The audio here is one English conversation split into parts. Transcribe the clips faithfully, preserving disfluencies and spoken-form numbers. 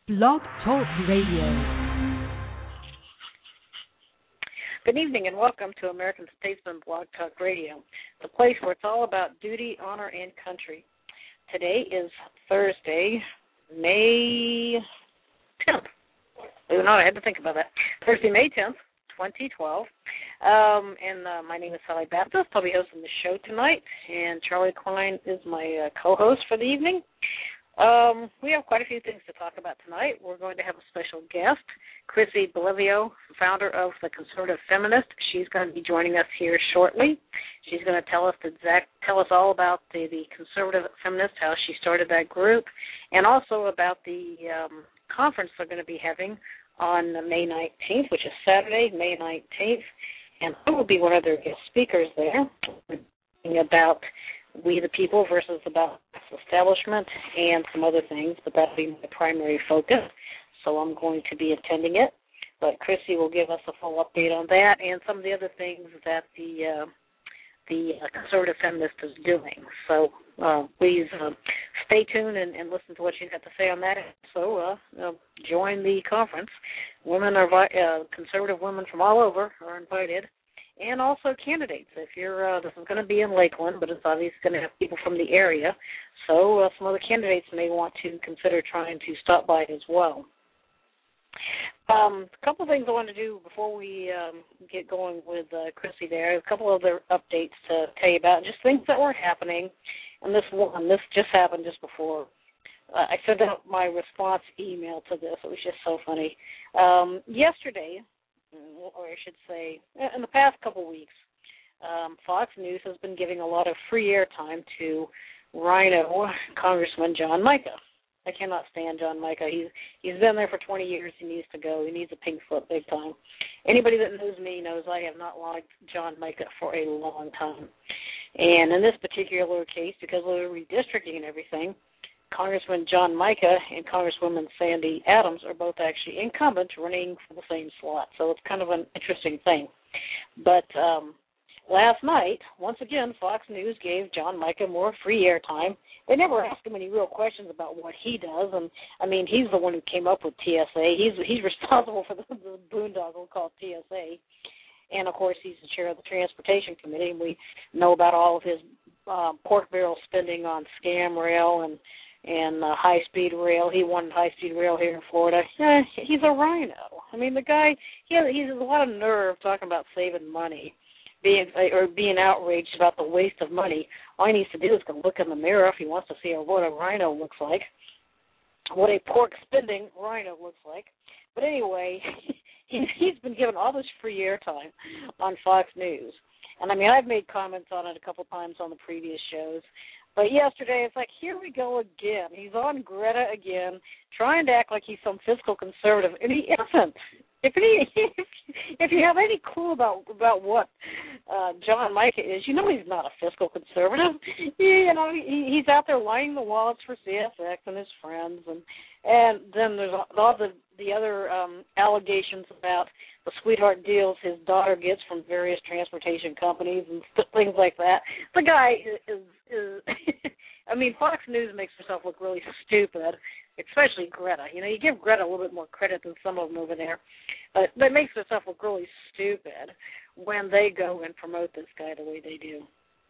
Blog Talk Radio. Good evening and welcome to American Statesman Blog Talk Radio, the place where it's all about duty, honor, and country. Today is Thursday, May tenth. Oh, no, I had to think about that. Thursday, May tenth, twenty twelve. Um, and uh, my name is Sally Baptist. I'll be hosting the show tonight, and Charlie Klein is my uh, co-host for the evening. Um, we have quite a few things to talk about tonight. We're going to have a special guest, Chrissy Bolivio, founder of The Conservative Feminist. She's going to be joining us here shortly. She's going to tell us the exact, tell us all about the, the Conservative Feminist, how she started that group, and also about the um, conference they're going to be having on May nineteenth, which is Saturday, May nineteenth. And I will be one of their guest speakers there, about we the people versus about establishment and some other things, but that'll be my primary focus, so I'm going to be attending it. But Chrissy will give us a full update on that and some of the other things that the uh, the uh, Conservative Feminist is doing. So uh, please uh, stay tuned and, and listen to what she's got to say on that. So uh, uh, join the conference. Women are uh, conservative women from all over are invited. And also candidates. If you're, uh, this is going to be in Lakeland, but it's obviously going to have people from the area. So uh, some other candidates may want to consider trying to stop by as well. Um, a couple of things I want to do before we um, get going with uh, Chrissy there. A couple other updates to tell you about, just things that were happening. And this one, this just happened just before. Uh, I sent out my response email to this. It was just so funny. Um, yesterday, or I should say, in the past couple weeks, um, Fox News has been giving a lot of free airtime to Rhino Congressman John Mica. I cannot stand John Mica. He's he's been there for twenty years. He needs to go. He needs a pink slip big time. Anybody that knows me knows I have not liked John Mica for a long time. And in this particular case, because of the redistricting and everything, Congressman John Mica and Congresswoman Sandy Adams are both actually incumbents running for the same slot. So it's kind of an interesting thing. But um, last night, once again, Fox News gave John Mica more free airtime. They never asked him any real questions about what he does. And, I mean, he's the one who came up with T S A. He's he's responsible for the, the boondoggle called T S A. And, of course, he's the chair of the Transportation Committee. And we know about all of his um, pork barrel spending on scam rail and and uh, high-speed rail. He wanted high-speed rail here in Florida. Eh, he's a rhino. I mean, the guy, he has, he has a lot of nerve talking about saving money, being or being outraged about the waste of money. All he needs to do is go look in the mirror if he wants to see what a rhino looks like, what a pork-spending rhino looks like. But anyway, he, he's been given all this free airtime on Fox News. And, I mean, I've made comments on it a couple times on the previous shows. But yesterday, it's like, here we go again. He's on Greta again, trying to act like he's some fiscal conservative, and he isn't. If he, if, if you have any clue about about what uh, John Mica is, you know he's not a fiscal conservative. He, you know, he, he's out there lining the wallets for C S X and his friends, and and then there's all the the other um, allegations about the sweetheart deals his daughter gets from various transportation companies and things like that. The guy is, is, is I mean, Fox News makes herself look really stupid, especially Greta. You know, you give Greta a little bit more credit than some of them over there, but that makes herself look really stupid when they go and promote this guy the way they do.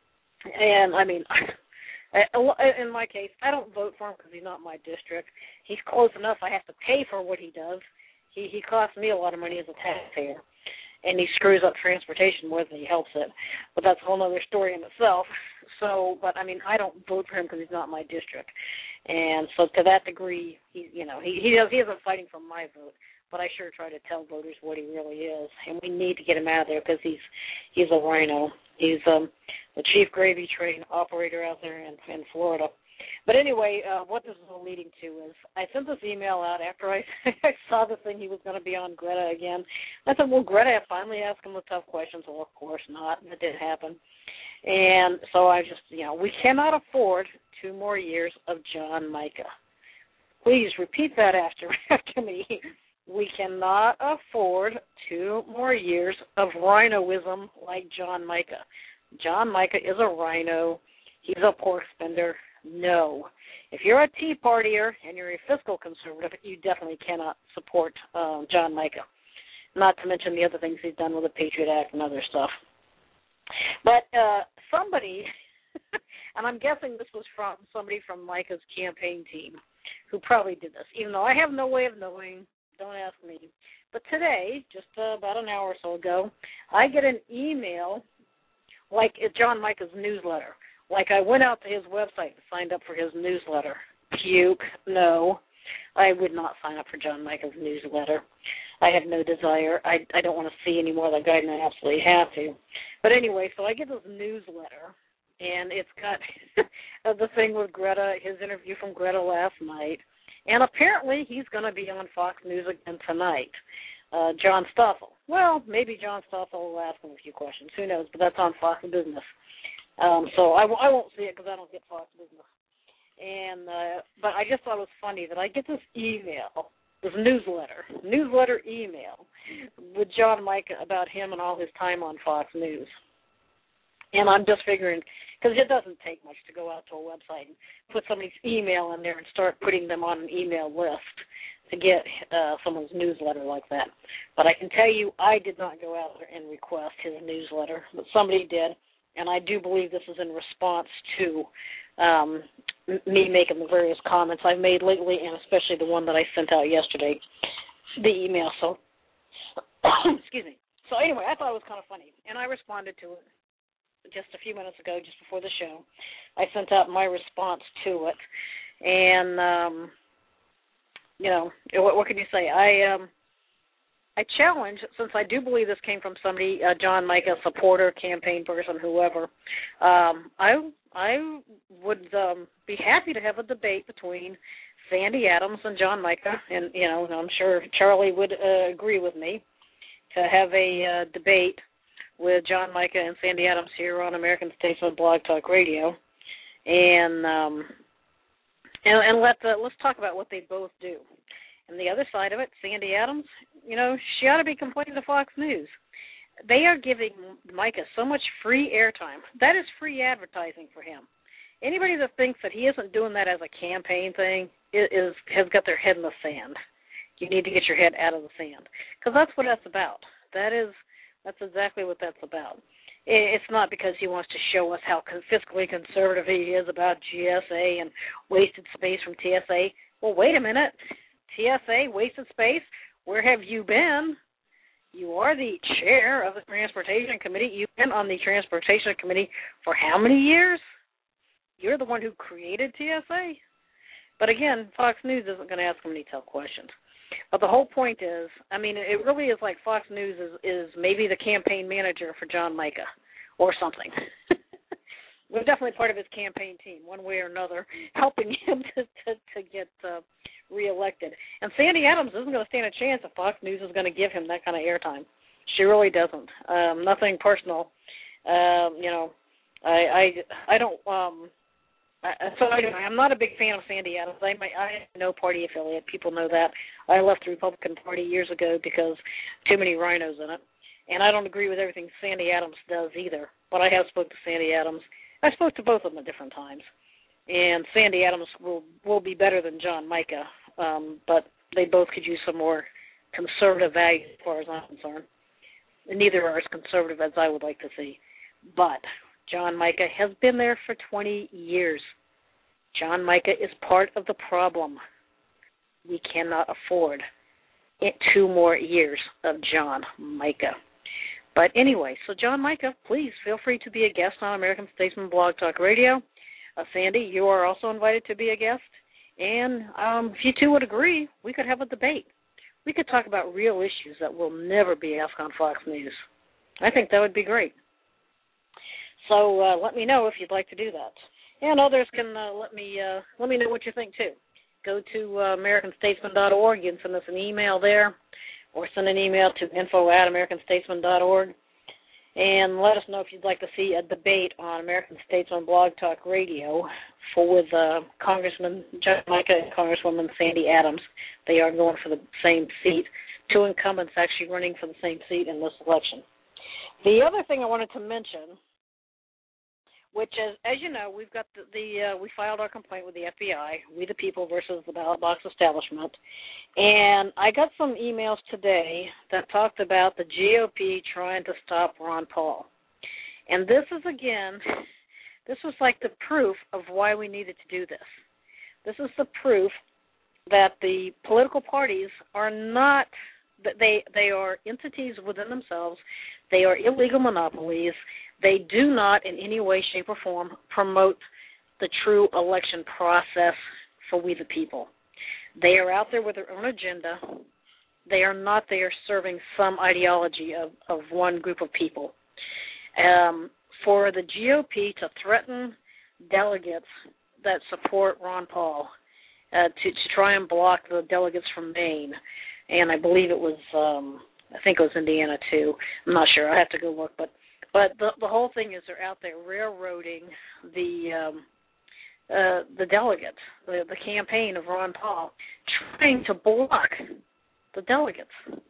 And, I mean, in my case, I don't vote for him because he's not my district. He's close enough I have to pay for what he does. He he costs me a lot of money as a taxpayer, and he screws up transportation more than he helps it. But that's a whole other story in itself. So, but I mean, I don't vote for him because he's not my district, and so to that degree, he you know he he does he isn't fighting for my vote. But I sure try to tell voters what he really is, and we need to get him out of there because he's he's a rhino. He's um the chief gravy train operator out there in, in Florida. But anyway, uh, what this is all leading to is I sent this email out after I, I saw the thing he was going to be on Greta again. I said, well, Greta, I finally asked him the tough questions. Well, of course not. That didn't happen. And so I just, you know, we cannot afford two more years of John Mica. Please repeat that after, after me. We cannot afford two more years of rhinoism like John Mica. John Mica is a rhino. He's a pork spender. No. If you're a Tea Partier and you're a fiscal conservative, you definitely cannot support um, John Mica, not to mention the other things he's done with the Patriot Act and other stuff. But uh, somebody, and I'm guessing this was from somebody from Mica's campaign team, who probably did this, even though I have no way of knowing. Don't ask me. But today, just uh, about an hour or so ago, I get an email, like it's John Mica's newsletter. Like I went out to his website and signed up for his newsletter. Puke, no. I would not sign up for John Mica's newsletter. I have no desire. I, I don't want to see any more of that guy than I absolutely have to. But anyway, so I get this newsletter, and it's got the thing with Greta, his interview from Greta last night. And apparently he's going to be on Fox News again tonight, uh, John Stossel. Well, maybe John Stossel will ask him a few questions. Who knows? But that's on Fox Business. Um, so I, w- I won't see it because I don't get Fox Business. And uh, but I just thought it was funny that I get this email, this newsletter, newsletter email with John Mica about him and all his time on Fox News. And I'm just figuring, because it doesn't take much to go out to a website and put somebody's email in there and start putting them on an email list to get uh, someone's newsletter like that. But I can tell you I did not go out there and request his newsletter, but somebody did, and I do believe this is in response to um, me making the various comments I've made lately, and especially the one that I sent out yesterday, the email. So, excuse me. So anyway, I thought it was kind of funny, and I responded to it just a few minutes ago, just before the show. I sent out my response to it, and um, you know, what, what can you say? I um, I challenge, since I do believe this came from somebody, uh, John Mica, supporter, campaign person, whoever. Um, I I would um, be happy to have a debate between Sandy Adams and John Mica, and you know, I'm sure Charlie would uh, agree with me to have a uh, debate with John Mica and Sandy Adams here on American Statesman Blog Talk Radio, and um, and, and let the, let's talk about what they both do. And the other side of it, Sandy Adams, you know, she ought to be complaining to Fox News. They are giving Mica so much free airtime. That is free advertising for him. Anybody that thinks that he isn't doing that as a campaign thing is, is has got their head in the sand. You need to get your head out of the sand, because that's what that's about. That is, that's exactly what that's about. It's not because he wants to show us how fiscally conservative he is about G S A and wasted space from T S A. Well, wait a minute. T S A, wasted space, where have you been? You are the chair of the Transportation Committee. You've been on the Transportation Committee for how many years? You're the one who created T S A. But again, Fox News isn't going to ask him any tough questions. But the whole point is, I mean, it really is like Fox News is, is maybe the campaign manager for John Mica or something. We're definitely part of his campaign team, one way or another, helping him to, to, to get uh, reelected. And Sandy Adams isn't going to stand a chance if Fox News is going to give him that kind of airtime. She really doesn't. Um, nothing personal. Um, you know, I I, I don't. Um, I, so anyway, I'm not a big fan of Sandy Adams. I, I have no party affiliate. People know that. I left the Republican Party years ago because too many rhinos in it. And I don't agree with everything Sandy Adams does either. But I have spoke to Sandy Adams. I spoke to both of them at different times. And Sandy Adams will, will be better than John Mica, um, but they both could use some more conservative values as far as I'm concerned. And neither are as conservative as I would like to see. But John Mica has been there for twenty years. John Mica is part of the problem. We cannot afford it, two more years of John Mica. But anyway, so John Mica, please feel free to be a guest on American Statesman Blog Talk Radio. Uh, Sandy, you are also invited to be a guest. And um, if you two would agree, we could have a debate. We could talk about real issues that will never be asked on Fox News. I think that would be great. So uh, let me know if you'd like to do that. And others can uh, let me uh, let me know what you think, too. Go to uh, American Statesman dot org and send us an email there, or send an email to info at American Statesman dot org. And let us know if you'd like to see a debate on American Statesman Blog Talk Radio for with uh, Congressman John Mica and Congresswoman Sandy Adams. They are going for the same seat. Two incumbents actually running for the same seat in this election. The other thing I wanted to mention which is, as you know, we've got the, the uh, we filed our complaint with the F B I, We the People versus the Ballot Box Establishment, and I got some emails today that talked about the G O P trying to stop Ron Paul. And this is, again, this was like the proof of why we needed to do this. This is the proof that the political parties are not, that they they are entities within themselves. They are illegal monopolies. They do not in any way, shape, or form promote the true election process for we the people. They are out there with their own agenda. They are not there serving some ideology of, of one group of people. Um, for the G O P to threaten delegates that support Ron Paul, uh, to, to try and block the delegates from Maine, and I believe it was, um, I think it was Indiana too. I'm not sure. I have to go look, but but the the whole thing is they're out there railroading the um, uh, the delegates, the the campaign of Ron Paul, trying to block the delegates.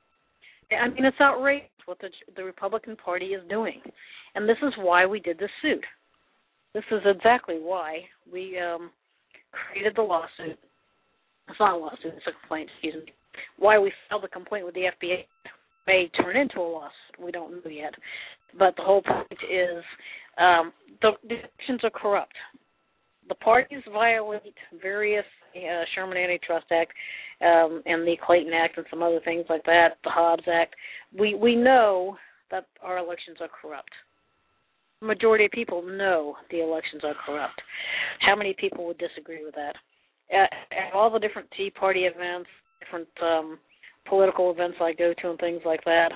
I mean, it's outrageous what the the Republican Party is doing, and this is why we did this suit. This is exactly why we um, created the lawsuit. It's not a lawsuit; it's a complaint. Excuse me. Why we filed the complaint with the F B I may turn into a lawsuit. We don't know yet. But the whole point is um, the, the elections are corrupt. The parties violate various uh, Sherman Antitrust Act um, and the Clayton Act and some other things like that, the Hobbs Act. We we know that our elections are corrupt. The majority of people know the elections are corrupt. How many people would disagree with that? At, at all the different Tea Party events, different um, political events I go to and things like that,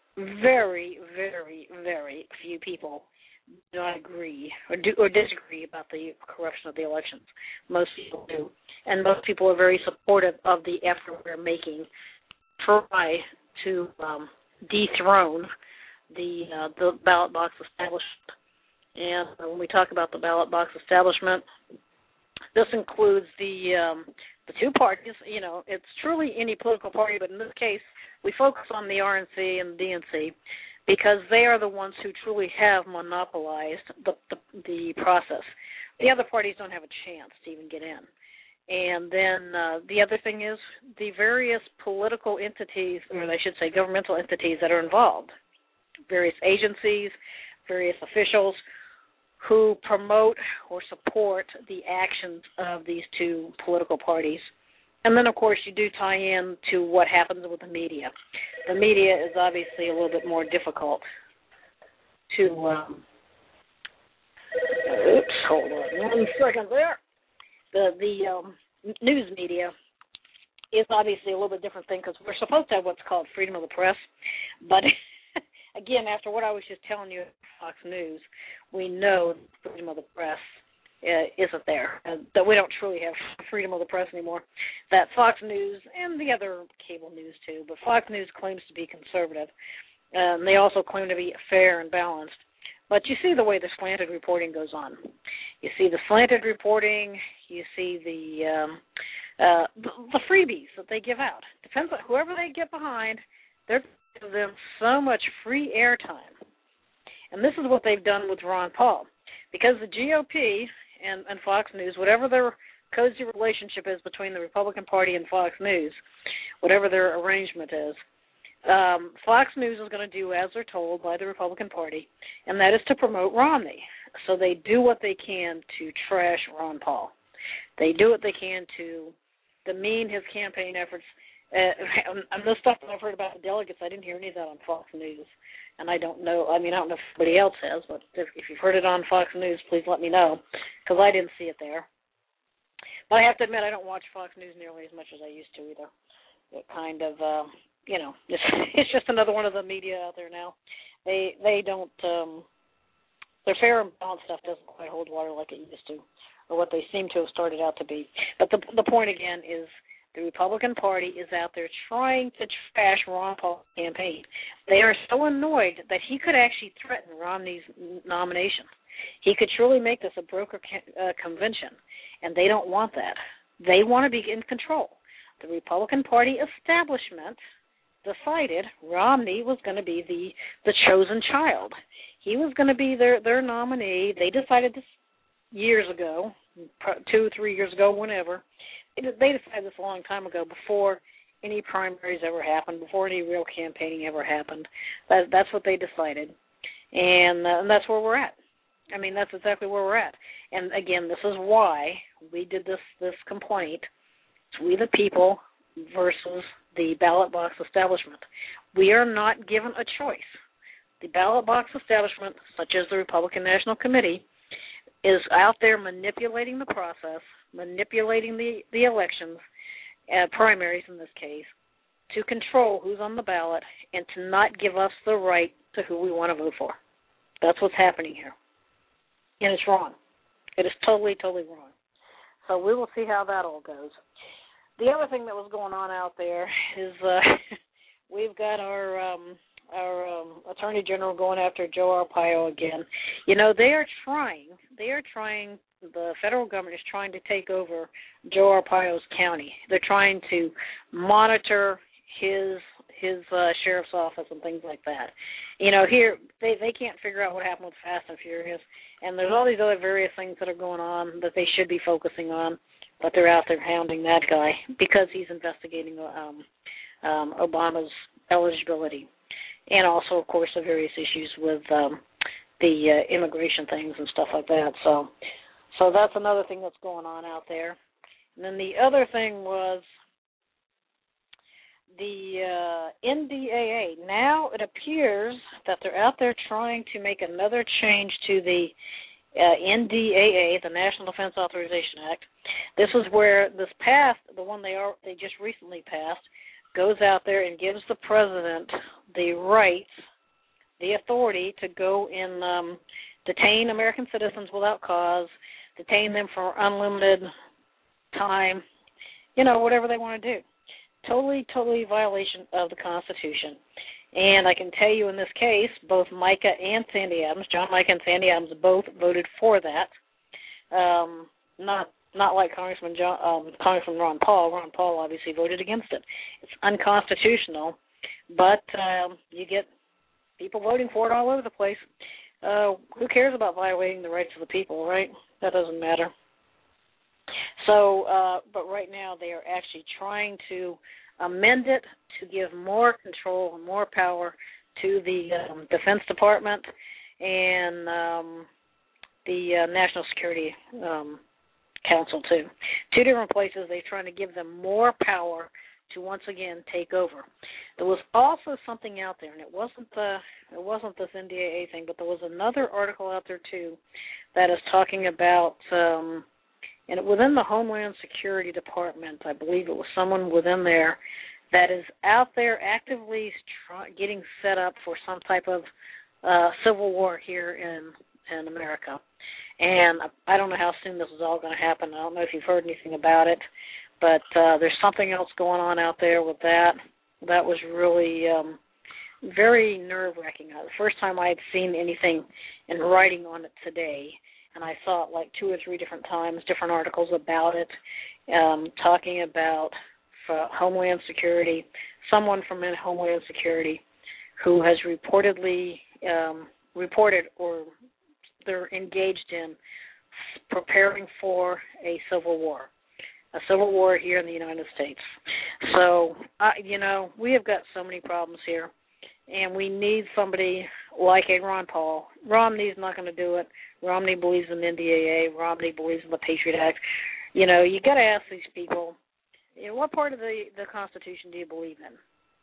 very, very, very few people do not agree or, do, or disagree about the corruption of the elections. Most people do. And most people are very supportive of the effort we're making to try to um, dethrone the, uh, the ballot box establishment. And when we talk about the ballot box establishment, this includes the um, the two parties. You know, it's truly any political party, but in this case, we focus on the R N C and the D N C because they are the ones who truly have monopolized the, the, the process. The other parties don't have a chance to even get in. And then uh, the other thing is the various political entities, or I should say governmental entities that are involved, various agencies, various officials who promote or support the actions of these two political parties. And then, of course, you do tie in to what happens with the media. The media is obviously a little bit more difficult to, um, oops, hold on one second there. The, the um, news media is obviously a little bit different thing because we're supposed to have what's called freedom of the press, but again, after what I was just telling you about Fox News, we know the freedom of the press uh, isn't there, uh, that we don't truly have freedom of the press anymore, that Fox News and the other cable news too, but Fox News claims to be conservative, and they also claim to be fair and balanced. But you see the way the slanted reporting goes on. You see the slanted reporting, you see the um, uh, the, the freebies that they give out. Depends on whoever they get behind, they're giving them so much free airtime. And this is what they've done with Ron Paul. Because the G O P and, and Fox News, whatever their cozy relationship is between the Republican Party and Fox News, whatever their arrangement is, um, Fox News is going to do as they're told by the Republican Party, and that is to promote Romney. So they do what they can to trash Ron Paul. They do what they can to demean his campaign efforts. Uh, and the stuff that I've heard about the delegates, I didn't hear any of that on Fox News. And I don't know, I mean, I don't know if anybody else has, but if, if you've heard it on Fox News, please let me know, because I didn't see it there. But I have to admit, I don't watch Fox News nearly as much as I used to either. It kind of, uh, you know, it's, it's just another one of the media out there now. They they don't, um, their fair and balanced stuff doesn't quite hold water like it used to, or what they seem to have started out to be. But the the point, again, is the Republican Party is out there trying to trash Ron Paul's campaign. They are so annoyed that he could actually threaten Romney's nomination. He could truly make this a broker uh, convention, and they don't want that. They want to be in control. The Republican Party establishment decided Romney was going to be the, the chosen child. he was going to be their, their nominee. They decided this years ago, two, three years ago, whenever. They decided this a long time ago, before any primaries ever happened, before any real campaigning ever happened. That, that's what they decided, and, uh, and that's where we're at. I mean, that's exactly where we're at. And, again, this is why we did this, this complaint. It's we the people versus the ballot box establishment. We are not given a choice. The ballot box establishment, such as the Republican National Committee, is out there manipulating the process, manipulating the, the elections, uh, primaries in this case, to control who's on the ballot and to not give us the right to who we want to vote for. That's what's happening here. And it's wrong. It is totally, totally wrong. So we will see how that all goes. The other thing that was going on out there is uh, we've got our um, our um, Attorney General going after Joe Arpaio again. You know, they are trying, they are trying, the federal government is trying to take over Joe Arpaio's county. They're trying to monitor his his uh, sheriff's office and things like that. You know, here, they, they can't figure out what happened with Fast and Furious, and there's all these other various things that are going on that they should be focusing on, but they're out there hounding that guy because he's investigating um, um, Obama's eligibility, and also, of course, the various issues with um, the uh, immigration things and stuff like that. So, so that's another thing that's going on out there. And then the other thing was the uh, N D A A. Now it appears that they're out there trying to make another change to the uh, N D A A, the National Defense Authorization Act. This is where this passed, the one they are they just recently passed, goes out there and gives the president the rights, the authority to go and um, detain American citizens without cause, detain them for unlimited time, you know, whatever they want to do. Totally, totally violation of the Constitution. And I can tell you in this case, both Micah and Sandy Adams, John Micah and Sandy Adams, both voted for that. Um, not not like Congressman John, um, Congressman Ron Paul. Ron Paul obviously voted against it. It's unconstitutional, but um, you get people voting for it all over the place. Uh, who cares about violating the rights of the people, right? That doesn't matter. So, uh, but right now they are actually trying to amend it to give more control and more power to the um, Defense Department and um, the uh, National Security um, Council, too. Two different places they're trying to give them more power to once again take over. There was also something out there, and it wasn't the it wasn't this N D A A thing, but there was another article out there, too, that is talking about um, and within the Homeland Security Department, I believe it was someone within there that is out there actively try, getting set up for some type of uh, civil war here in, in America. And I don't know how soon this is all going to happen. I don't know if you've heard anything about it, but uh, there's something else going on out there with that. That was really um, very nerve-wracking. Uh, the first time I had seen anything in writing on it today, and I saw it like two or three different times, different articles about it, um, talking about uh, Homeland Security, someone from Homeland Security who has reportedly um, reported or they're engaged in preparing for a civil war, a civil war here in the United States. So, uh, you know, we have got so many problems here, and we need somebody like a Ron Paul. Romney's not going to do it. Romney believes in N D A A. Romney believes in the Patriot Act. You know, you got to ask these people, you know, what part of the, the Constitution do you believe in?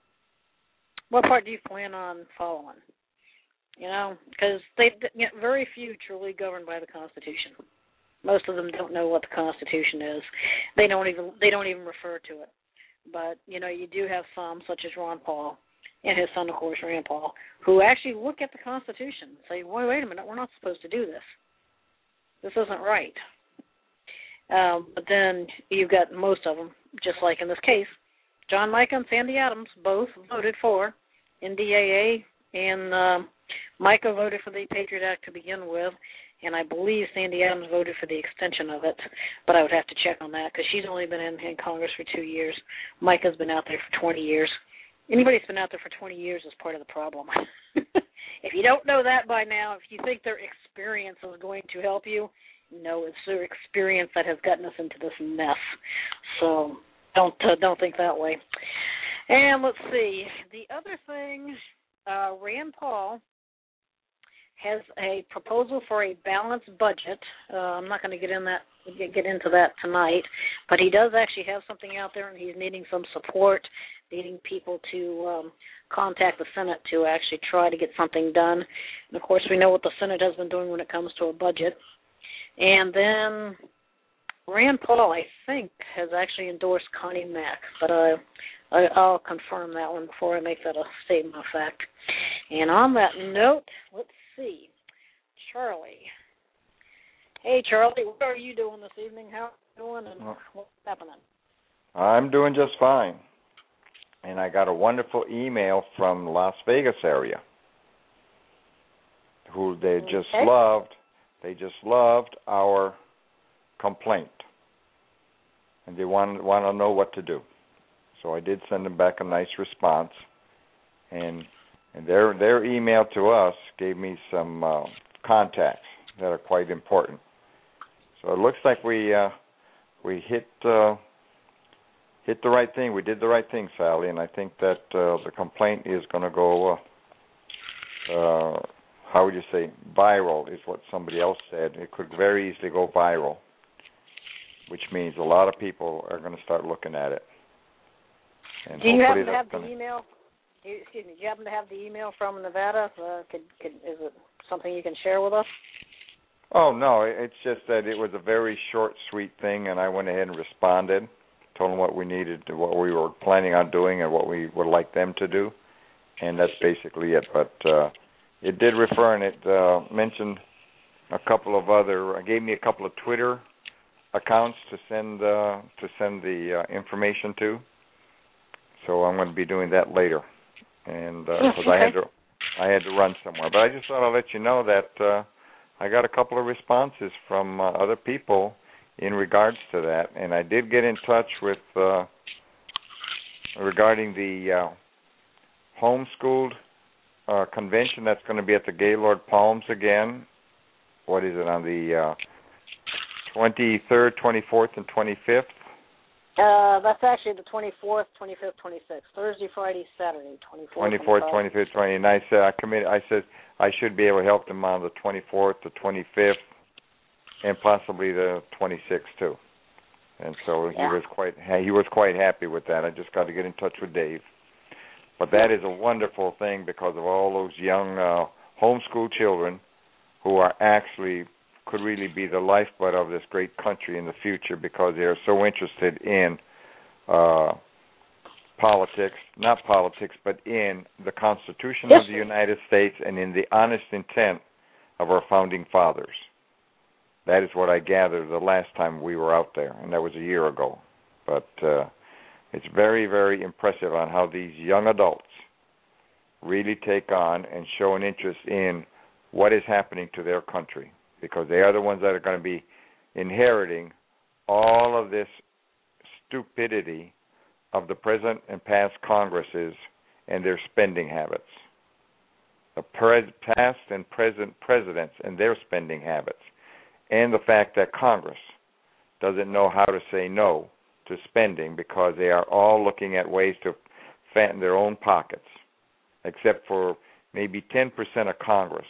What part do you plan on following? You know, because they you know, very few truly governed by the Constitution. Most of them don't know what the Constitution is. They don't even they don't even refer to it. But you know, you do have some, such as Ron Paul and his son, of course, Rand Paul, who actually look at the Constitution and say, "Wait, wait a minute, we're not supposed to do this. This isn't right." Um, but then you've got most of them, just like in this case, John Micah and Sandy Adams both voted for N D A A, and um, Micah voted for the Patriot Act to begin with, and I believe Sandy Adams voted for the extension of it, but I would have to check on that because she's only been in, in Congress for two years. Micah's been out there for twenty years. Anybody that's been out there for twenty years is part of the problem. if you don't know that by now, if you think their experience is going to help you, no, it's their experience that has gotten us into this mess. So don't uh, don't think that way. And let's see. The other thing, uh, Rand Paul has a proposal for a balanced budget. Uh, I'm not going to get in that get, get into that tonight, but he does actually have something out there, and he's needing some support, needing people to um, contact the Senate to actually try to get something done. And, of course, we know what the Senate has been doing when it comes to a budget. And then Rand Paul, I think, has actually endorsed Connie Mack, but uh, I, I'll confirm that one before I make that a statement of fact. And on that note, let's see. Charlie. Hey, Charlie, what are you doing this evening? How are you doing, and what's happening? I'm doing just fine. And I got a wonderful email from Las Vegas area who they just okay. loved. They just loved our complaint. And they want, want to know what to do. So I did send them back a nice response. And and their their email to us gave me some uh, contacts that are quite important. So it looks like we uh, we hit uh, hit the right thing. We did the right thing, Sally, and I think that uh, the complaint is going to go. Uh, uh, how would you say? Viral is what somebody else said. It could very easily go viral, which means a lot of people are going to start looking at it. And do you happen to have the gonna... email? Do you, excuse me. Do you happen to have the email from Nevada? Uh, could, could, is it something you can share with us? Oh, no, it's just that it was a very short, sweet thing, and I went ahead and responded, told them what we needed, what we were planning on doing, and what we would like them to do, and that's basically it. But uh, it did refer, and it uh, mentioned a couple of other, uh, gave me a couple of Twitter accounts to send uh, to send the uh, information to, so I'm going to be doing that later, and because uh, okay. I had to, I had to run somewhere. But I just thought I'd let you know that. Uh, I got a couple of responses from uh, other people in regards to that, and I did get in touch with uh, regarding the uh, homeschooled uh, convention that's going to be at the Gaylord Palms again. What is it, on the uh, twenty-third, twenty-fourth, and twenty-fifth? Uh, that's actually the twenty-fourth, twenty-fifth, twenty-sixth. Thursday, Friday, Saturday, twenty-fourth, twenty-fourth, twenty-fifth, twenty-ninth. I said I committed. I said I should be able to help them on the twenty-fourth, the twenty-fifth, and possibly the twenty-sixth too. And so yeah. he was quite he was quite happy with that. I just got to get in touch with Dave. But that is a wonderful thing because of all those young uh, homeschool children who are actually could really be the lifeblood of this great country in the future because they are so interested in uh, politics, not politics, but in the Constitution yes. of the United States and in the honest intent of our founding fathers. That is what I gathered the last time we were out there, and that was a year ago. But uh, it's very, very impressive on how these young adults really take on and show an interest in what is happening to their country, because they are the ones that are going to be inheriting all of this stupidity of the present and past Congresses and their spending habits. The pres- past and present presidents and their spending habits. And the fact that Congress doesn't know how to say no to spending because they are all looking at ways to fatten their own pockets, except for maybe ten percent of Congress,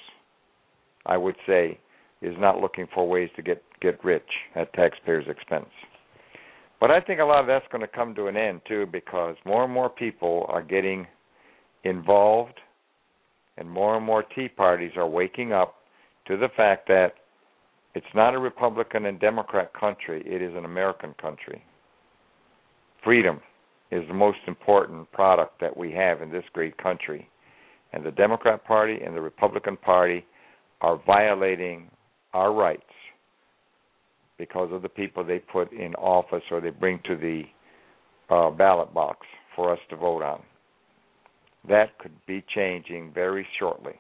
I would say, is not looking for ways to get, get rich at taxpayers' expense. But I think a lot of that's going to come to an end, too, because more and more people are getting involved and more and more Tea Parties are waking up to the fact that it's not a Republican and Democrat country, it is an American country. Freedom is the most important product that we have in this great country. And the Democrat Party and the Republican Party are violating our rights because of the people they put in office or they bring to the uh, ballot box for us to vote on. That could be changing very shortly.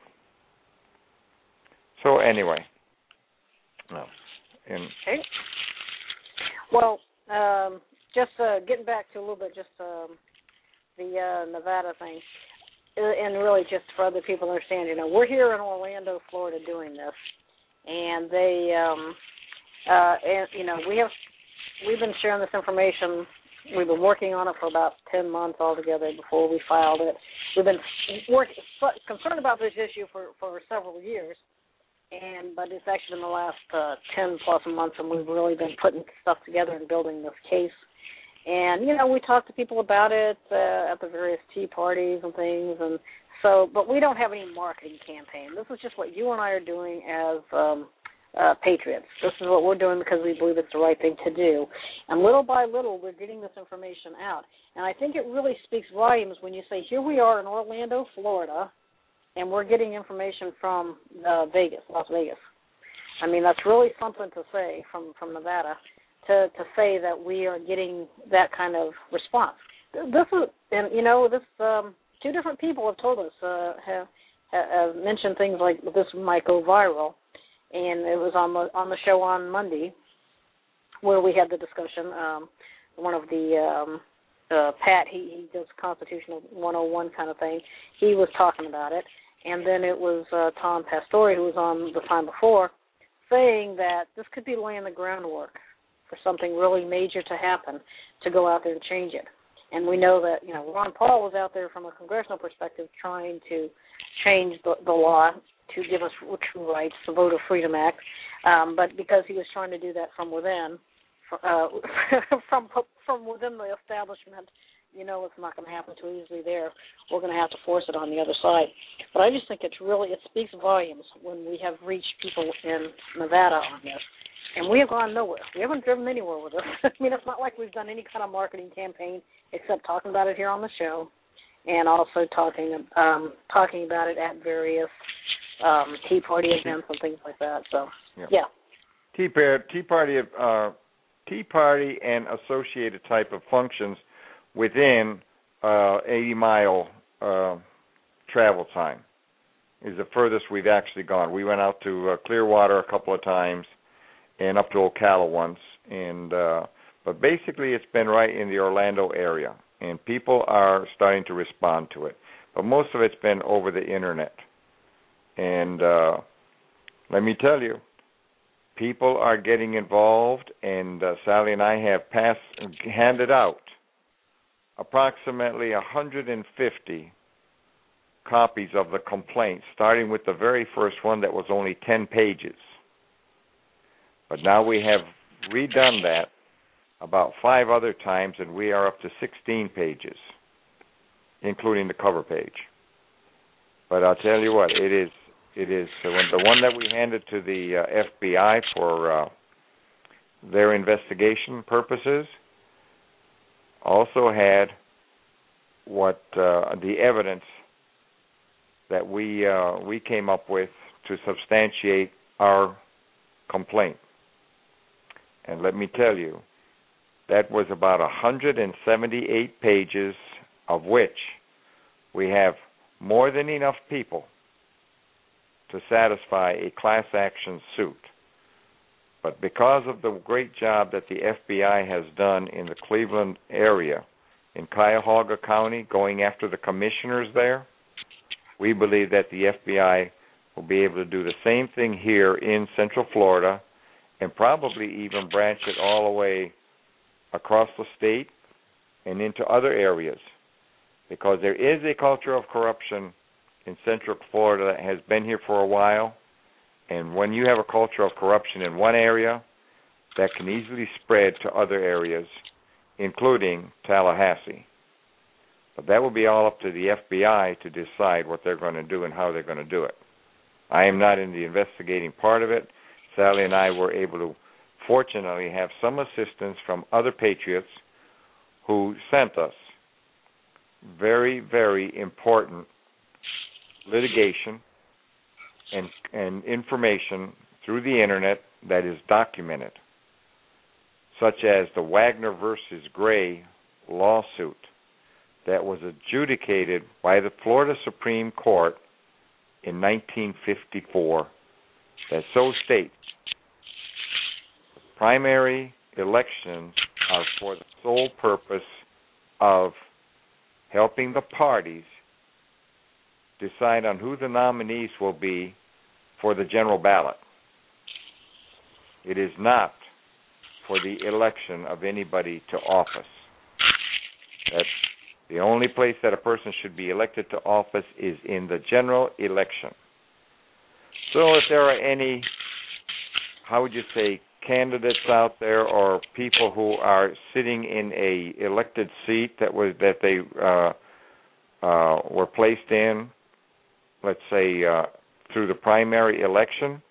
So anyway, no. In, okay. Well, um, just uh, getting back to a little bit, just um, the uh, Nevada thing. and really just for other people to understand, you know, we're here in Orlando, Florida, doing this, and they, um, uh, and you know, we have we've been sharing this information. We've been working on it for about ten months altogether before we filed it. We've been work, concerned about this issue for, for several years, and but it's actually been the last uh, ten plus months, and we've really been putting stuff together and building this case. And you know, we talk to people about it uh, at the various tea parties and things, and so. But we don't have any marketing campaign. This is just what you and I are doing as um, uh, patriots. This is what we're doing because we believe it's the right thing to do. And little by little, we're getting this information out. And I think it really speaks volumes when you say, here we are in Orlando, Florida, and we're getting information from uh, Vegas, Las Vegas. I mean, that's really something to say from, from Nevada. To, to say that we are getting that kind of response. This is, and you know, this um, two different people have told us, uh, have, have mentioned things like this might go viral, and it was on the on the show on Monday where we had the discussion. Um, one of the um, uh, Pat, he, he does Constitutional one oh one kind of thing. He was talking about it, and then it was uh, Tom Pastore, who was on the time before, saying that this could be laying the groundwork for something really major to happen, to go out there and change it. And we know that, you know, Ron Paul was out there from a congressional perspective trying to change the, the law to give us true rights, the Voter Freedom Act, um, but because he was trying to do that from within, uh, from from within the establishment, you know it's not going to happen too easily there. We're going to have to force it on the other side. But I just think it's really, it speaks volumes when we have reached people in Nevada on this. And we have gone nowhere. We haven't driven anywhere with it. I mean, it's not like we've done any kind of marketing campaign except talking about it here on the show, and also talking um, talking about it at various um, Tea Party events and things like that. So, yeah. yeah. Tea, tea Party, uh, Tea Party, and associated type of functions within uh, eighty mile uh, travel time is the furthest we've actually gone. We went out to uh, Clearwater a couple of times, and up to Ocala once, and uh, but basically it's been right in the Orlando area, and people are starting to respond to it. But most of it's been over the internet, and uh, let me tell you, people are getting involved, and uh, Sally and I have passed handed out approximately one hundred fifty copies of the complaint, starting with the very first one that was only ten pages. But now we have redone that about five other times, and we are up to sixteen pages, including the cover page. But I'll tell you what, it is it is uh, the one that we handed to the uh, F B I for uh, their investigation purposes also had what uh, the evidence that we uh, we came up with to substantiate our complaint. And let me tell you, that was about one hundred seventy-eight pages, of which we have more than enough people to satisfy a class action suit. But because of the great job that the F B I has done in the Cleveland area, in Cuyahoga County, going after the commissioners there, we believe that the F B I will be able to do the same thing here in Central Florida, and probably even branch it all the way across the state and into other areas, because there is a culture of corruption in Central Florida that has been here for a while, and when you have a culture of corruption in one area, that can easily spread to other areas, including Tallahassee. But that will be all up to the F B I to decide what they're going to do and how they're going to do it. I am not in the investigating part of it. Sally and I were able to, fortunately, have some assistance from other patriots who sent us very, very important litigation and, and information through the internet that is documented, such as the Wagner versus Gray lawsuit that was adjudicated by the Florida Supreme Court in nineteen fifty-four, that so states primary elections are for the sole purpose of helping the parties decide on who the nominees will be for the general ballot. It is not for the election of anybody to office. That's the only place that a person should be elected to office is in the general election. So if there are any, how would you say, candidates out there or people who are sitting in a elected seat that was that they uh, uh, were placed in, let's say, uh, through the primary election,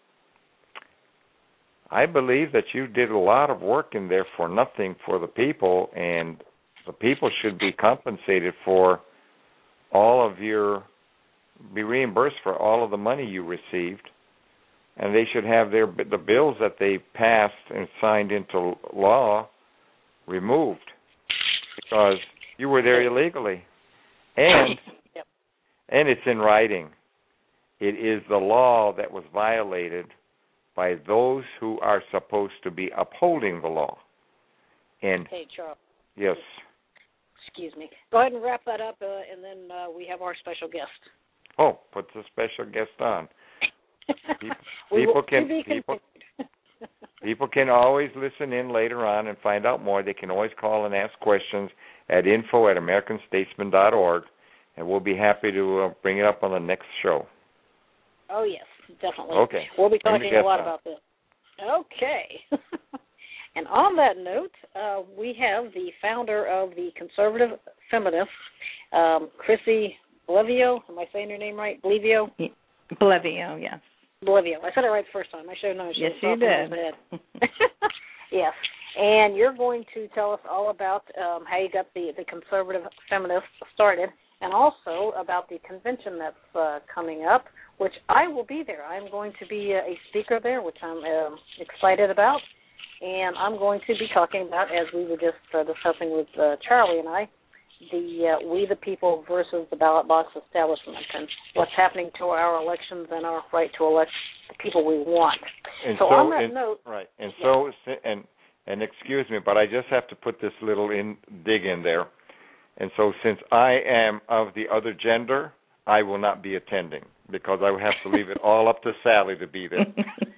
I believe that you did a lot of work in there for nothing for the people, and the people should be compensated for all of your, be reimbursed for all of the money you received, and they should have their the bills that they passed and signed into law removed because you were there illegally. And yep. and it's in writing. It is the law that was violated by those who are supposed to be upholding the law. And hey, Charles. Yes. Excuse me. Go ahead and wrap that up, uh, and then uh, we have our special guest. Oh, put the special guest on. People, we people will, can people, people can always listen in later on and find out more. They can always call and ask questions at info at american statesman dot org, and we'll be happy to uh, bring it up on the next show. Oh, yes, definitely. Okay. We'll be talking a lot on. about this. Okay. And on that note, uh, we have the founder of the Conservative Feminists, um, Chrissy Bolivio. Am I saying your name right? Bolivio? Bolivio, yes. Bolivio. I said it right the first time. I should have known. Yes, you did. Yes. And you're going to tell us all about um, how you got the, the Conservative Feminists started, and also about the convention that's uh, coming up, which I will be there. I'm going to be a speaker there, which I'm uh, excited about. And I'm going to be talking about, as we were just uh, discussing with uh, Charlie and I, the uh, we the people versus the ballot box establishment and what's happening to our elections and our right to elect the people we want. And so, so on that and, note, right, and yeah. so and and excuse me, but I just have to put this little in dig in there. And so, since I am of the other gender, I will not be attending because I will have to leave it all up to Sally to be there.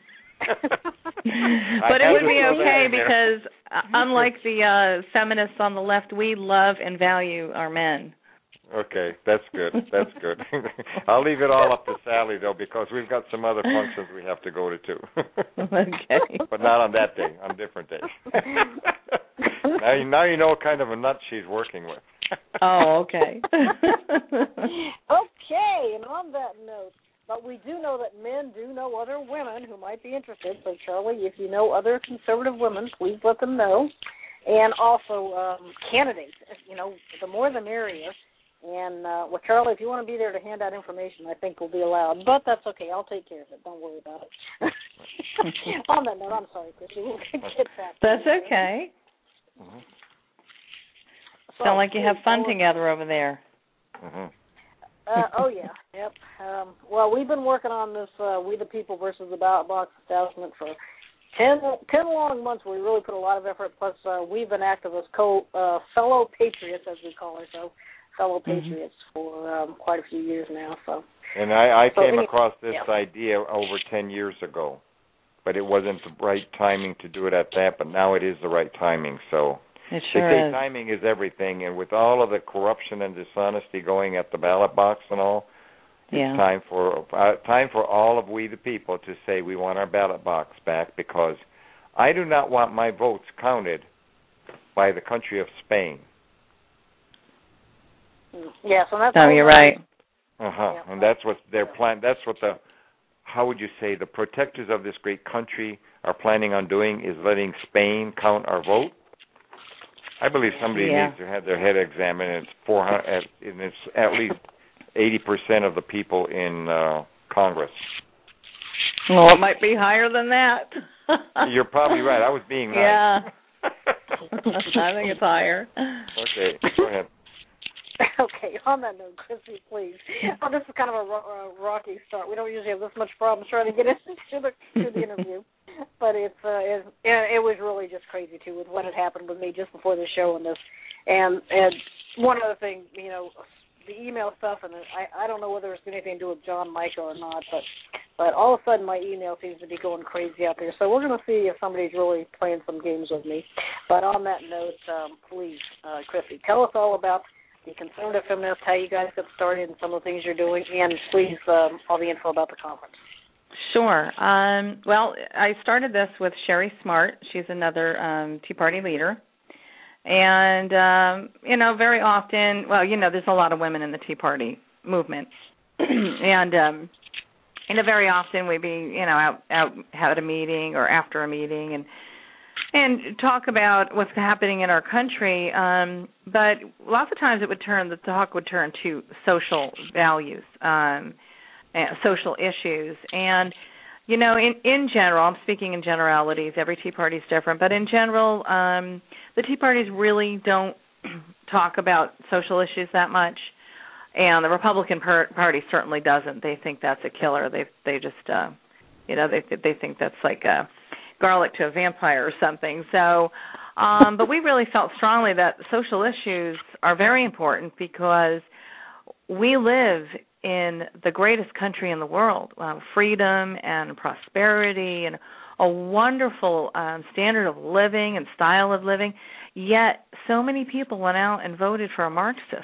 But it would be okay because, uh, unlike the uh, feminists on the left, we love and value our men. Okay, that's good. That's good. I'll leave it all up to Sally, though, because we've got some other functions we have to go to, too. Okay. But not on that day, on different days. now, you, now you know what kind of a nut she's working with. Oh, okay. Okay, and on that note, but we do know that men do know other women who might be interested. So, Charlie, if you know other conservative women, please let them know. And also um, candidates. You know, the more the merrier. And, uh, well, Charlie, if you want to be there to hand out information, I think we'll be allowed. But that's okay. I'll take care of it. Don't worry about it. On that note, I'm sorry, Chrissy. We'll get that. That's okay. Mm-hmm. So, Sound like you have fun together over there. Mm-hmm. Uh, oh, yeah, yep. Um, well, we've been working on this uh, We the People versus the Ballot Box Establishment for ten, ten long months. We really put a lot of effort, plus uh, we've been active as co, uh, fellow patriots, as we call ourselves, fellow patriots mm-hmm. for um, quite a few years now. So, And I, I so came anyway, across this yeah. idea over ten years ago, but it wasn't the right timing to do it at that, but now it is the right timing, so... It sure they say is. timing is everything, and with all of the corruption and dishonesty going at the ballot box and all, yeah. it's time for uh, time for all of we the people to say we want our ballot box back, because I do not want my votes counted by the country of Spain. Yeah, so that's. No, you're right. Uh huh. Yeah. And that's what their plan. That's what the, how would you say, the protectors of this great country are planning on doing, is letting Spain count our vote. I believe somebody yeah. needs to have their head examined. And it's four hundred, and it's at least eighty percent of the people in uh, Congress. Well, it might be higher than that. You're probably right. I was being nice. Yeah. I think it's higher. Okay, go ahead. Okay, on that note, Chrissy, please. Oh, this is kind of a ro- uh, rocky start. We don't usually have this much problem trying to get into the, to the interview. But it's, uh, it's it was really just crazy, too, with what had happened with me just before the show and this. And, and one other thing, you know, the email stuff, and I I don't know whether it's anything to do with John Michael or not, but but all of a sudden my email seems to be going crazy out there. So we're going to see if somebody's really playing some games with me. But on that note, um, please, uh, Chrissy, tell us all about the Conservative Feminists, how you guys got started, and some of the things you're doing, and please um, all the info about the conference. Sure. Um, well, I started this with Sherry Smart. She's another um, Tea Party leader. And, um, you know, very often, well, you know, there's a lot of women in the Tea Party movement. and, um, you know, very often we'd be, you know, out, out at a meeting or after a meeting and and talk about what's happening in our country. Um, but lots of times it would turn, the talk would turn to social values, um, and social issues. And, you know, in, in general, I'm speaking in generalities, every Tea Party is different, but in general, um, the Tea Parties really don't talk about social issues that much. And the Republican Party certainly doesn't. They think that's a killer. They they just, uh, you know, they they think that's like a garlic to a vampire or something. So, um, but we really felt strongly that social issues are very important because we live in the greatest country in the world, uh, freedom and prosperity and a wonderful um, standard of living and style of living, yet so many people went out and voted for a Marxist.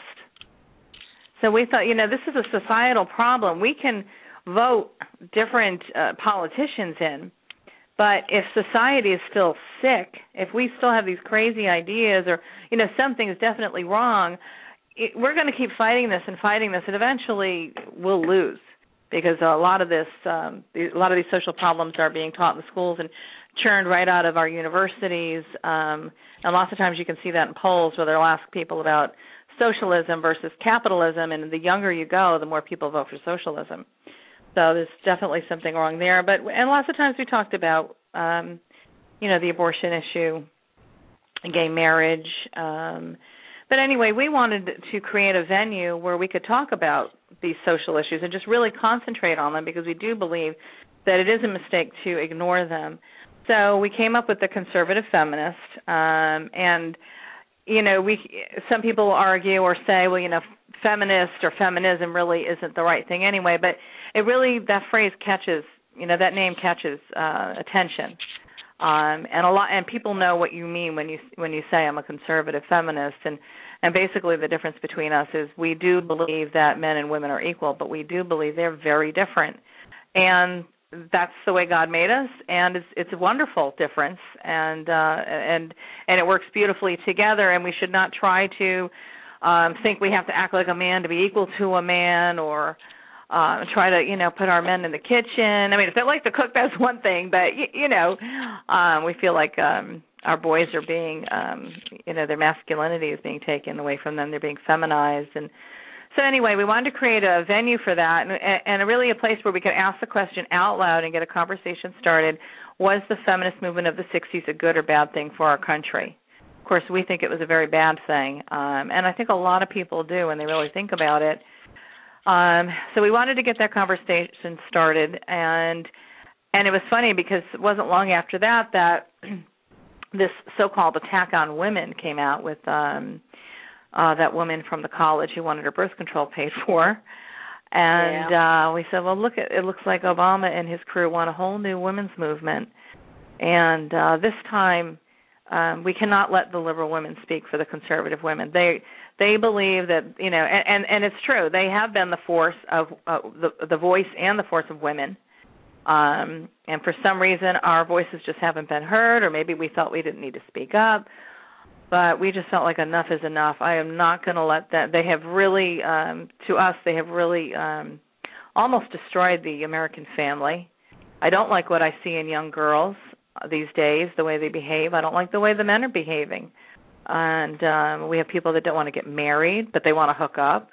So we thought, you know, this is a societal problem. We can vote different uh, politicians in, but if society is still sick, if we still have these crazy ideas or, you know, something's definitely wrong, it, we're going to keep fighting this and fighting this, and eventually we'll lose because a lot of this, um, a lot of these social problems are being taught in the schools and churned right out of our universities. Um, and lots of times you can see that in polls where they'll ask people about socialism versus capitalism, and the younger you go, the more people vote for socialism. So there's definitely something wrong there. But and lots of times we talked about, um, you know, the abortion issue, gay marriage. Um, but anyway, we wanted to create a venue where we could talk about these social issues and just really concentrate on them because we do believe that it is a mistake to ignore them. So we came up with the Conservative Feminist, um, and you know, we some people argue or say, well, you know, feminist or feminism really isn't the right thing anyway. But it really, that phrase catches, you know, that name catches uh, attention, um, and a lot, and people know what you mean when you when you say I'm a conservative feminist. And and basically the difference between us is we do believe that men and women are equal, but we do believe they're very different, and that's the way God made us, and it's it's a wonderful difference, and uh, and and it works beautifully together. And we should not try to um, think we have to act like a man to be equal to a man, or uh, try to you know put our men in the kitchen. I mean, if they like to cook, that's one thing, but you, you know, um, we feel like um, our boys are being, um, you know, their masculinity is being taken away from them. They're being feminized. And so anyway, we wanted to create a venue for that, and, and really a place where we could ask the question out loud and get a conversation started. Was the feminist movement of the sixties a good or bad thing for our country? Of course, we think it was a very bad thing, um, and I think a lot of people do when they really think about it. Um, so we wanted to get that conversation started, and and it was funny because it wasn't long after that that this so-called attack on women came out with um, uh, that woman from the college who wanted her birth control paid for. And yeah. uh, we said, well, look, it, it looks like Obama and his crew want a whole new women's movement. And uh, this time um, we cannot let the liberal women speak for the conservative women. They they believe that, you know, and, and, and it's true, they have been the force of uh, the, the voice and the force of women. Um, and for some reason, our voices just haven't been heard, or maybe we thought we didn't need to speak up. But we just felt like enough is enough. I am not going to let that. They have really, um, to us, they have really um, almost destroyed the American family. I don't like what I see in young girls these days, the way they behave. I don't like the way the men are behaving. And um, we have people that don't want to get married, but they want to hook up.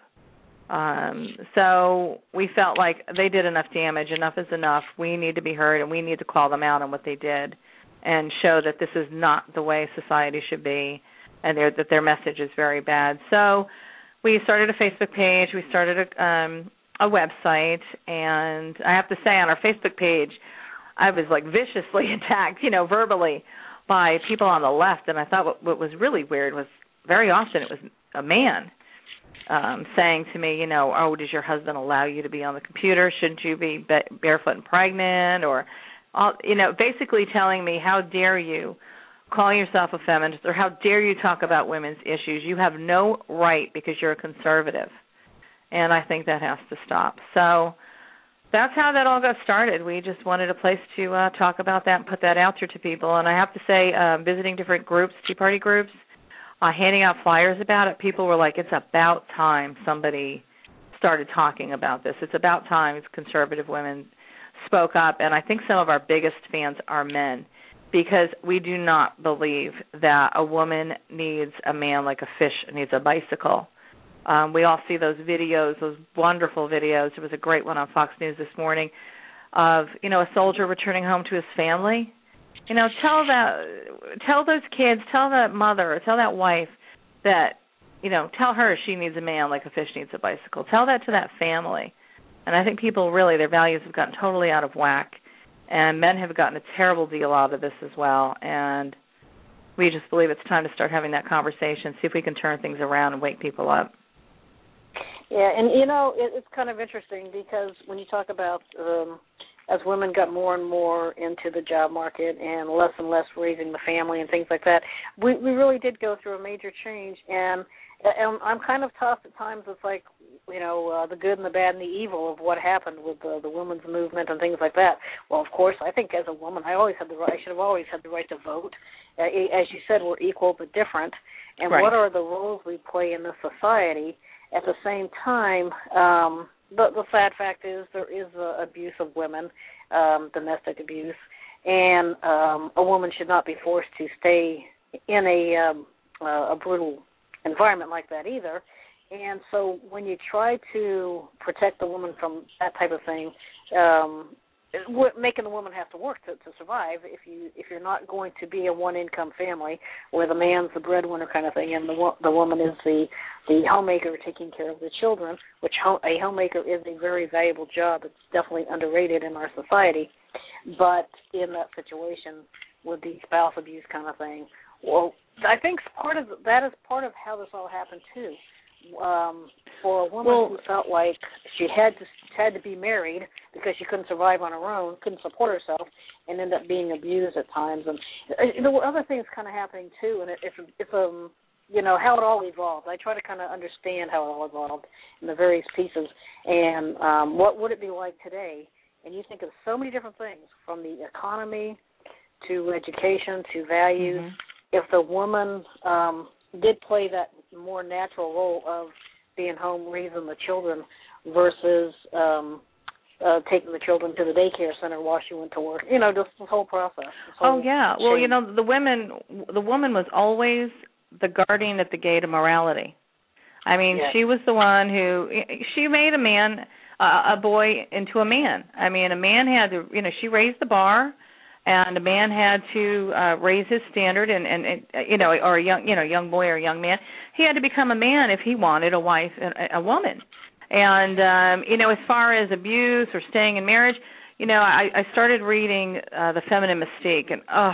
Um, so we felt like they did enough damage. Enough is enough. We need to be heard, and we need to call them out on what they did and show that this is not the way society should be, and that their message is very bad. So we started a Facebook page. We started a, um, a website, and I have to say on our Facebook page, I was like viciously attacked, you know, verbally by people on the left, and I thought what, what was really weird was very often it was a man. um, saying to me, you know, oh, does your husband allow you to be on the computer? Shouldn't you be ba- barefoot and pregnant? Or, all, you know, basically telling me, how dare you call yourself a feminist, or how dare you talk about women's issues? You have no right because you're a conservative. And I think that has to stop. So that's how that all got started. We just wanted a place to uh, talk about that and put that out there to people. And I have to say, uh, visiting different groups, Tea Party groups, uh, handing out flyers about it, people were like, it's about time somebody started talking about this. It's about time conservative women spoke up. And I think some of our biggest fans are men, because we do not believe that a woman needs a man like a fish needs a bicycle. Um, we all see those videos, those wonderful videos. There was a great one on Fox News this morning of, you know, a soldier returning home to his family. You know, tell that, tell those kids, tell that mother, tell that wife that, you know, tell her she needs a man like a fish needs a bicycle. Tell that to that family. And I think people really, their values have gotten totally out of whack, and men have gotten a terrible deal out of this as well. And we just believe it's time to start having that conversation, see if we can turn things around and wake people up. Yeah, and, you know, it, it's kind of interesting because when you talk about um, as women got more and more into the job market and less and less raising the family and things like that, we, we really did go through a major change. And, and I'm kind of tossed at times. It's like, you know, uh, the good and the bad and the evil of what happened with the, the women's movement and things like that. Well, of course, I think as a woman, I always had the right, I should have always had the right to vote. Uh, as you said, we're equal but different. And right. What are the roles we play in this society? At the same time, um, the, the sad fact is there is uh, abuse of women, um, domestic abuse, and um, a woman should not be forced to stay in a, um, uh, a brutal environment like that either. And so when you try to protect the woman from that type of thing, um, making the woman have to work to, to survive, if you if you're not going to be a one income family where the man's the breadwinner kind of thing and the the woman is the the homemaker taking care of the children, which home, a homemaker is a very valuable job. It's definitely underrated in our society. But in that situation with the spouse abuse kind of thing, well, I think part of that is part of how this all happened too. Um, for a woman well, who felt like she had to had to be married because she couldn't survive on her own, couldn't support herself, and ended up being abused at times. And there were other things kind of happening too. And if if um you know how it all evolved, I try to kind of understand how it all evolved in the various pieces. And um, what would it be like today? And you think of so many different things, from the economy to education to values. Mm-hmm. If the woman um, did play that more natural role of being home raising the children versus um, uh, taking the children to the daycare center while she went to work, you know, just this whole process. This whole oh yeah, well, change. you know, the women, the woman was always the guardian at the gate of morality. I mean, yes. She was the one who she made a man, uh, a boy into a man. I mean, a man had to, you know, she raised the bar. And a man had to uh, raise his standard, and, and, and you know, or a young, you know, young boy or a young man, he had to become a man if he wanted a wife, a, a woman. And um, you know, as far as abuse or staying in marriage, you know, I, I started reading uh, The Feminine Mystique, and oh,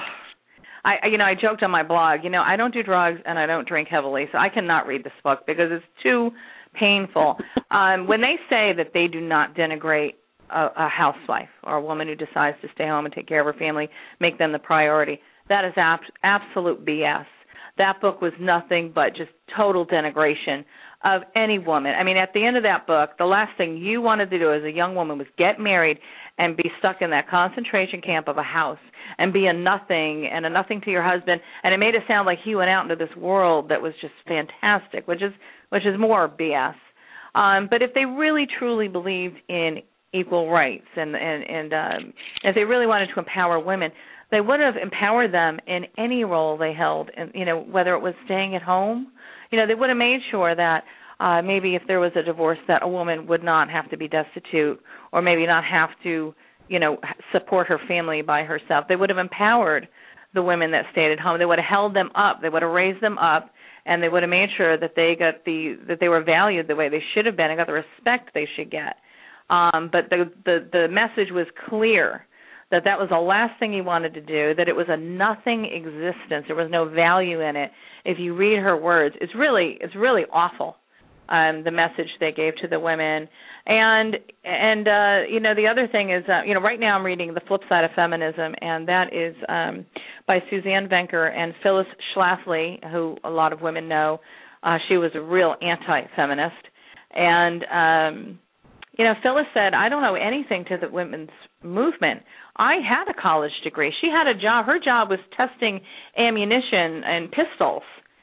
I, you know, I joked on my blog, you know, I don't do drugs and I don't drink heavily, so I cannot read this book because it's too painful. Um, when they say that they do not denigrate A, a housewife or a woman who decides to stay home and take care of her family, make them the priority, that is ab- absolute B S. That book was nothing but just total denigration of any woman. I mean, at the end of that book, the last thing you wanted to do as a young woman was get married and be stuck in that concentration camp of a house and be a nothing and a nothing to your husband. And it made it sound like he went out into this world that was just fantastic, which is which is more B S. Um, but if they really truly believed in equal rights, and and, and um, if they really wanted to empower women, they would have empowered them in any role they held, and you know, whether it was staying at home, you know, they would have made sure that uh, maybe if there was a divorce, that a woman would not have to be destitute, or maybe not have to, you know, support her family by herself. They would have empowered the women that stayed at home. They would have held them up. They would have raised them up, and they would have made sure that they got the that they were valued the way they should have been and got the respect they should get. Um, but the, the, the message was clear that that was the last thing he wanted to do, that it was a nothing existence. There was no value in it. If you read her words, it's really it's really awful. um, the message they gave to the women. And, and uh, you know, the other thing is, uh, you know, right now I'm reading The Flip Side of Feminism, and that is um, by Suzanne Venker and Phyllis Schlafly, who a lot of women know. Uh, she was a real anti-feminist. And, um, you know, Phyllis said, I don't know anything to the women's movement. I had a college degree. She had a job. Her job was testing ammunition and pistols.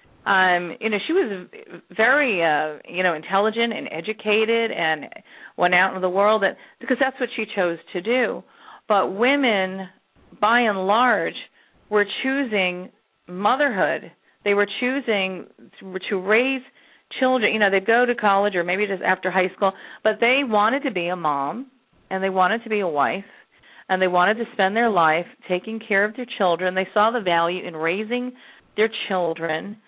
Um, you know, she was very, uh, you know, intelligent and educated and went out into the world and, because that's what she chose to do. But women, by and large, were choosing motherhood. They were choosing to, to raise children. You know, they'd go to college or maybe just after high school, but they wanted to be a mom and they wanted to be a wife and they wanted to spend their life taking care of their children. They saw the value in raising their children.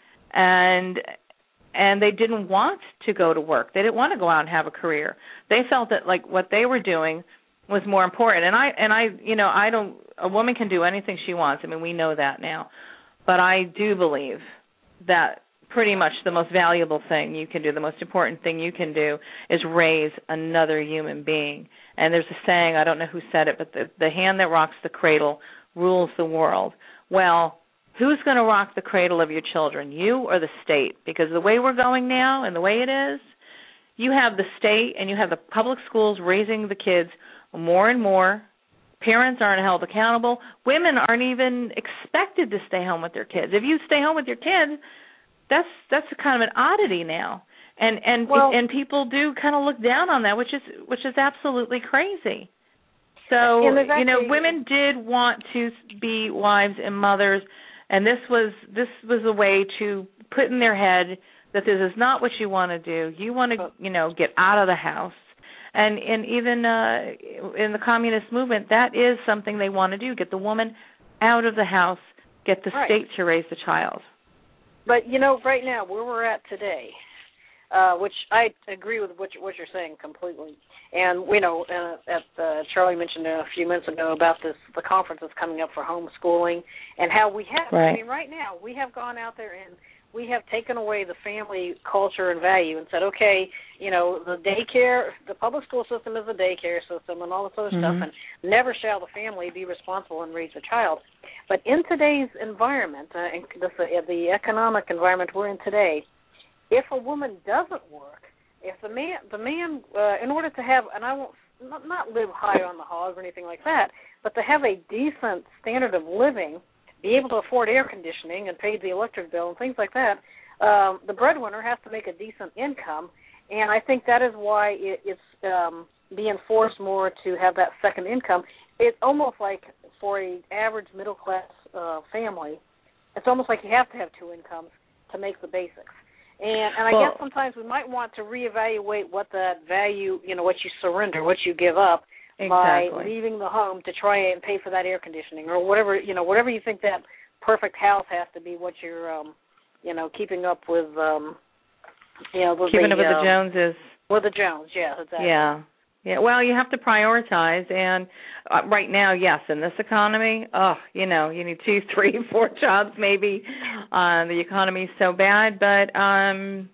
And and they didn't want to go to work. They didn't want to go out and have a career. They felt that like what they were doing was more important. And I and I you know I don't a woman can do anything she wants. I mean, we know that now. But I do believe that pretty much the most valuable thing you can do, the most important thing you can do, is raise another human being. And there's a saying, I don't know who said it, but the the hand that rocks the cradle rules the world. Well, who's going to rock the cradle of your children, you or the state? Because the way we're going now and the way it is, you have the state and you have the public schools raising the kids more and more. Parents aren't held accountable. Women aren't even expected to stay home with their kids. If you stay home with your kids, that's that's kind of an oddity now. And and well, and people do kind of look down on that, which is which is absolutely crazy. So, you know, women did want to be wives and mothers. And this was this was a way to put in their head that this is not what you want to do. You want to, you know, get out of the house. And and even uh, in the communist movement, that is something they want to do: get the woman out of the house, get the right. state to raise the child. But you know, right now where we're at today, uh, which I agree with what, you, what you're saying completely. And you know, uh, at uh, Charlie mentioned a few minutes ago about this the conference that's coming up for homeschooling and how we have. Right. I mean, right now we have gone out there and we have taken away the family culture and value and said, okay, you know, the daycare, the public school system is a daycare system and all this other mm-hmm. stuff, and never shall the family be responsible and raise a child. But in today's environment, uh, and this, uh, the economic environment we're in today, if a woman doesn't work, if the man, the man, uh, in order to have, and I won't not, not live high on the hog or anything like that, but to have a decent standard of living, be able to afford air conditioning and pay the electric bill and things like that, um, the breadwinner has to make a decent income, and I think that is why it, it's um, being forced more to have that second income. It's almost like for an average middle class uh, family, it's almost like you have to have two incomes to make the basics. And, and I well, guess sometimes we might want to reevaluate what that value, you know, what you surrender, what you give up exactly. by leaving the home to try and pay for that air conditioning or whatever, you know, whatever you think that perfect house has to be, what you're, um, you know, keeping up with, um, you know, with keeping the, up with um, the Joneses. With the Jones, yeah, exactly. Yeah. Yeah, well, you have to prioritize, and uh, right now, yes, in this economy, oh, you know, you need two, three, four jobs maybe. Uh, the economy's so bad, but um,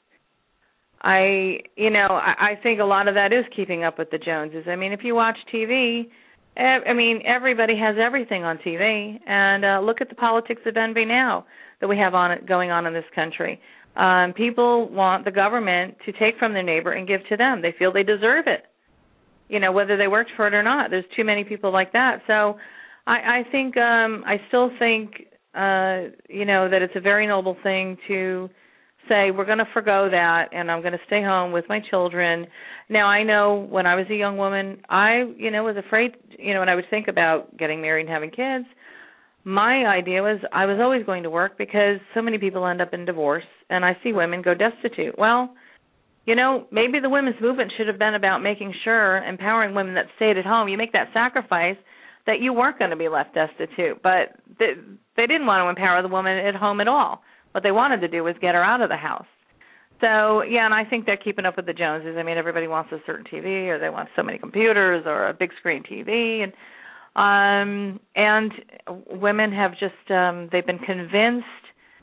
I, you know, I, I think a lot of that is keeping up with the Joneses. I mean, if you watch T V, I mean, everybody has everything on T V, and uh, look at the politics of envy now that we have on it going on in this country. Um, people want the government to take from their neighbor and give to them. They feel they deserve it, you know, whether they worked for it or not. There's too many people like that. So I, I think, um, I still think, uh, you know, that it's a very noble thing to say we're going to forgo that and I'm going to stay home with my children. Now, I know when I was a young woman, I, you know, was afraid, you know, when I would think about getting married and having kids, my idea was I was always going to work because so many people end up in divorce, and I see women go destitute. Well, you know, maybe the women's movement should have been about making sure, empowering women that stayed at home. You make that sacrifice that you weren't going to be left destitute, but they, they didn't want to empower the woman at home at all. What they wanted to do was get her out of the house. So, yeah, and I think they're keeping up with the Joneses. I mean, everybody wants a certain T V, or they want so many computers or a big screen T V, and Um, and women have just, um, they've been convinced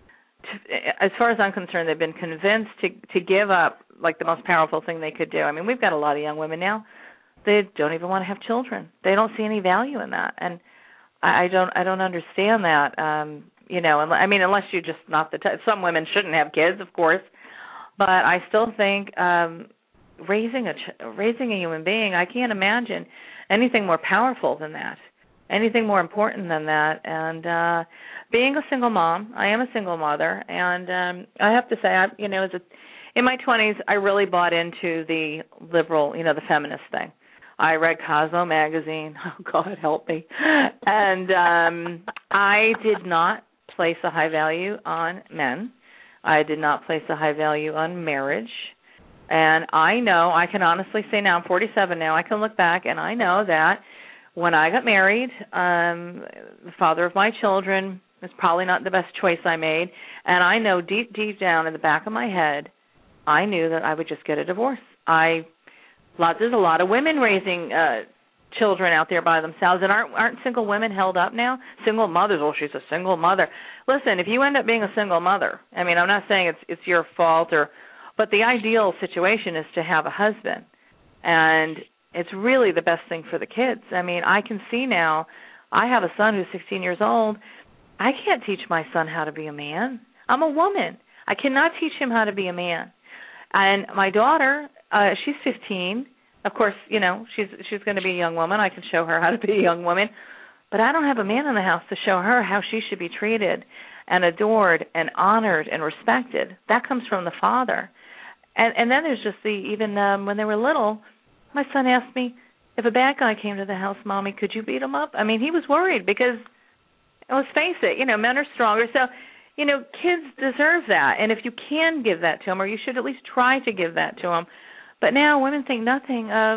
to, as far as I'm concerned, they've been convinced to to give up like the most powerful thing they could do. I mean, we've got a lot of young women now. They don't even want to have children. They don't see any value in that, and I, I don't I don't understand that. Um, you know, I mean, unless you're just not the type. Some women shouldn't have kids, of course, but I still think um, raising a ch- raising a human being, I can't imagine anything more powerful than that. Anything more important than that. And uh, being a single mom, I am a single mother, and um, I have to say, I, you know, as a, in my twenties, I really bought into the liberal, you know, the feminist thing. I read Cosmo magazine. Oh, God, help me. And um, I did not place a high value on men. I did not place a high value on marriage. And I know, I can honestly say now, I'm forty-seven now, I can look back and I know that when I got married, um, the father of my children was probably not the best choice I made. And I know deep, deep down in the back of my head, I knew that I would just get a divorce. I, lots, there's a lot of women raising uh, children out there by themselves, and aren't aren't single women held up now? Single mothers, oh, she's a single mother. Listen, if you end up being a single mother, I mean, I'm not saying it's it's your fault, or, but the ideal situation is to have a husband, and it's really the best thing for the kids. I mean, I can see now, I have a son who's sixteen years old. I can't teach my son how to be a man. I'm a woman. I cannot teach him how to be a man. And my daughter, uh, she's fifteen. Of course, you know, she's she's going to be a young woman. I can show her how to be a young woman. But I don't have a man in the house to show her how she should be treated and adored and honored and respected. That comes from the father. And and then there's just the, even um, when they were little, my son asked me, if a bad guy came to the house, Mommy, could you beat him up? I mean, he was worried because, let's face it, you know, men are stronger. So, you know, kids deserve that. And if you can give that to them, or you should at least try to give that to them. But now women think nothing of,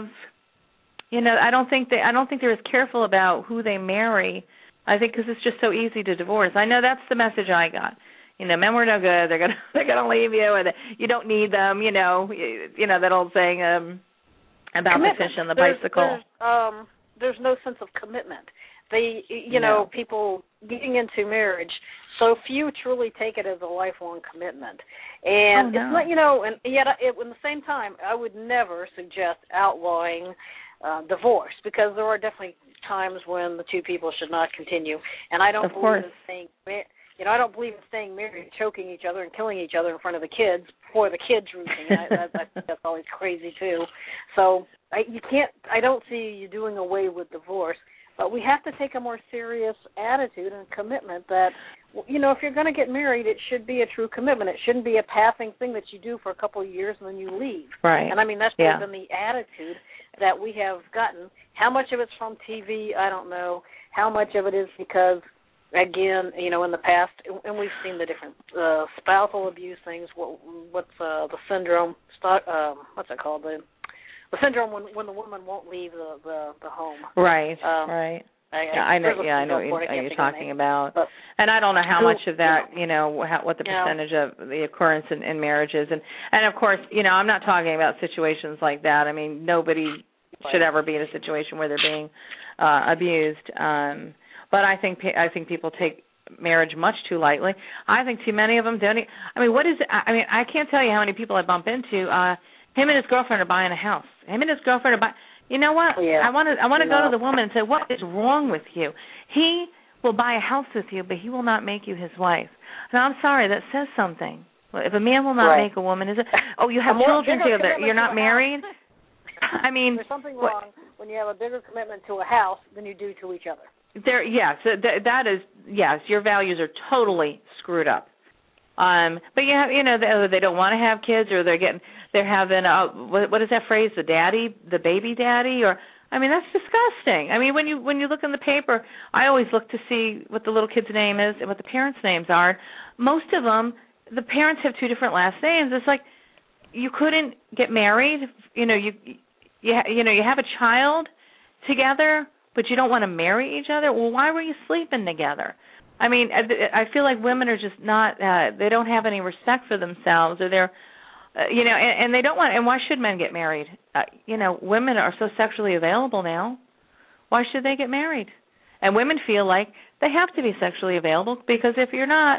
you know, I don't think they, I don't think they're as careful about who they marry. I think because it's just so easy to divorce. I know that's the message I got. You know, men were no good. They're gonna they're gonna leave you, and you don't need them. You know, you, you know that old saying um, about commitment. The fish and the there's, bicycle. There's, um, there's no sense of commitment. They, you no. know, people getting into marriage, so few truly take it as a lifelong commitment. And oh, no. it's not, you know, and yet it, at the same time, I would never suggest outlawing uh, divorce, because there are definitely times when the two people should not continue. And I don't of believe course. in staying, you know, I don't believe in staying married, choking each other and killing each other in front of the kids for the kids' reason. I, I, I think that's always crazy too. So I, you can't. I don't see you doing away with divorce. But we have to take a more serious attitude and commitment that, you know, if you're going to get married, it should be a true commitment. It shouldn't be a passing thing that you do for a couple of years and then you leave. Right. And, I mean, that's yeah. been the attitude that we have gotten. How much of it's from T V, I don't know. How much of it is because, again, you know, in the past, and we've seen the different uh, spousal abuse things, what, what's uh, the syndrome, um, what's it called, the The syndrome when when the woman won't leave the the, the home. Right, um, right. I, yeah, I know. Yeah, I know what you're, you're talking about. But, and I don't know how much of that, you know, how, what the percentage yeah. of the occurrence in, in marriages, and and of course, you know, I'm not talking about situations like that. I mean, nobody right. should ever be in a situation where they're being uh, abused. Um, but I think I think people take marriage much too lightly. I think too many of them don't. I mean, what is? I mean, I can't tell you how many people I bump into. Uh, Him and his girlfriend are buying a house. Him and his girlfriend are buying. You know what? Yeah. I want to. I want to no. go to the woman and say, "What is wrong with you?" He will buy a house with you, but he will not make you his wife. Now, I'm sorry. That says something. If a man will not right. make a woman, is it? Oh, you have children together. You're not married. I mean, there's something what, wrong when you have a bigger commitment to a house than you do to each other. There, yes, that, that is yes. Your values are totally screwed up. Um, but you have, you know, they, they don't want to have kids, or they're getting. They're having, a, what, what is that phrase, the daddy, the baby daddy? Or, I mean, that's disgusting. I mean, when you when you look in the paper, I always look to see what the little kid's name is and what the parents' names are. Most of them, the parents have two different last names. It's like you couldn't get married. You know, you you, you know, you have a child together, but you don't want to marry each other. Well, why were you sleeping together? I mean, I, I feel like women are just not, uh, they don't have any respect for themselves, or they're, Uh, you know, and, and they don't want, and why should men get married? Uh, you know, women are so sexually available now. Why should they get married? And women feel like they have to be sexually available, because if you're not,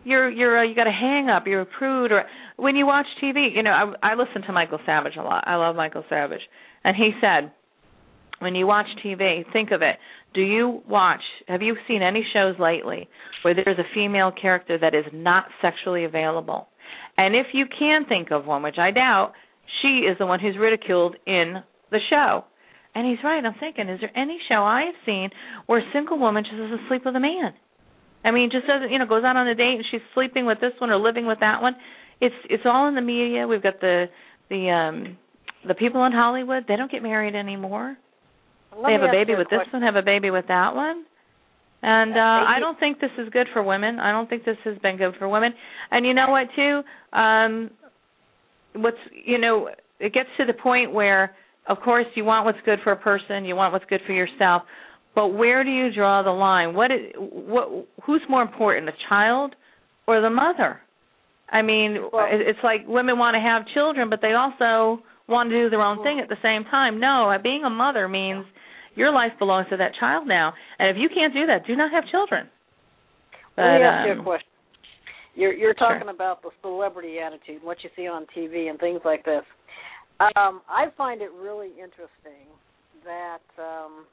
you're you're uh, you got a hang up, you're a prude, or when you watch T V, you know, I, I listen to Michael Savage a lot. I love Michael Savage, and he said, when you watch T V, think of it. Do you watch? Have you seen any shows lately where there's a female character that is not sexually available? And if you can think of one, which I doubt, she is the one who's ridiculed in the show. And he's right. I'm thinking, is there any show I have seen where a single woman just is asleep with a man? I mean, just doesn't, you know, goes out on a date and she's sleeping with this one or living with that one. It's it's all in the media. We've got the the um, the people in Hollywood. They don't get married anymore. Let they have a baby a with question. this one, have a baby with that one. And uh, I don't think this is good for women. I don't think this has been good for women. And you know what, too? Um, what's you know, it gets to the point where, of course, you want what's good for a person, you want what's good for yourself, but where do you draw the line? What is, what, who's more important, the child or the mother? I mean, well, it's like women want to have children, but they also want to do their own thing at the same time. No, being a mother means your life belongs to that child now, and if you can't do that, do not have children. But, Let me ask um, you a question. You're, you're talking sure. about the celebrity attitude, what you see on T V and things like this. Um, I find it really interesting that um,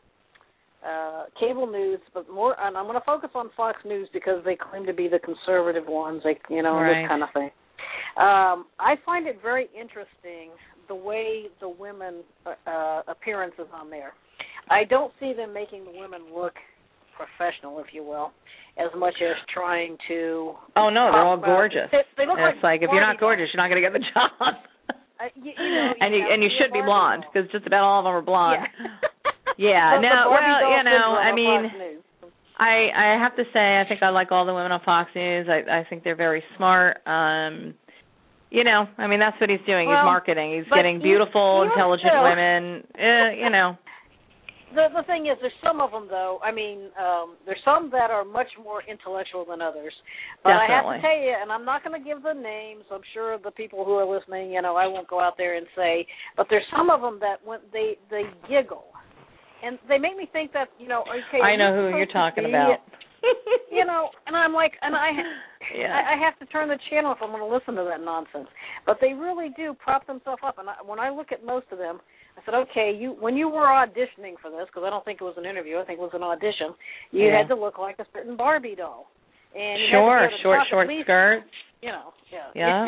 uh, cable news, but more, and I'm going to focus on Fox News because they claim to be the conservative ones, like you know, right. this kind of thing. Um, I find it very interesting the way the women uh, appearances on there. I don't see them making the women look professional, if you will, as much as trying to. Oh no, they're all gorgeous. They, they look and like it's like if you're not gorgeous, you're not going to get the job. Uh, you, you know, and you, you and you should be blonde because just about all of them are blonde. Yeah. yeah. the, Now, the well, you know, I mean, News. I I have to say, I think I like all the women on Fox News. I I think they're very smart. Um, you know, I mean, that's what he's doing. Well, he's marketing. He's getting you, beautiful, you intelligent still, women. Uh, you know. The the thing is, there's some of them though. I mean, um, there's some that are much more intellectual than others. But Definitely. I have to tell you, and I'm not going to give the names. I'm sure the people who are listening, you know, I won't go out there and say. But there's some of them that when they they giggle, and they make me think that you know. Okay, I know you who you're talking be, about. You know, and I'm like, and I, yeah. I, I have to turn the channel if I'm going to listen to that nonsense. But they really do prop themselves up, and I, when I look at most of them. I said, okay, you when you were auditioning for this, because I don't think it was an interview, I think it was an audition, you yeah. had to look like a certain Barbie doll. And you sure, had to short, short least, skirts. You know, yeah. Yeah.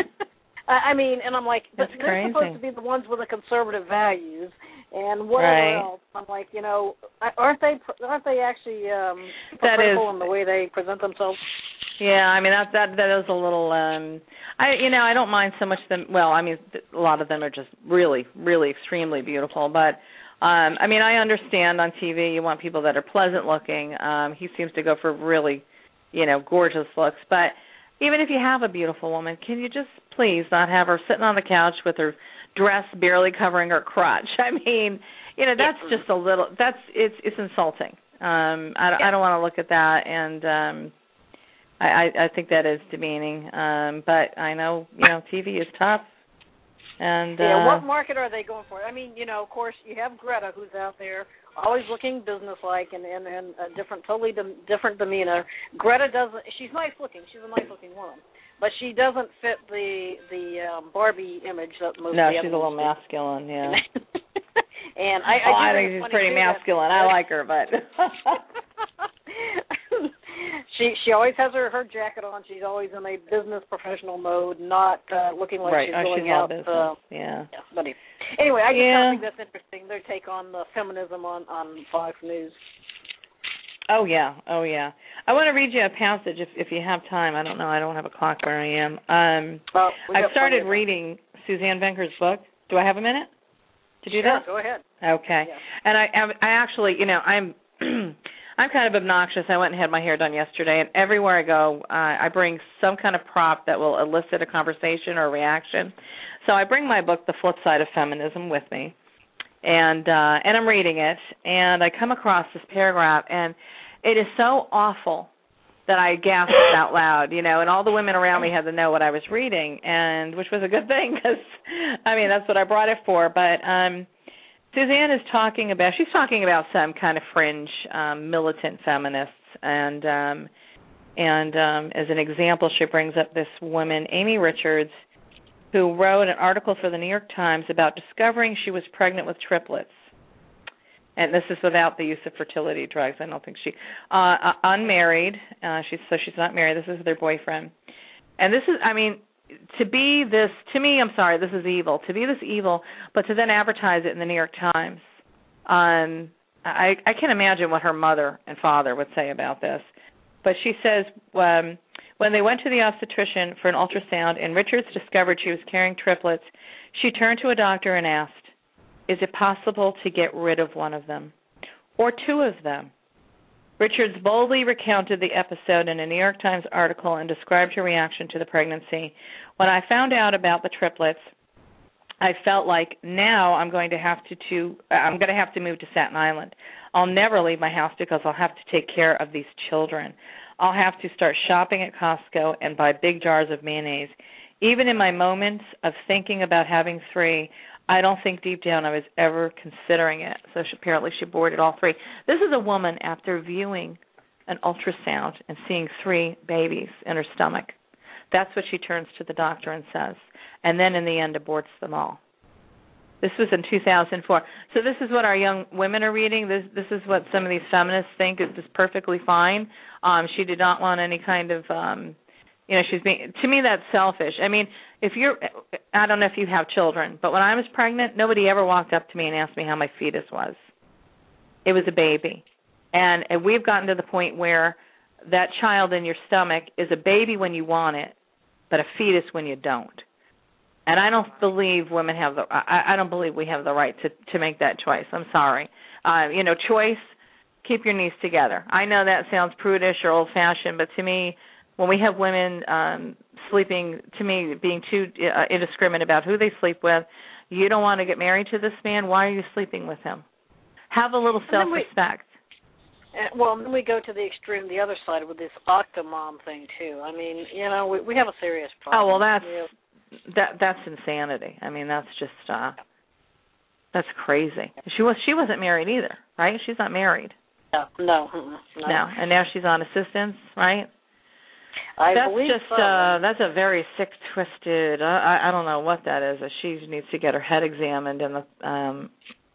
I mean, and I'm like, but That's they're crazy. supposed to be the ones with the conservative values and whatever right. else. I'm like, you know, aren't they aren't they actually um, that critical is, in the way they present themselves? Yeah, I mean that that that is a little. Um, I you know I don't mind so much them. Well, I mean a lot of them are just really really extremely beautiful. But um, I mean I understand on T V you want people that are pleasant looking. Um, he seems to go for really, you know, gorgeous looks. But even if you have a beautiful woman, can you just please not have her sitting on the couch with her dress barely covering her crotch? I mean, you know that's just a little. That's it's it's insulting. Um, I, I don't want to look at that and. Um, I, I think that is demeaning, um, but I know you know T V is tough. And yeah, uh, what market are they going for? I mean, you know, of course, you have Greta, who's out there, always looking businesslike and and, and a different, totally de- different demeanor. Greta doesn't. She's nice looking. She's a nice looking woman, but she doesn't fit the the um, Barbie image that most. No, of the she's a little masculine. Yeah. and I, I, oh, I think think she's pretty masculine. That, I like her, but. She she always has her, her jacket on. She's always in a business professional mode, not uh, looking like right. she's oh, going she's out. all business. Uh, yeah. yeah. But anyway, I just yeah. think that's interesting. Their take on the feminism on, on Fox News. Oh yeah, oh yeah. I want to read you a passage if if you have time. I don't know. I don't have a clock where I am. Um, well, we I've started reading Suzanne Venker's book. Do I have a minute to do sure, that? Go ahead. Okay. Yeah. And I I actually, you know, I'm. I'm kind of obnoxious. I went and had my hair done yesterday, and everywhere I go, uh, I bring some kind of prop that will elicit a conversation or a reaction. So I bring my book, The Flip Side of Feminism, with me, and uh, and I'm reading it, and I come across this paragraph, and it is so awful that I gasped out loud, you know, and all the women around me had to know what I was reading, and which was a good thing because, I mean, that's what I brought it for, but... um Suzanne is talking about, she's talking about some kind of fringe um, militant feminists, and um, And um, as an example, she brings up this woman, Amy Richards, who wrote an article for the New York Times about discovering she was pregnant with triplets. And this is without the use of fertility drugs. I don't think she, uh, unmarried. Uh, she's so she's not married. This is their boyfriend. And this is, I mean, to be this, to me, I'm sorry, this is evil. To be this evil, but to then advertise it in the New York Times. Um, I, I can't imagine what her mother and father would say about this. But she says, um, when they went to the obstetrician for an ultrasound and Richards discovered she was carrying triplets, she turned to a doctor and asked, is it possible to get rid of one of them or two of them? Richards boldly recounted the episode in a New York Times article and described her reaction to the pregnancy. When I found out about the triplets, I felt like now I'm going to have to, to I'm going to have to move to Staten Island. I'll never leave my house because I'll have to take care of these children. I'll have to start shopping at Costco and buy big jars of mayonnaise. Even in my moments of thinking about having three, I don't think deep down I was ever considering it. So she, apparently she aborted all three. This is a woman after viewing an ultrasound and seeing three babies in her stomach. That's what she turns to the doctor and says, and then in the end aborts them all. This was in two thousand four. So this is what our young women are reading. This this is what some of these feminists think is just perfectly fine. Um, she did not want any kind of, um, you know, she's being, to me that's selfish. I mean, if you're, I don't know if you have children, but when I was pregnant, nobody ever walked up to me and asked me how my fetus was. It was a baby. And, and we've gotten to the point where that child in your stomach is a baby when you want it, but a fetus when you don't. And I don't believe women have the, I, I don't believe we have the right to, to make that choice. I'm sorry. Uh, you know, choice, keep your knees together. I know that sounds prudish or old-fashioned, but to me, when we have women um, sleeping, to me, being too uh, indiscriminate about who they sleep with, you don't want to get married to this man, why are you sleeping with him? Have a little self-respect. We, well, then we go to the extreme, the other side with this Octomom thing, too. I mean, you know, we, we have a serious problem. Oh, well, that's... You know, That that's insanity. I mean, that's just uh, that's crazy. She was she wasn't married either, right? She's not married. No, no, no. No, and now she's on assistance, right? I that's believe just so. uh, that's a very sick, twisted. Uh, I I don't know what that is. She needs to get her head examined, and the um,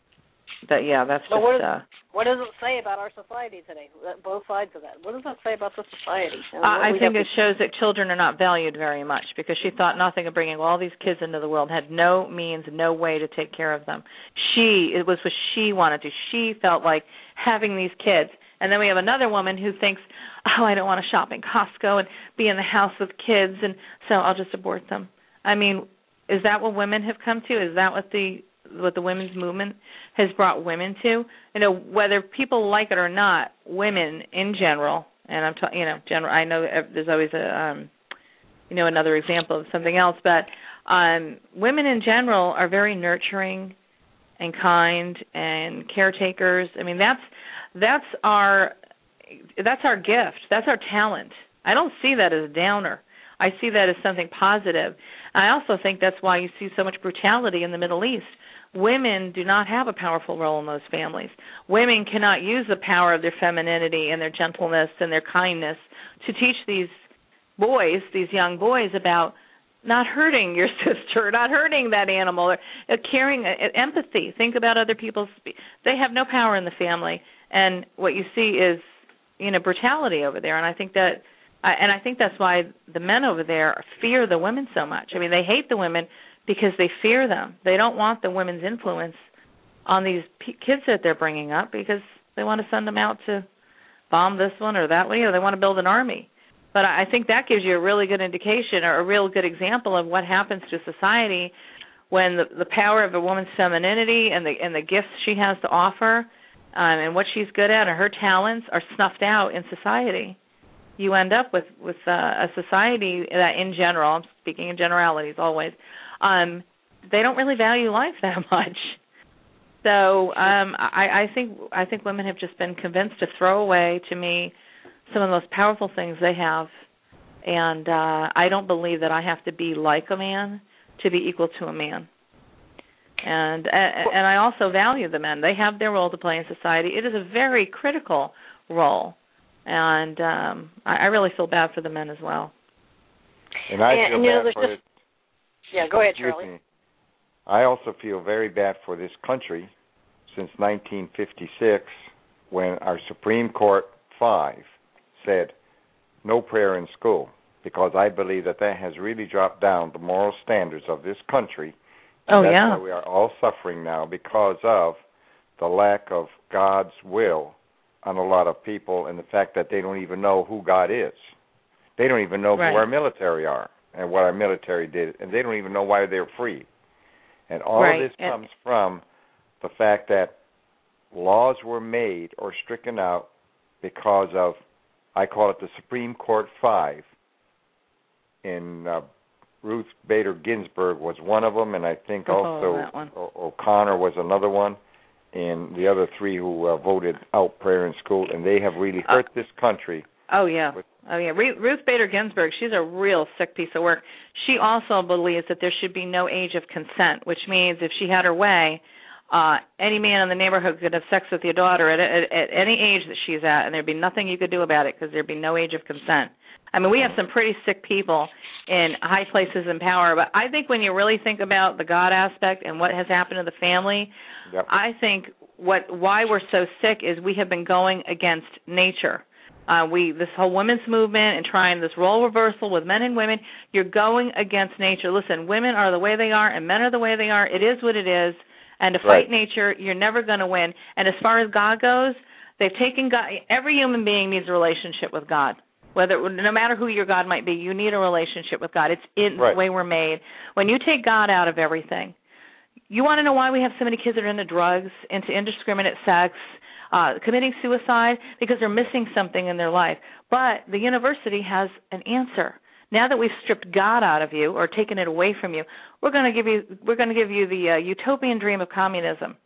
that yeah, that's but just. What, is, uh, what does it say about our society today? Both sides of that. What does that say about the society? Uh, I think it shows that children are not valued very much because she thought nothing of bringing all these kids into the world, had no means, no way to take care of them. She, it was what she wanted to. She felt like having these kids. And then we have another woman who thinks, oh, I don't want to shop in Costco and be in the house with kids, and so I'll just abort them. I mean, is that what women have come to? Is that what the what the women's movement has brought women to? You know, whether people like it or not, women in general, and I'm talking, you know, general. I know there's always a, um, you know, another example of something else, but um, women in general are very nurturing and kind and caretakers. I mean, that's that's our that's our gift. That's our talent. I don't see that as a downer. I see that as something positive. I also think that's why you see so much brutality in the Middle East. Women do not have a powerful role in those families. Women cannot use the power of their femininity and their gentleness and their kindness to teach these boys, these young boys, about not hurting your sister, not hurting that animal, or uh, caring, uh, empathy. Think about other people's. They have no power in the family, and what you see is, you know, brutality over there. And I think that, uh, and I think that's why the men over there fear the women so much. I mean, they hate the women because they fear them. They don't want the women's influence on these p- kids that they're bringing up because they want to send them out to bomb this one or that one. You know, they want to build an army. But I think that gives you a really good indication or a real good example of what happens to society when the, the power of a woman's femininity and the and the gifts she has to offer um, and what she's good at and her talents are snuffed out in society. You end up with, with uh, a society that in general, I'm speaking in generalities always, um, they don't really value life that much. So um, I, I think I think women have just been convinced to throw away, to me, some of the most powerful things they have, and uh, I don't believe that I have to be like a man to be equal to a man. And and I also value the men. They have their role to play in society. It is a very critical role. And um, I, I really feel bad for the men as well. And I and, feel and, you know, bad for just, it. Yeah, go ahead, Excuse Charlie. me. I also feel very bad for this country since nineteen fifty-six, when our Supreme Court five said no prayer in school, because I believe that that has really dropped down the moral standards of this country. And oh, that's yeah. why we are all suffering now, because of the lack of God's will on a lot of people, and the fact that they don't even know who God is. They don't even know right. who our military are and what our military did, and they don't even know why they're free. And all right. of this and, comes from the fact that laws were made or stricken out because of, I call it the Supreme Court Five. In uh, Ruth Bader Ginsburg was one of them, and I think oh, also that one. o- O'Connor was another one, and the other three who uh, voted out prayer in school, and they have really hurt uh, this country. Oh, yeah. Oh, yeah. Ruth Bader Ginsburg, she's a real sick piece of work. She also believes that there should be no age of consent, which means if she had her way, uh, any man in the neighborhood could have sex with your daughter at, at, at any age that she's at, and there'd be nothing you could do about it because there'd be no age of consent. I mean, we have some pretty sick people in high places in power, but I think when you really think about the God aspect and what has happened to the family, yep. I think what why we're so sick is we have been going against nature. Uh, we this whole women's movement and trying this role reversal with men and women, you're going against nature. Listen, women are the way they are and men are the way they are. It is what it is. And to right. fight nature, you're never going to win. And as far as God goes, they've taken God. Every human being needs a relationship with God. Whether no matter who your God might be, you need a relationship with God. It's in right. the way we're made. When you take God out of everything, you want to know why we have so many kids that are into drugs, into indiscriminate sex, uh, committing suicide? Because they're missing something in their life. But the university has an answer. Now that we've stripped God out of you or taken it away from you, we're going to give you we're going to give you the uh, utopian dream of communism.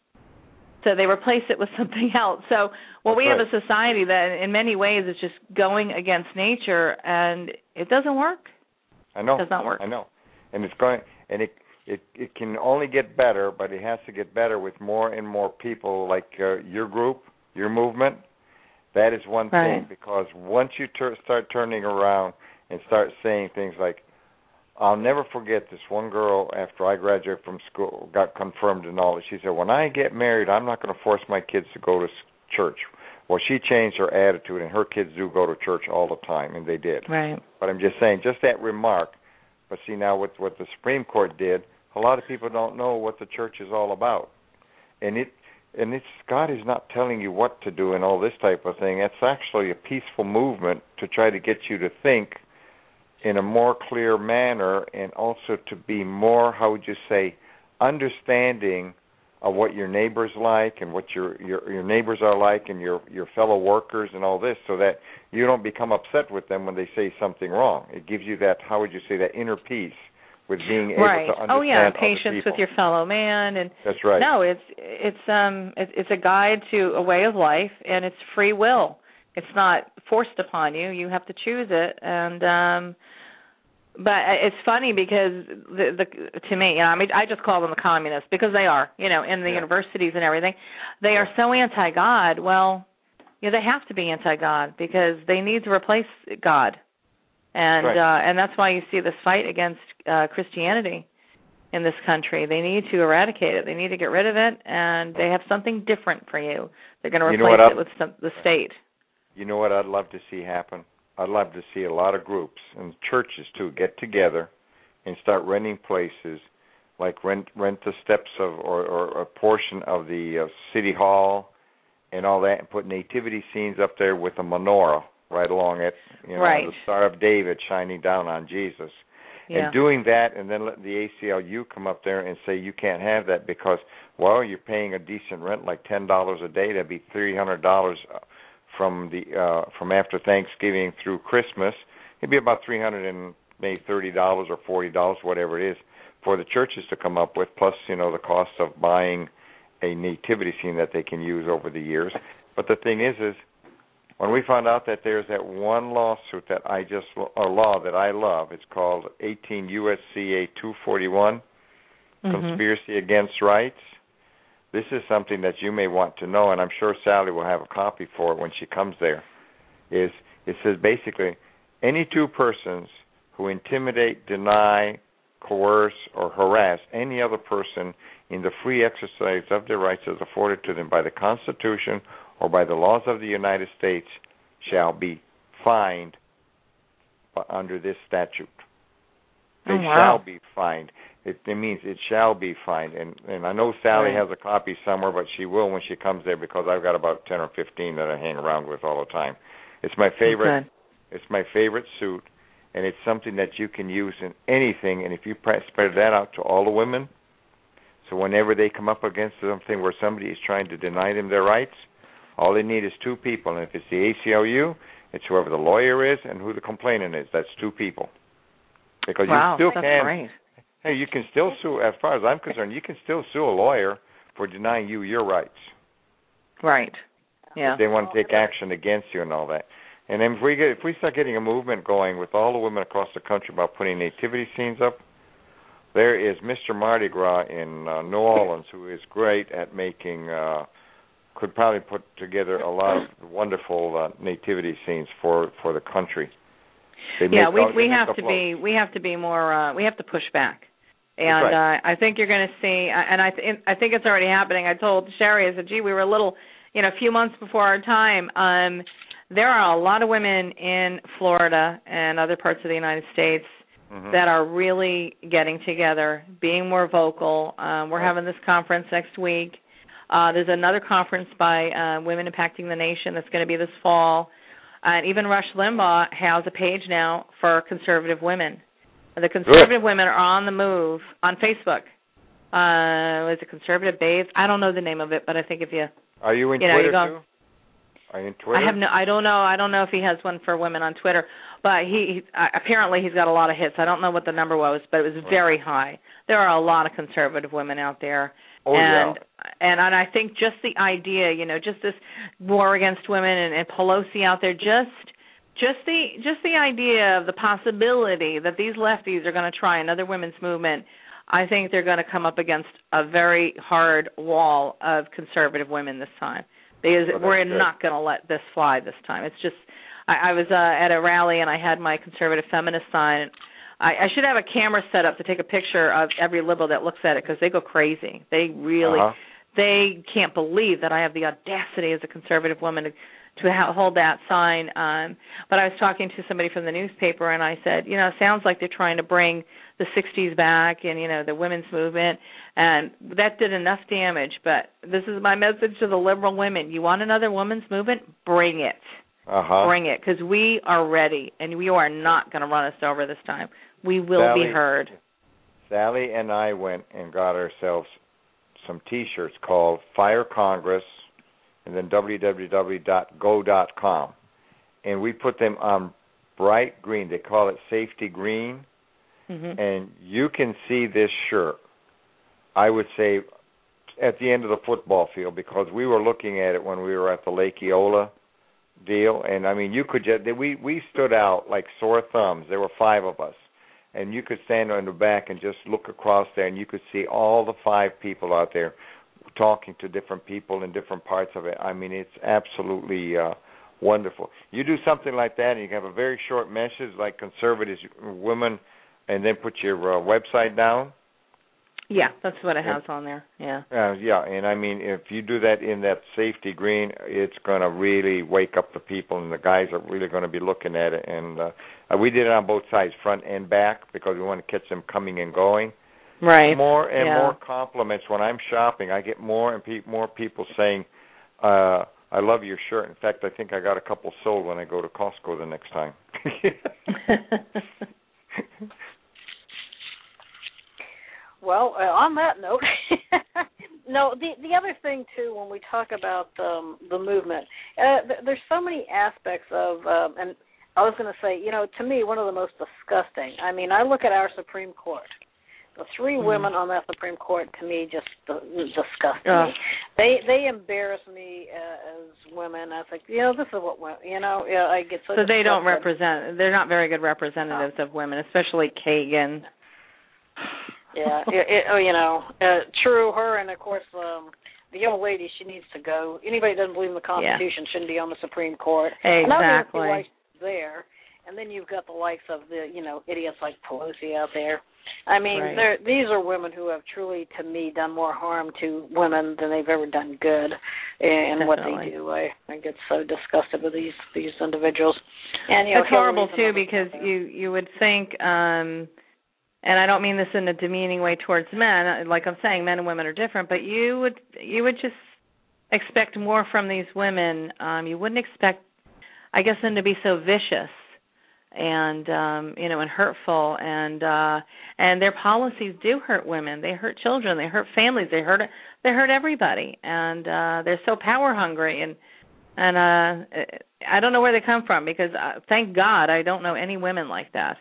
So they replace it with something else. So well, That's we right. have a society that in many ways is just going against nature, and it doesn't work. I know. It does not work. I know. And it's going, and it it it can only get better, but it has to get better with more and more people like uh, your group, your movement. That is one right. thing, because once you ter- start turning around and start saying things like, I'll never forget this one girl after I graduated from school, got confirmed and all that. She said, when I get married, I'm not going to force my kids to go to church. Well, she changed her attitude, and her kids do go to church all the time, and they did. Right. But I'm just saying, just that remark. But see, now with what the Supreme Court did, a lot of people don't know what the church is all about. And it and it's God is not telling you what to do and all this type of thing. It's actually a peaceful movement to try to get you to think in a more clear manner, and also to be more, how would you say, understanding of what your neighbors like and what your your, your neighbors are like and your, your fellow workers and all this, so that you don't become upset with them when they say something wrong. It gives you that, how would you say, that inner peace with being able right. to understand oh yeah, other patience people. with your fellow man, and that's right. No, it's it's um it, it's a guide to a way of life, and it's free will. It's not forced upon you. You have to choose it, and um, but it's funny because the, the to me, you know, I mean, I just call them the communists because they are, you know, in the yeah. universities and everything. They are so anti-God. Well, you know, they have to be anti-God because they need to replace God. And right. uh, and that's why you see this fight against uh, Christianity in this country. They need to eradicate it. They need to get rid of it, and they have something different for you. They're going to replace you know it with some, the state. You know what I'd love to see happen? I'd love to see a lot of groups and churches, too, get together and start renting places, like rent rent the steps of or, or a portion of the uh, city hall and all that, and put nativity scenes up there with a menorah right along it, you know, right. the Star of David shining down on Jesus. Yeah. And doing that, and then let the A C L U come up there and say you can't have that because, well, you're paying a decent rent, like ten dollars a day. That'd be three hundred dollars from the uh, from after Thanksgiving through Christmas. It'd be about three hundred and maybe thirty dollars or forty dollars, whatever it is, for the churches to come up with. Plus, you know, the cost of buying a nativity scene that they can use over the years. But the thing is, is when we found out that there's that one lawsuit that I just, a law that I love, it's called eighteen U S C A two forty-one, mm-hmm. Conspiracy Against Rights. This is something that you may want to know, and I'm sure Sally will have a copy for it when she comes there. is it says basically any two persons who intimidate, deny, coerce, or harass any other person in the free exercise of their rights as afforded to them by the Constitution or by the laws of the United States shall be fined under this statute. They oh, wow. shall be fined. It, it means it shall be fined. And, and I know Sally right. has a copy somewhere, but she will when she comes there because I've got about ten or fifteen that I hang around with all the time. It's my favorite. Okay. It's my favorite suit, and it's something that you can use in anything. And if you spread that out to all the women, so whenever they come up against something where somebody is trying to deny them their rights, all they need is two people. And if it's the A C L U, it's whoever the lawyer is and who the complainant is. That's two people. Because wow, you still that's can. Great. Hey, you can still sue. As far as I'm concerned, you can still sue a lawyer for denying you your rights. Right. Yeah. If they want to take action against you and all that. And then if we get, if we start getting a movement going with all the women across the country about putting nativity scenes up, there is Mister Mardi Gras in uh, New Orleans who is great at making. Uh, could probably put together a lot of wonderful uh, nativity scenes for, for the country. They yeah, we all, we have to be we have to be more uh, we have to push back, and right. uh, I think you're going to see, and I th- I think it's already happening. I told Sherry, I said, gee, we were a little, you know, a few months before our time. Um, there are a lot of women in Florida and other parts of the United States mm-hmm. that are really getting together, being more vocal. Um, we're right. having this conference next week. Uh, there's another conference by uh, Women Impacting the Nation that's going to be this fall. And even Rush Limbaugh has a page now for conservative women. The conservative Good. women are on the move on Facebook. Uh, is it Conservative Babes? I don't know the name of it, but I think if you are you in you know, Twitter you go, too? Are you in Twitter? I have no. I don't know. I don't know if he has one for women on Twitter, but he, he uh, apparently he's got a lot of hits. I don't know what the number was, but it was very high. There are a lot of conservative women out there. Oh, and, yeah. and and I think just the idea, you know, just this war against women and, and Pelosi out there, just just the just the idea of the possibility that these lefties are going to try another women's movement, I think they're going to come up against a very hard wall of conservative women this time. Because well, we're good. not going to let this fly this time. It's just, I, I was uh, at a rally and I had my conservative feminist sign. I, I should have a camera set up to take a picture of every liberal that looks at it because they go crazy. They really, uh-huh. they can't believe that I have the audacity as a conservative woman to, to ha- hold that sign. Um, but I was talking to somebody from the newspaper and I said, you know, it sounds like they're trying to bring the sixties back and, you know, the women's movement. And that did enough damage. But this is my message to the liberal women. You want another women's movement? Bring it. Uh-huh. Bring it, because we are ready, and we are not going to run us over this time. We will Sally, be heard. Sally and I went and got ourselves some T-shirts called Fire Congress and then w w w dot go dot com. And we put them on bright green. They call it safety green. Mm-hmm. And you can see this shirt, I would say, at the end of the football field because we were looking at it when we were at the Lake Eola deal, and I mean, you could just we we stood out like sore thumbs. There were five of us, and you could stand on the back and just look across there, and you could see all the five people out there talking to different people in different parts of it. I mean, it's absolutely uh, wonderful. You do something like that, and you have a very short message like conservative women, and then put your uh, website down. Yeah, that's what it has on there. Yeah. Uh, yeah, and I mean, if you do that in that safety green, it's going to really wake up the people, and the guys are really going to be looking at it. And uh, we did it on both sides, front and back, because we want to catch them coming and going. Right. More and yeah. more compliments when I'm shopping. I get more and pe- more people saying, uh, "I love your shirt." In fact, I think I got a couple sold when I go to Costco the next time. Well, uh, on that note, no, the the other thing, too, when we talk about um, the movement, uh, th- there's so many aspects of, um, and I was going to say, you know, to me, one of the most disgusting, I mean, I look at our Supreme Court. The three mm. women on that Supreme Court, to me, just uh, disgust uh. me. They they embarrass me uh, as women. I think, you know, this is what women, you know, yeah, I get so So disgusted. they don't represent, they're not very good representatives no. of women, especially Kagan. Yeah, it, it, oh, you know, uh, true. Her and of course um, the old lady. She needs to go. Anybody who doesn't believe in the Constitution yeah. shouldn't be on the Supreme Court. Exactly. And there, and then you've got the likes of the you know idiots like Pelosi out there. I mean, right. these are women who have truly, to me, done more harm to women than they've ever done good in what they do. I, I get so disgusted with these these individuals. And you know, it's horrible too because you you would think, um, and I don't mean this in a demeaning way towards men. Like I'm saying, men and women are different, but you would you would just expect more from these women. Um, you wouldn't expect, I guess, them to be so vicious and um you know and hurtful, and uh and their policies do hurt women. They hurt children, they hurt families, they hurt they hurt everybody, and uh they're so power hungry, and and uh I don't know where they come from, because uh, thank God I don't know any women like that,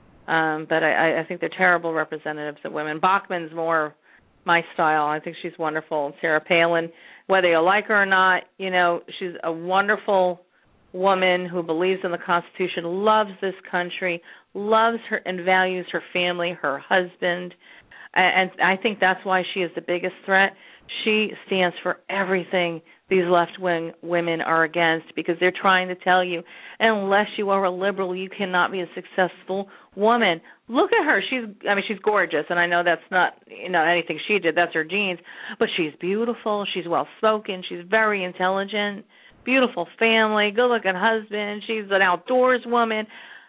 um but I I think they're terrible representatives of women. Bachmann's more my style. I think she's wonderful. Sarah Palin, whether you like her or not, you know, she's a wonderful woman who believes in the Constitution, loves this country, loves her and values her family, her husband, and I think that's why she is the biggest threat. She stands for everything these left-wing women are against, because they're trying to tell you, unless you are a liberal, you cannot be a successful woman. Look at her. She's, I mean, she's gorgeous, and I know that's not, you know, anything she did. That's her genes, but she's beautiful. She's well-spoken. She's very intelligent. Beautiful family, good-looking husband. She's an outdoors woman.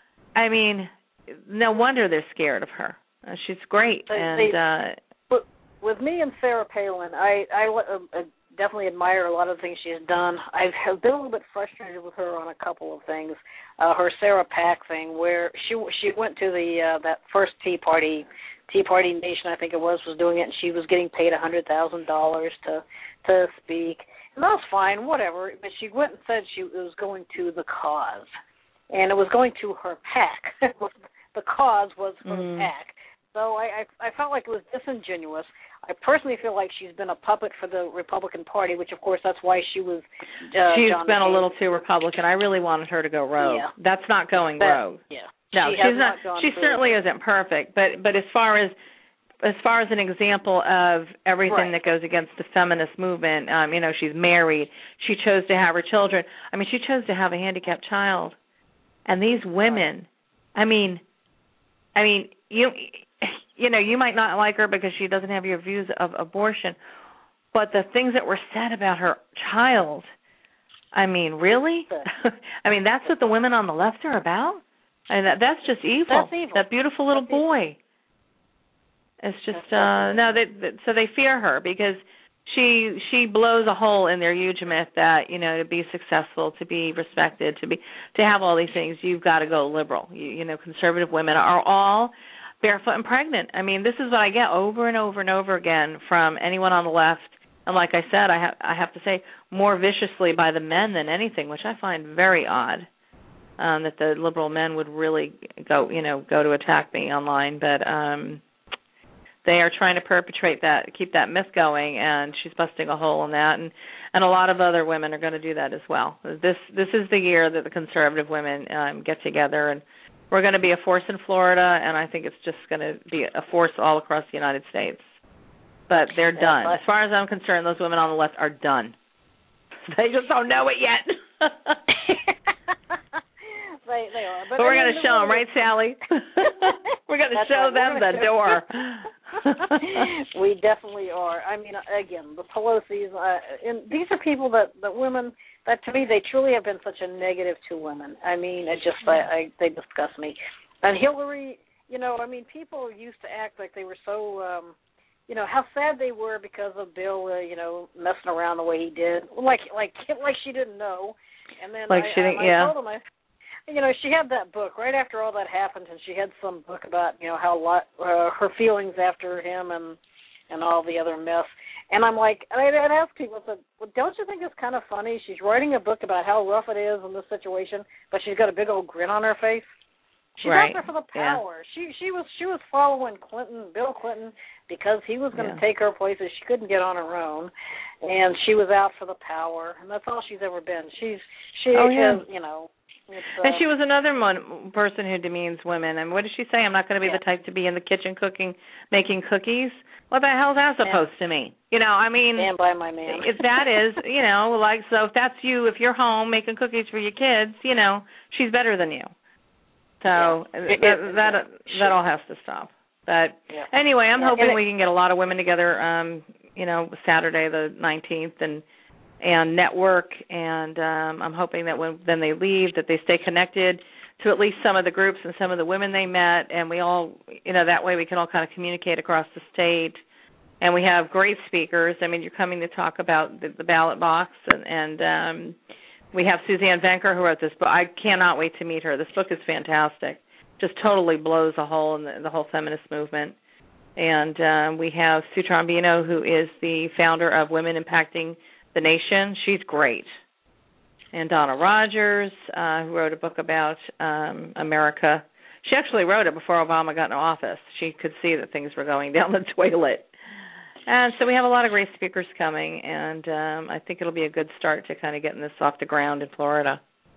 I mean, no wonder they're scared of her. Uh, she's great. They, and they, uh, with me and Sarah Palin, I, I uh, definitely admire a lot of the things she's done. I've been a little bit frustrated with her on a couple of things. Uh, her Sarah Pack thing, where she she went to the uh, that first Tea Party, Tea Party Nation, I think it was, was doing it, and she was getting paid a hundred thousand dollars to to speak. And that was fine, whatever, but she went and said she was going to the cause, and it was going to her PAC. The cause was her mm. PAC. So I, I, I felt like it was disingenuous. I personally feel like she's been a puppet for the Republican Party, which, of course, that's why she was uh, She's John been McCain. a little too Republican. I really wanted her to go rogue. Yeah. That's not going that, rogue. Yeah. No, she she's not. not She certainly isn't perfect, but but as far as As far as an example of everything right. that goes against the feminist movement, um, you know, she's married. She chose to have her children. I mean, she chose to have a handicapped child. And these women, I mean, I mean, you, you know, you might not like her because she doesn't have your views of abortion, but the things that were said about her child, I mean, really? I mean, that's what the women on the left are about? I mean, that, that's just evil. That's evil. That beautiful little that's boy. Evil. It's just uh, no, they, they, so they fear her because she she blows a hole in their huge myth that, you know, to be successful, to be respected, to be to have all these things, you've got to go liberal. You, you know, conservative women are all barefoot and pregnant. I mean, this is what I get over and over and over again from anyone on the left. And like I said, I have I have to say more viciously by the men than anything, which I find very odd. Um, that the liberal men would really go, you know, go to attack me online, but. Um, They are trying to perpetrate that, keep that myth going, and she's busting a hole in that, and, and a lot of other women are going to do that as well. This this is the year that the conservative women um, get together, and we're going to be a force in Florida, and I think it's just going to be a force all across the United States. But they're done. As far as I'm concerned, those women on the left are done. They just don't know it yet. They, they are. But, but we're I going mean, to show them, right, Sally? We're going to show right. them the door. We definitely are. I mean, again, the Pelosi's, uh, and these are people that, that women, that to me, they truly have been such a negative to women. I mean, it just, I, I, they disgust me. And Hillary, you know, I mean, people used to act like they were so, um, you know, how sad they were because of Bill, uh, you know, messing around the way he did, like, like, like she didn't know. And then like I, she didn't, I, I yeah. told them, I, you know, she had that book right after all that happened, and she had some book about, you know, how lot, uh, her feelings after him and and all the other mess. And I'm like, I'd, I'd ask people, I said, well, don't you think it's kind of funny? She's writing a book about how rough it is in this situation, but she's got a big old grin on her face. She's right. out there for the power. Yeah. She she was she was following Clinton, Bill Clinton, because he was going to yeah. take her places she couldn't get on her own, and she was out for the power, and that's all she's ever been. She's she oh, yeah. has, you know. It's, and uh, she was another mon- person who demeans women. And what did she say? I'm not going to be yeah. the type to be in the kitchen cooking, making cookies. What the hell is that supposed yeah. to mean? You know, I mean, stand by my man. if that is, you know, like, so if that's you, if you're home making cookies for your kids, you know, she's better than you. So yeah. that it, that, that, yeah. that all has to stop. But yeah. anyway, I'm yeah. hoping it, we can get a lot of women together, um, you know, Saturday the nineteenth and and network, and um, I'm hoping that when then they leave, that they stay connected to at least some of the groups and some of the women they met, and we all, you know, that way we can all kind of communicate across the state. And we have great speakers. I mean, you're coming to talk about the, the ballot box, and, and um, we have Suzanne Venker who wrote this book. I cannot wait to meet her. This book is fantastic. Just totally blows a hole in the, the whole feminist movement. And um, we have Sue Trombino, who is the founder of Women Impacting the Nation. She's great. And Donna Rogers, uh, who wrote a book about um, America. She actually wrote it before Obama got into office. She could see that things were going down the toilet. And so we have a lot of great speakers coming, and um, I think it'll be a good start to kind of getting this off the ground in Florida.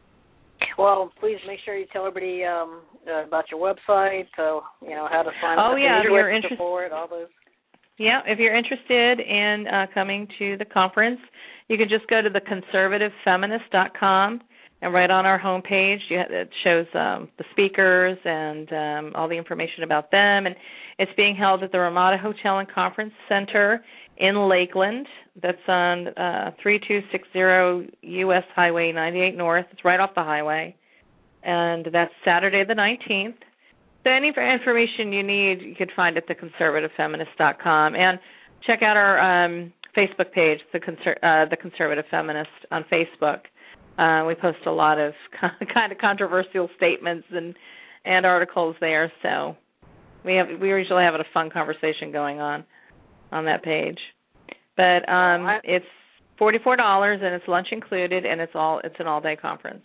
Well, please make sure you tell everybody um, uh, about your website, so you know how to sign up. Oh yeah, if you're interested for it, all those. Yeah, if you're interested in uh, coming to the conference, you can just go to the conservative feminist dot com, and right on our homepage, you have, it shows um, the speakers and um, all the information about them. And it's being held at the Ramada Hotel and Conference Center in Lakeland. That's on uh, three two six zero U S Highway ninety-eight North. It's right off the highway. And that's Saturday the nineteenth. So any information you need, you could find at the conservative feminist dot com. And check out our um, Facebook page, the, Conser- uh, the Conservative Feminist on Facebook. Uh, we post a lot of kind of controversial statements and, and articles there. So we have we usually have a fun conversation going on on that page. But um, it's forty-four dollars and it's lunch included, and it's all it's an all-day conference.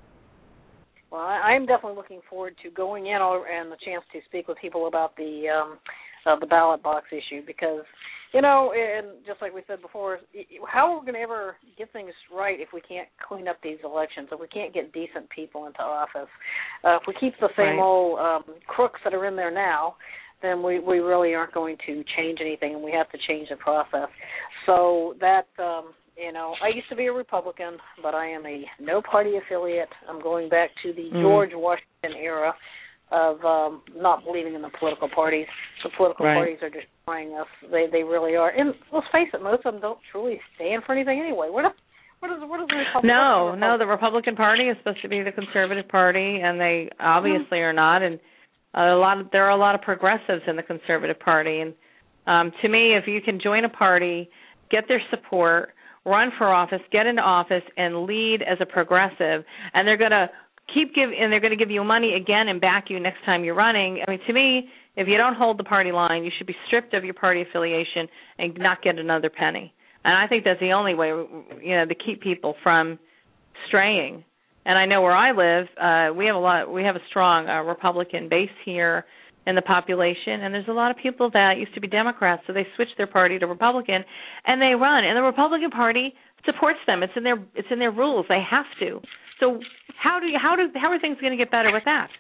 Well, I'm definitely looking forward to going in and the chance to speak with people about the um, uh, the ballot box issue, because, you know, and just like we said before, how are we going to ever get things right if we can't clean up these elections, if we can't get decent people into office? Uh, if we keep the same right. old um, crooks that are in there now, then we, we really aren't going to change anything, and we have to change the process. So that... Um, You know, I used to be a Republican, but I am a no-party affiliate. I'm going back to the mm. George Washington era of um, not believing in the political parties. The political right. parties are destroying us. They they really are. And let's face it, most of them don't truly stand for anything anyway. What does what does what does the Republican? No, no. The Republican Party is supposed to be the conservative party, and they obviously mm. are not. And a lot of, there are a lot of progressives in the conservative party. And um, to me, if you can join a party, get their support, run for office, get into office, and lead as a progressive, and they're going to keep give and they're going to give you money again and back you next time you're running. I mean, to me, if you don't hold the party line, you should be stripped of your party affiliation and not get another penny. And I think that's the only way, you know, to keep people from straying. And I know where I live, uh, we have a lot. We have a strong uh, Republican base here in the population, and there's a lot of people that used to be Democrats, so they switched their party to Republican, and they run, and the Republican Party supports them. It's in their it's in their rules. They have to. So how do you, how do how are things going to get better with that?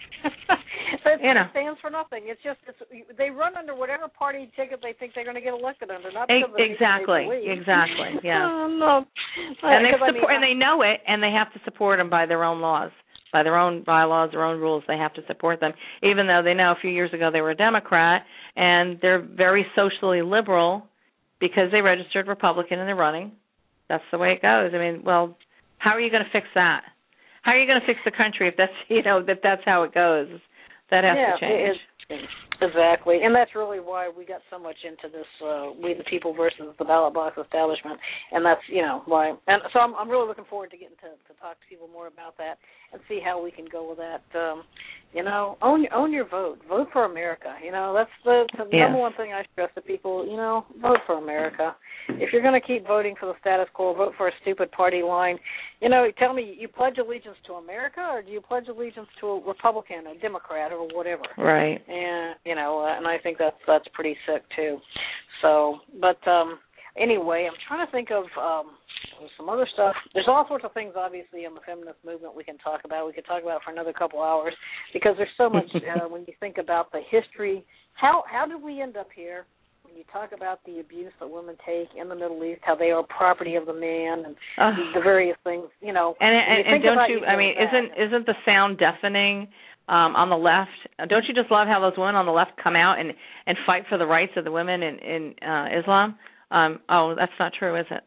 It you know. stands for nothing. It's just it's, they run under whatever party ticket they think they're going to get elected under. Not because e- exactly, exactly, yeah. Oh, no. And they support, I mean, and they know it, and they have to support them by their own laws. By their own bylaws, their own rules, they have to support them, even though they know a few years ago they were a Democrat, and they're very socially liberal because they registered Republican and they're running. That's the way it goes. I mean, well, how are you going to fix that? How are you going to fix the country if that's, you know, that that's how it goes? That has yeah, to change. It, exactly, and that's really why we got so much into this uh, We the People versus the ballot box establishment, and that's, you know, why. And so I'm, I'm really looking forward to getting to, to talk to people more about that and see how we can go with that. Um, you know, own own your vote. Vote for America. You know, that's the, the yeah. number one thing I stress to people. You know, vote for America. If you're going to keep voting for the status quo, vote for a stupid party line. You know, tell me, you pledge allegiance to America, or do you pledge allegiance to a Republican, a Democrat, or whatever? Right. And you know, uh, and I think that's that's pretty sick too. So, but um, anyway, I'm trying to think of um, there's some other stuff. There's all sorts of things, obviously, in the feminist movement we can talk about. We could talk about it for another couple hours because there's so much uh, when you think about the history. How how did we end up here? When you talk about the abuse that women take in the Middle East, how they are property of the man, and uh, the various things, you know. And, and, you and don't you? I mean, that, isn't isn't the sound deafening um, on the left? Don't you just love how those women on the left come out and, and fight for the rights of the women in in uh, Islam? Um, oh, that's not true, is it?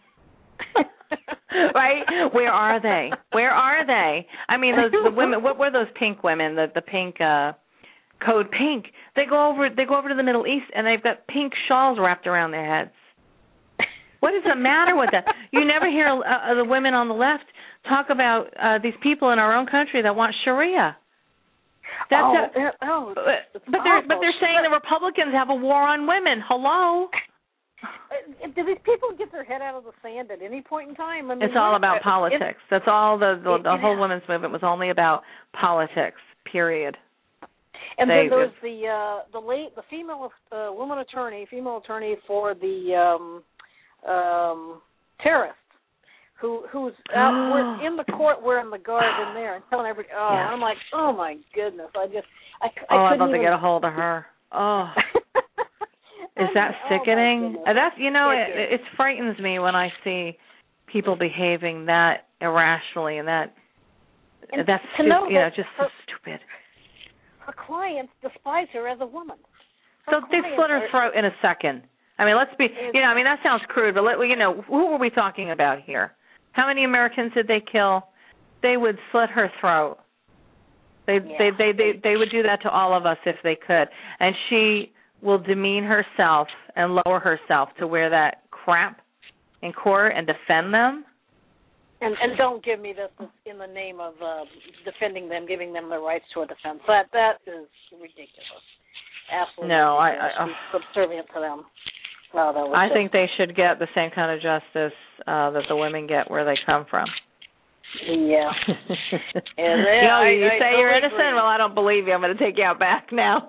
Right? Where are they? Where are they? I mean, those the women. What were those pink women? The the pink. Uh, Code pink. They go over. They go over to the Middle East, and they've got pink shawls wrapped around their heads. What is the matter with that? You never hear uh, the women on the left talk about uh, these people in our own country that want Sharia. That's oh, a, oh, but they're but they're saying the Republicans have a war on women. Hello. Do these people get their head out of the sand at any point in time? I mean, it's all about politics. It, That's all. The the, the it, whole women's movement was only about politics. Period. And they, then there's the uh, the late the female uh, woman attorney, female attorney for the um, um, terrorist, who who's out we're in the court wearing the garb in there and telling everybody. Oh, yeah. I'm like, oh my goodness, I just I, I oh, I'd love even... to get a hold of her. Oh, is that sickening? Oh, That's you know it, it frightens me when I see people behaving that irrationally and that and that's stu- know you know just her, so stupid. Her clients despise her as a woman. Her so they slit her throat in a second. I mean, let's be, you know, I mean, that sounds crude, but, let, you know, who were we talking about here? How many Americans did they kill? They would slit her throat. They, yeah. they, they, they, they would do that to all of us if they could. And she will demean herself and lower herself to wear that crap in court and defend them. And, and don't give me this in the name of uh, defending them, giving them the rights to a defense. That that is ridiculous. Absolutely. No, ridiculous. I, I She's subservient to them. No, that was I just... think they should get the same kind of justice uh, that the women get where they come from. Yeah. And then, you know, I, you I say totally you're innocent. agree. Well, I don't believe you. I'm going to take you out back now.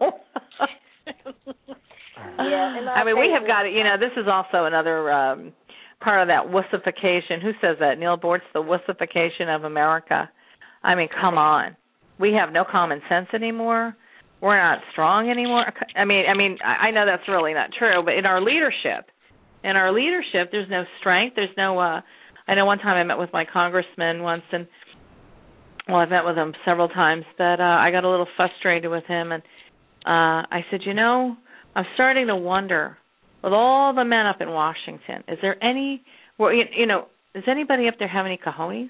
Yeah. And I mean, we have got it. You know, this is also another um, part of that wussification. Who says that? Neil Bortz, the wussification of America. I mean, come on. We have no common sense anymore. We're not strong anymore. I mean, I mean, I know that's really not true, but in our leadership, in our leadership, there's no strength. There's no. Uh, I know one time I met with my congressman once, and well, I've met with him several times. But uh, I got a little frustrated with him, and uh, I said, you know, I'm starting to wonder, with all the men up in Washington, is there any, well, you, you know, does anybody up there have any cojones?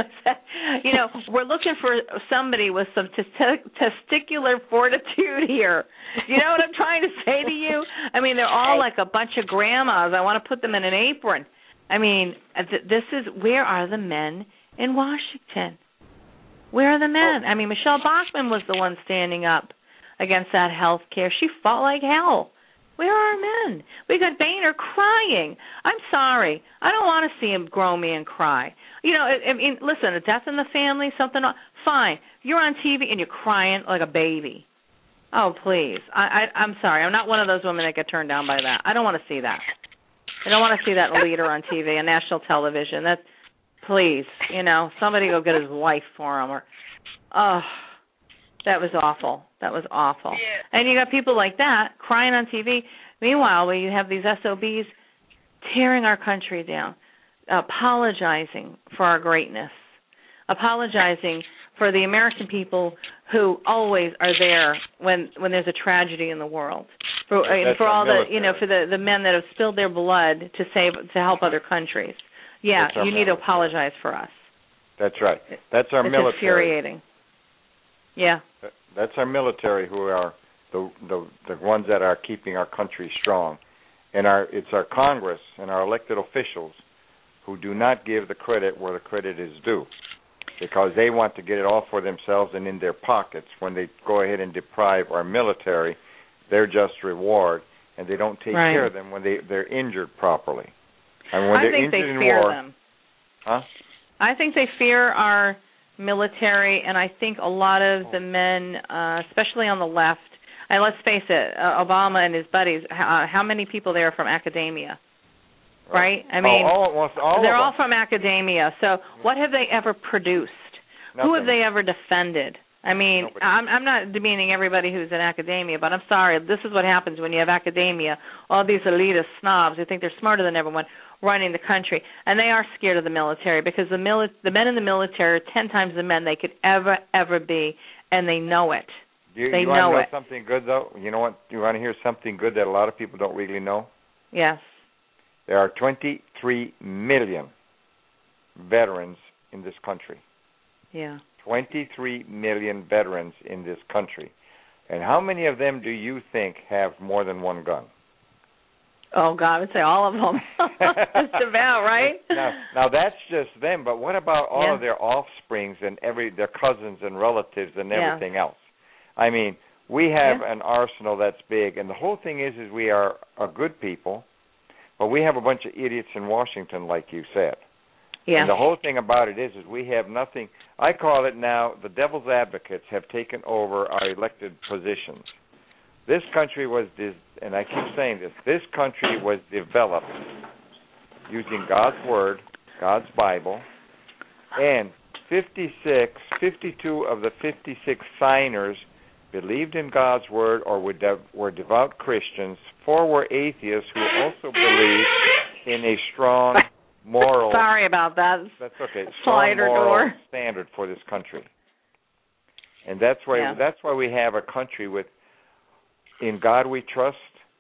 You know, we're looking for somebody with some t- testicular fortitude here. You know what I'm trying to say to you? I mean, they're all like a bunch of grandmas. I want to put them in an apron. I mean, th- this is, where are the men in Washington? Where are the men? I mean, Michelle Bachmann was the one standing up against that health care. She fought like hell. Where are our men? We got Boehner crying. I'm sorry. I don't want to see him grow me and cry. You know, I, I mean, listen, a death in the family, something, fine. You're on T V and you're crying like a baby. Oh, please. I, I, I'm sorry. I'm not one of those women that get turned down by that. I don't want to see that. I don't want to see that leader on T V, on national television. That's, please, you know, somebody go get his wife for him. Or, oh, that was awful. That was awful. Yeah. And you got people like that crying on T V. Meanwhile, where you have these S O Bs tearing our country down, apologizing for our greatness, apologizing for the American people who always are there when when there's a tragedy in the world, for and for all the you know for the, the men that have spilled their blood to save to help other countries. Yeah, you need to apologize for us. That's right. That's our it's military. It's infuriating. Yeah. That's our military who are the, the the ones that are keeping our country strong, and our it's our Congress and our elected officials who do not give the credit where the credit is due, because they want to get it all for themselves and in their pockets. When they go ahead and deprive our military their just reward, and they don't take right. care of them when they they're injured properly. I mean, when I they're think injured they in fear war, them. Huh? I think they fear our military, and I think a lot of the men, uh, especially on the left, and let's face it, uh, Obama and his buddies, how, how many people there are from academia? right? I mean, oh, almost all they're of all them. from academia. So what have they ever produced? Nothing. Who have they ever defended? I mean, Nobody. I'm, I'm not demeaning everybody who's in academia, but I'm sorry. This is what happens when you have academia, all these elitist snobs who think they're smarter than everyone running the country. And they are scared of the military because the, mili- the men in the military are ten times the men they could ever, ever be, and they know it. You, they you know want to know it. something good, though? You know what? You want to hear something good that a lot of people don't really know? Yes. There are twenty-three million veterans in this country. Yeah. twenty-three million veterans in this country. And how many of them do you think have more than one gun? Oh, God, I would say all of them. Just about, right? Now, now, that's just them, but what about all yeah. of their offsprings and every their cousins and relatives and yeah. everything else? I mean, we have yeah. an arsenal that's big, and the whole thing is, is we are a good people, but we have a bunch of idiots in Washington, like you said. Yeah. And the whole thing about it is, is we have nothing. I call it now the devil's advocates have taken over our elected positions. This country was, this, and I keep saying this, this country was developed using God's Word, God's Bible, and fifty-six, fifty-two of the fifty-six signers believed in God's Word or were, de- were devout Christians. Four were atheists who also believed in a strong moral. Sorry about that. That's okay. Slider Strong moral door. standard for this country, and that's why yeah. that's why we have a country with "In God We Trust,"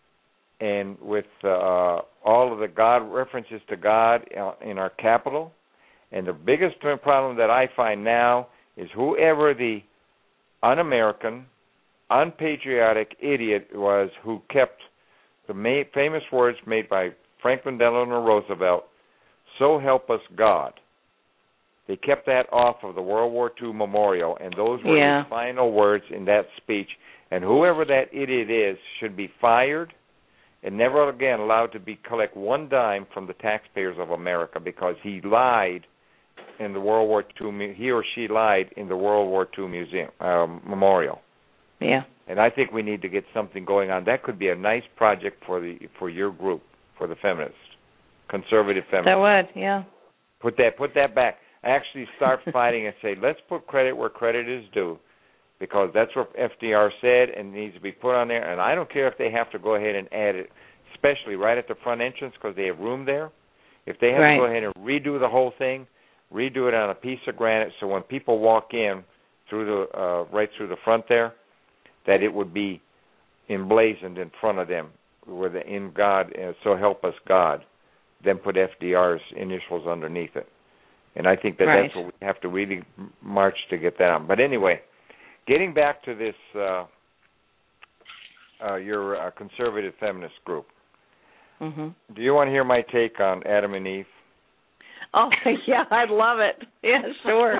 and with uh, all of the God references to God in our capital. And the biggest problem that I find now is whoever the un-American, unpatriotic idiot was who kept the ma- famous words made by Franklin Delano Roosevelt, "So help us God." They kept that off of the World War Two memorial, and those were yeah. his final words in that speech. And whoever that idiot is should be fired and never again allowed to be collect one dime from the taxpayers of America, because he lied in the World War Two. He or she lied in the World War Two museum um, memorial. Yeah. And I think we need to get something going on. That could be a nice project for the for your group, for the feminists, conservative feminists. That would, yeah. Put that put that back. Actually, start fighting and say, let's put credit where credit is due, because that's what F D R said and needs to be put on there. And I don't care if they have to go ahead and add it, especially right at the front entrance, because they have room there. If they have right. to go ahead and redo the whole thing, redo it on a piece of granite, so when people walk in through the uh, right through the front there, that it would be emblazoned in front of them with the "In God, uh, so help us God," then put F D R's initials underneath it. And I think that right. that's what we have to really march to get that on. But anyway, getting back to this, uh, uh, your uh, conservative feminist group, mm-hmm. do you want to hear my take on Adam and Eve? Oh, yeah, I'd love it. Yeah, sure.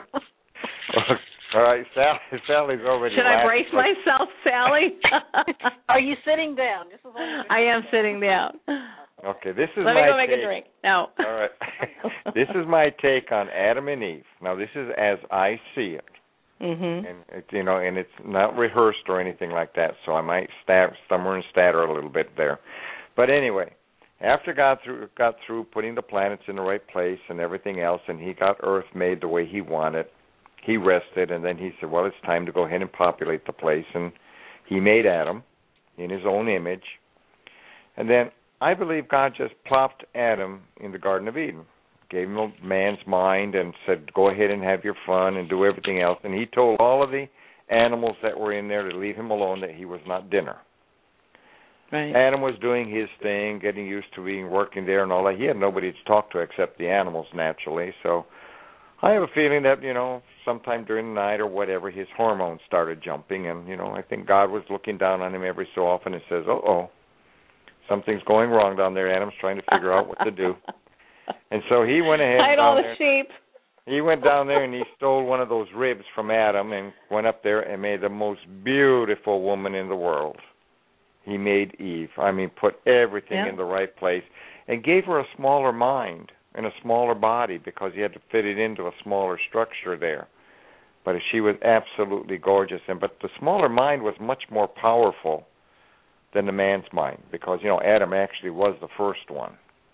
All right, Sally, Sally's already Should I laughing. brace myself, Sally? Are you sitting down? This is I am sitting down. Okay, this is Let my me go make take. a drink. No. All right. This is my take on Adam and Eve. Now, this is as I see it. Mm-hmm. And it, you know, and it's not rehearsed or anything like that, so I might stab somewhere and stutter a little bit there. But anyway, after God through, got through putting the planets in the right place and everything else, and he got Earth made the way he wanted, he rested, and then he said, well, it's time to go ahead and populate the place. And he made Adam in his own image. And then I believe God just plopped Adam in the Garden of Eden, gave him a man's mind and said, go ahead and have your fun and do everything else. And he told all of the animals that were in there to leave him alone, that he was not dinner. Right. Adam was doing his thing, getting used to being working there and all that. He had nobody to talk to except the animals, naturally. So I have a feeling that, you know, sometime during the night or whatever, his hormones started jumping. And, you know, I think God was looking down on him every so often and says, uh-oh, something's going wrong down there. Adam's trying to figure out what to do. And so he went ahead Hide down all the there. sheep. He went down there and he stole one of those ribs from Adam and went up there and made the most beautiful woman in the world. He made Eve. I mean, put everything yeah. in the right place and gave her a smaller mind and a smaller body, because he had to fit it into a smaller structure there. But she was absolutely gorgeous. And but the smaller mind was much more powerful than the man's mind, because, you know, Adam actually was the first one.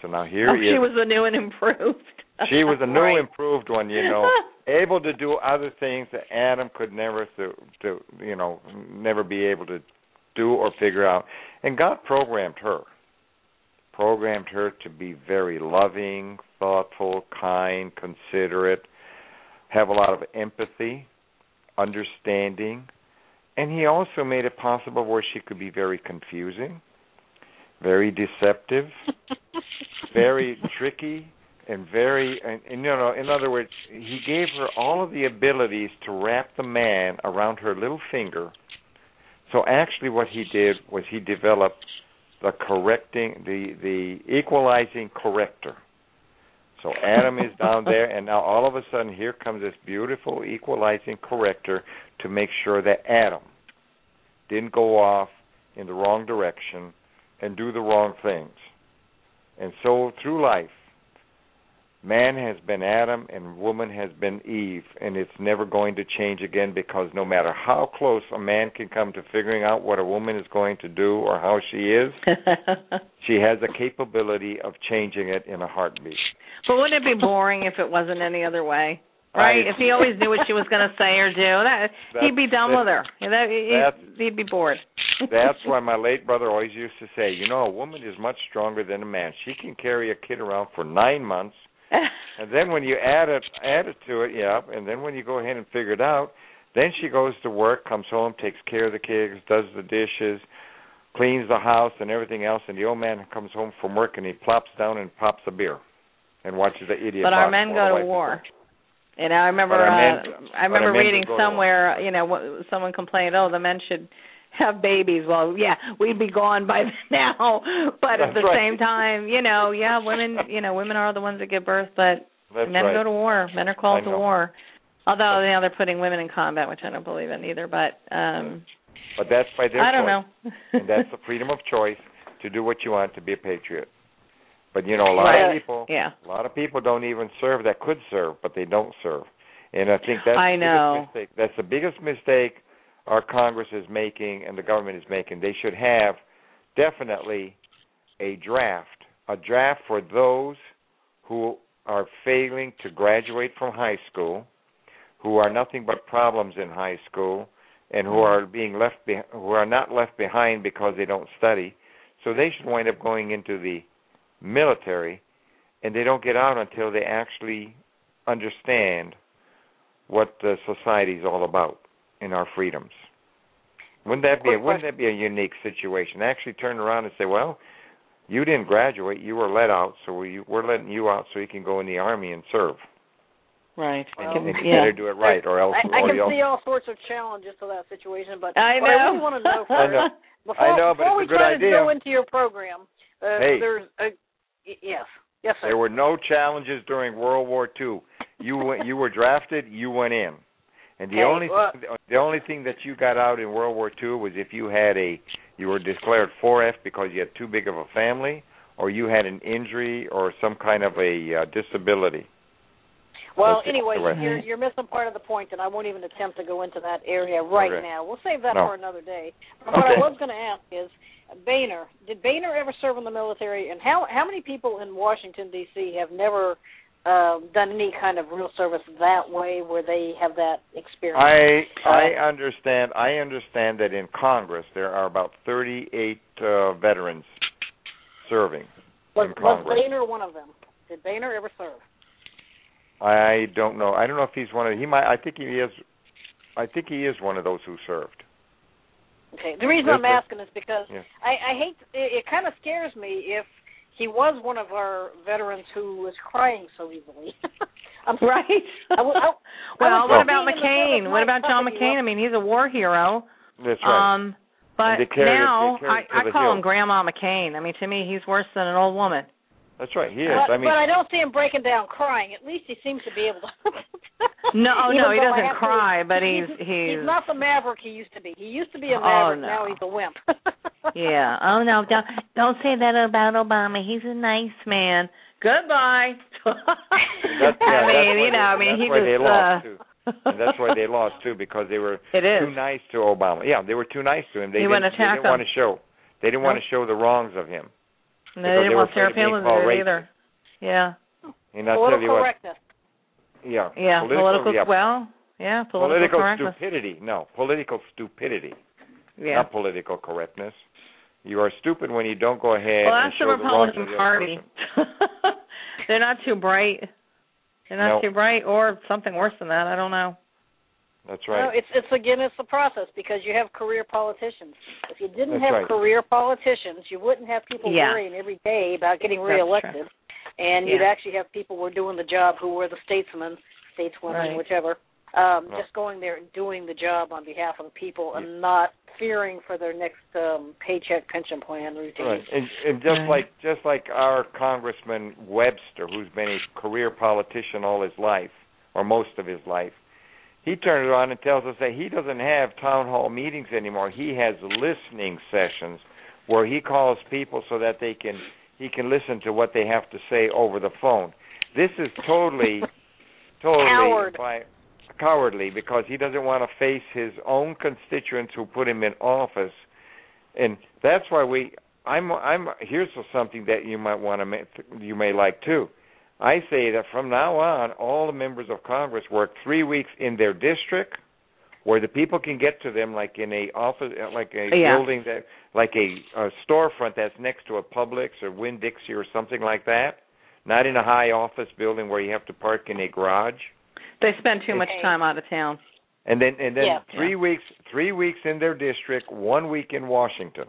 So now here oh, he she is. was a new and improved. She was a new Right. improved one, you know, able to do other things that Adam could never, to, to, you know, never be able to do or figure out. And God programmed her, programmed her to be very loving, thoughtful, kind, considerate, have a lot of empathy, understanding, and he also made it possible where she could be very confusing, very deceptive, very tricky, and very, and, and, you know, in other words, he gave her all of the abilities to wrap the man around her little finger. So actually what he did was he developed the correcting, the, the equalizing corrector. So Adam is down there, and now all of a sudden here comes this beautiful equalizing corrector to make sure that Adam didn't go off in the wrong direction and do the wrong things. And so through life, man has been Adam and woman has been Eve, and it's never going to change again, because no matter how close a man can come to figuring out what a woman is going to do or how she is, she has a capability of changing it in a heartbeat. But wouldn't it be boring if it wasn't any other way? Right? I, if he always knew what she was going to say or do, that, he'd be done with her. That, he'd, he'd be bored. That's why my late brother always used to say, you know, a woman is much stronger than a man. She can carry a kid around for nine months, and then when you add it, add it to it, yeah, and then when you go ahead and figure it out, then she goes to work, comes home, takes care of the kids, does the dishes, cleans the house and everything else, and the old man comes home from work and he plops down and pops a beer and watches the idiot. But our men go to war. And I remember, uh, men, I remember reading somewhere, you know, someone complained, "Oh, the men should have babies." Well, yeah, we'd be gone by now. But That's at the right. same time, you know, yeah, women, you know, women are the ones that give birth, but That's men right. go to war. Men are called to war. Although, you know, they're putting women in combat, which I don't believe in either. But, um, but that's by their I don't choice. know. And that's the freedom of choice to do what you want, to be a patriot. But you know, a lot right. of people, yeah. a lot of people don't even serve that could serve, but they don't serve. And I think that's I the know. biggest mistake. That's the biggest mistake our Congress is making and the government is making. They should have definitely a draft, a draft for those who are failing to graduate from high school, who are nothing but problems in high school, and who are being left be- who are not left behind because they don't study. So they should wind up going into the military, and they don't get out until they actually understand what the society is all about and our freedoms. Wouldn't that be a, wouldn't that be a unique situation? Actually turn around and say, well, you didn't graduate, you were let out, so we, we're letting you out so you can go in the Army and serve. Right. And, Well, and you yeah. better do it right, or else. I, I or can else, see all sorts of challenges to that situation, but I what know. I really want to know I first, know. before, I know, but before it's we a good try idea. to go into your program, uh, Hey. there's a y- yes, yes, sir. There were no challenges during World War Two. You went, you were drafted, you went in, and the Okay, only well- the only thing that you got out in World War Two was if you had a you were declared four F because you had too big of a family, or you had an injury or some kind of a uh, disability. Well, That's anyway, the way. you're, you're missing part of the point, and I won't even attempt to go into that area right Okay. now. We'll save that No. for another day. But what Okay. I was going to ask is, Boehner, did Boehner ever serve in the military, and how how many people in Washington, D C have never uh, done any kind of real service that way where they have that experience? I I Uh, understand. I understand that in Congress there are about thirty-eight uh, veterans serving was, in was Congress. Boehner one of them? Did Boehner ever serve? I don't know. I don't know if he's one of. He might. I think he is. I think he is one of those who served. Okay. The reason Yes, I'm sir. asking is because Yeah. I, I hate. It, it kind of scares me if he was one of our veterans who was crying so easily. I'm Right. I would- I- well, I was what just about being in the McCain? service, What my about John company McCain? was- I mean, he's a war hero. That's right. Um, but they carried it- now they carried it to I, the I call hill. him Grandma McCain. I mean, to me, he's worse than an old woman. That's right. He is. But, I mean, but I don't see him breaking down crying. At least he seems to be able to. No, oh, Even no, he though I doesn't have to- cry, but he's he's he's. he's not the maverick he used to be. He used to be a Oh, maverick. no. Now he's a wimp. Yeah. Oh no! Don't don't say that about Obama. He's a nice man. Goodbye. that's, I yeah, that's mean, why you know, I they, mean, that's he why was. they lost uh, too. And that's why they lost too, because they were It is. too nice to Obama. Yeah, they were too nice to him. They He didn't, wouldn't they attack didn't want him. to show. They didn't want Nope. to show the wrongs of him. No, they didn't want Sarah Palin to do it either. Yeah. And I'll political tell you what, correctness. Yeah. Yeah. Political, political yeah. Well, yeah. Political, political correctness. stupidity. No, political stupidity. Yeah. Not political correctness. You are stupid when you don't go ahead well, and that's show the the wrongs Republican of the Party. other person. They're not too bright. They're not no. too bright, or something worse than that. I don't know. That's right. No, it's it's again it's the process because you have career politicians. If you didn't That's have right. career politicians, you wouldn't have people Yeah. worrying every day about getting That's reelected, true. and Yeah. you'd actually have people who were doing the job who were the statesmen, stateswomen, Right. whichever, um, No. just going there and doing the job on behalf of the people Yeah. and not fearing for their next um, paycheck pension plan routine. Right, and, and just Right. like just like our Congressman Webster, who's been a career politician all his life, or most of his life, he turns around and tells us that he doesn't have town hall meetings anymore. He has listening sessions where he calls people so that they can he can listen to what they have to say over the phone. This is totally, totally Coward. by, cowardly because he doesn't want to face his own constituents who put him in office, and that's why we. I'm. I'm. Here's something that you might want to. You may like too. I say that from now on, all the members of Congress work three weeks in their district, where the people can get to them, like in a office, like a Yeah. building that, like a, a storefront that's next to a Publix or Winn-Dixie or something like that. Not in a high office building where you have to park in a garage. They spend too much Okay. time out of town. And then, and then Yeah. three Yeah. weeks, three weeks in their district, one week in Washington.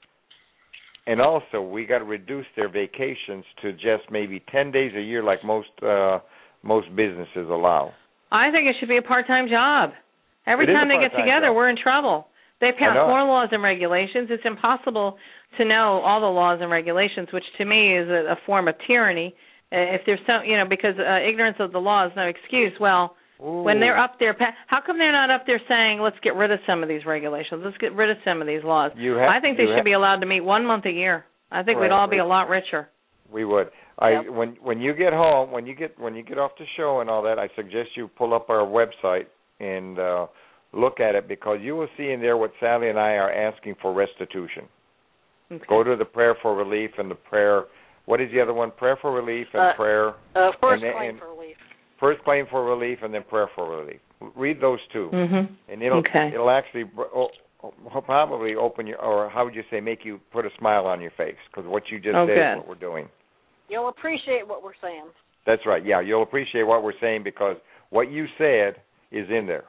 And also, we got to reduce their vacations to just maybe ten days a year, like most uh, most businesses allow. I think it should be a part-time job. Every It is time a they get part-time together, job. we're in trouble. They pass know. more laws and regulations. It's impossible to know all the laws and regulations, which to me is a, a form of tyranny. Uh, If there's some, you know, because uh, ignorance of the law is no excuse. Well, Ooh. when they're up there, pa- how come they're not up there saying, let's get rid of some of these regulations, let's get rid of some of these laws? You have, I think they you should have, be allowed to meet one month a year. I think Right, we'd all be right. a lot richer. We would. I Yep. when when you get home, when you get when you get off the show and all that, I suggest you pull up our website and uh, look at it because you will see in there what Sally and I are asking for restitution. Okay. Go to the prayer for relief and the prayer. What is the other one? Prayer for relief and Uh, prayer. Uh, first And- claim and- for relief. First claim for relief and then prayer for relief. Read those two, Mm-hmm. and it'll Okay. it'll actually oh, oh, probably open your, or how would you say, make you put a smile on your face because what you just Oh, said good. is what we're doing. You'll appreciate what we're saying. That's right. Yeah, you'll appreciate what we're saying because what you said is in there.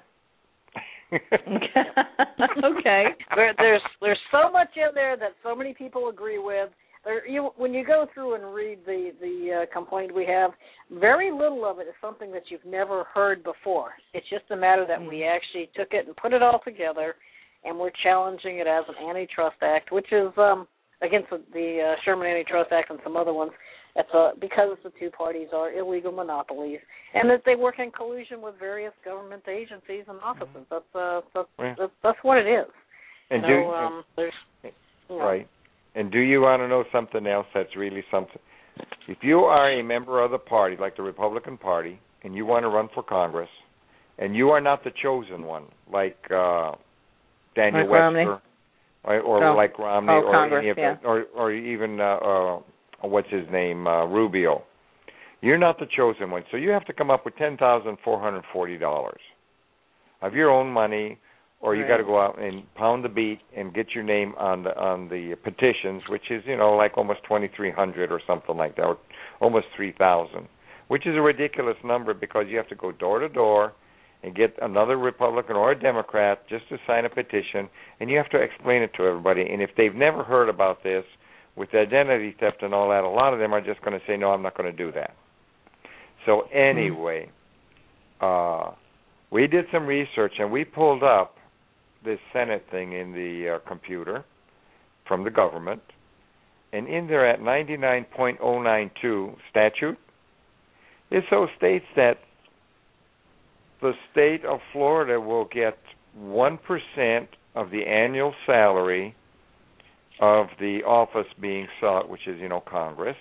Okay. There, there's there's so much in there that so many people agree with. There, you, when you go through and read the the uh, complaint we have, very little of it is something that you've never heard before. It's just a matter that we actually took it and put it all together, and we're challenging it as an antitrust act, which is um, against the, the uh, Sherman Antitrust Act and some other ones. That's uh, because the two parties are illegal monopolies, and that they work in collusion with various government agencies and offices. That's uh, that's, Yeah. that's that's what it is. And you do know, um, there's you know, right. And do you want to know something else that's really something? If you are a member of the party, like the Republican Party, and you want to run for Congress, and you are not the chosen one, like uh, Daniel Like Romney? Webster, or, or Oh. like Romney, Oh, or Congress, any of yeah. the, or or even uh, uh, what's his name, uh, Rubio. You're not the chosen one, so you have to come up with ten thousand four hundred forty dollars of your own money. Or you Right. got to go out and pound the beat and get your name on the on the petitions, which is you know like almost twenty three hundred or something like that, or almost three thousand, which is a ridiculous number because you have to go door to door and get another Republican or a Democrat just to sign a petition, and you have to explain it to everybody. And if they've never heard about this with identity theft and all that, a lot of them are just going to say, no, I'm not going to do that. So anyway, uh, we did some research and we pulled up this Senate thing in the uh, computer from the government, and in there at ninety-nine point oh nine two statute, it so states that the state of Florida will get one percent of the annual salary of the office being sought, which is, you know, Congress,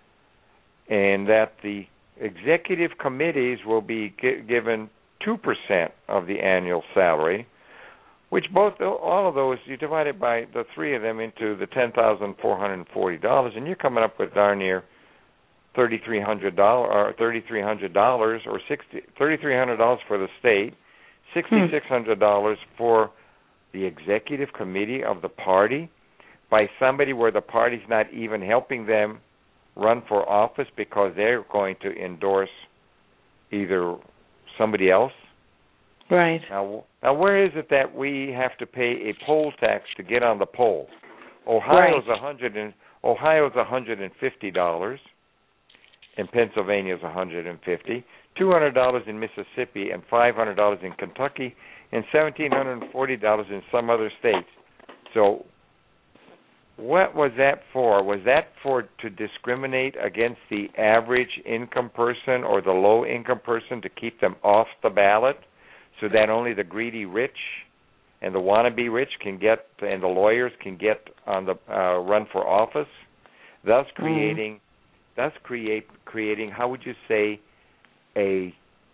and that the executive committees will be gi- given two percent of the annual salary, which both all of those you divide it by the three of them into the ten thousand four hundred forty dollars, and you're coming up with darn near thirty three hundred dollars or thirty three hundred dollars or sixty thirty three hundred dollars for the state, sixty six hundred dollars for the executive committee of the party, by somebody where the party's not even helping them run for office because they're going to endorse either somebody else. Right. Now, now where is it that we have to pay a poll tax to get on the poll? Ohio's right. a hundred and Ohio's a hundred and fifty dollars, and Pennsylvania's a hundred and fifty. Two hundred dollars in Mississippi, and five hundred dollars in Kentucky, and seventeen hundred and forty dollars in some other states. So, what was that for? Was that for to discriminate against the average income person or the low income person to keep them off the ballot, so that only the greedy rich and the wannabe rich can get, and the lawyers can get on the uh, run for office, thus creating, mm. thus create creating how would you say, a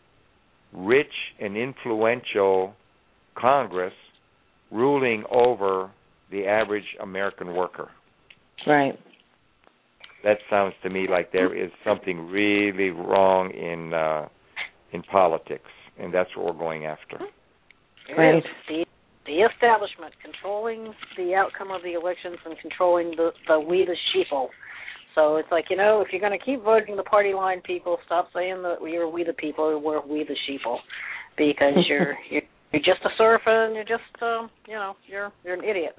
rich and influential Congress ruling over the average American worker. Right. That sounds to me like there is something really wrong in uh, in politics, and that's what we're going after. Right. The, the establishment controlling the outcome of the elections and controlling the, the we the sheeple. So it's like, you know, if you're going to keep voting the party line people, stop saying that you're we the people or we're we the sheeple, because you're you're You're just a surfer, and you're just, um, you know, you're you're an idiot.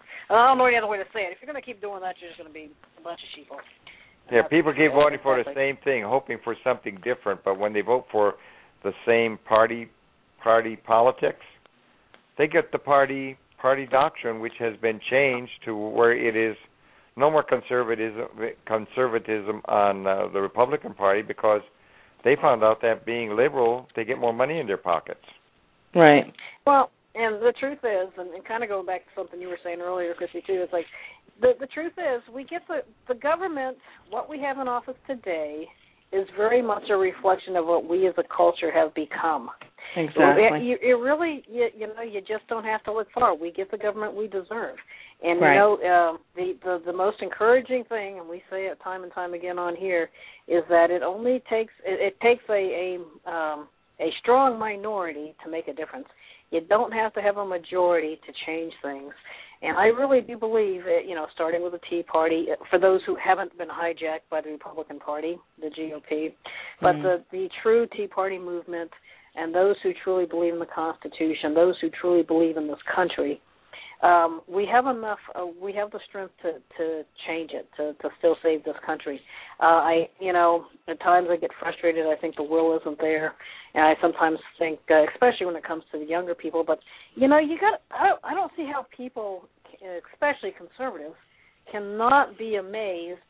I don't know any other way to say it. If you're going to keep doing that, you're just going to be a bunch of sheeple. Yeah, people keep voting for the same thing, hoping for something different. But when they vote for the same party party politics, they get the party party doctrine, which has been changed to where it is no more conservatism conservatism on uh, the Republican Party, because they found out that being liberal, they get more money in their pockets. Right. Well, and the truth is, and, and kind of going back to something you were saying earlier, Chrissy, too, it's like the the truth is we get the, the government, what we have in office today is very much a reflection of what we as a culture have become. Exactly. You, you really, you, you know, you just don't have to look far. We get the government we deserve. And, right. you know, uh, the, the, the most encouraging thing, and we say it time and time again on here, is that it only takes, it, it takes a, a um, a strong minority to make a difference. You don't have to have a majority to change things. And I really do believe, that, you know, starting with the Tea Party, for those who haven't been hijacked by the Republican Party, the G O P, but mm-hmm. the, the true Tea Party movement and those who truly believe in the Constitution, those who truly believe in this country, um, we have enough, uh, we have the strength to, to change it, to, to still save this country. Uh, I, you know, at times I get frustrated. I think the will isn't there. And I sometimes think, uh, especially when it comes to the younger people, but, you know, you got, I don't, I don't see how people, especially conservatives, cannot be amazed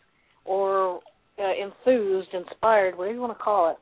or uh, enthused, inspired, whatever you want to call it,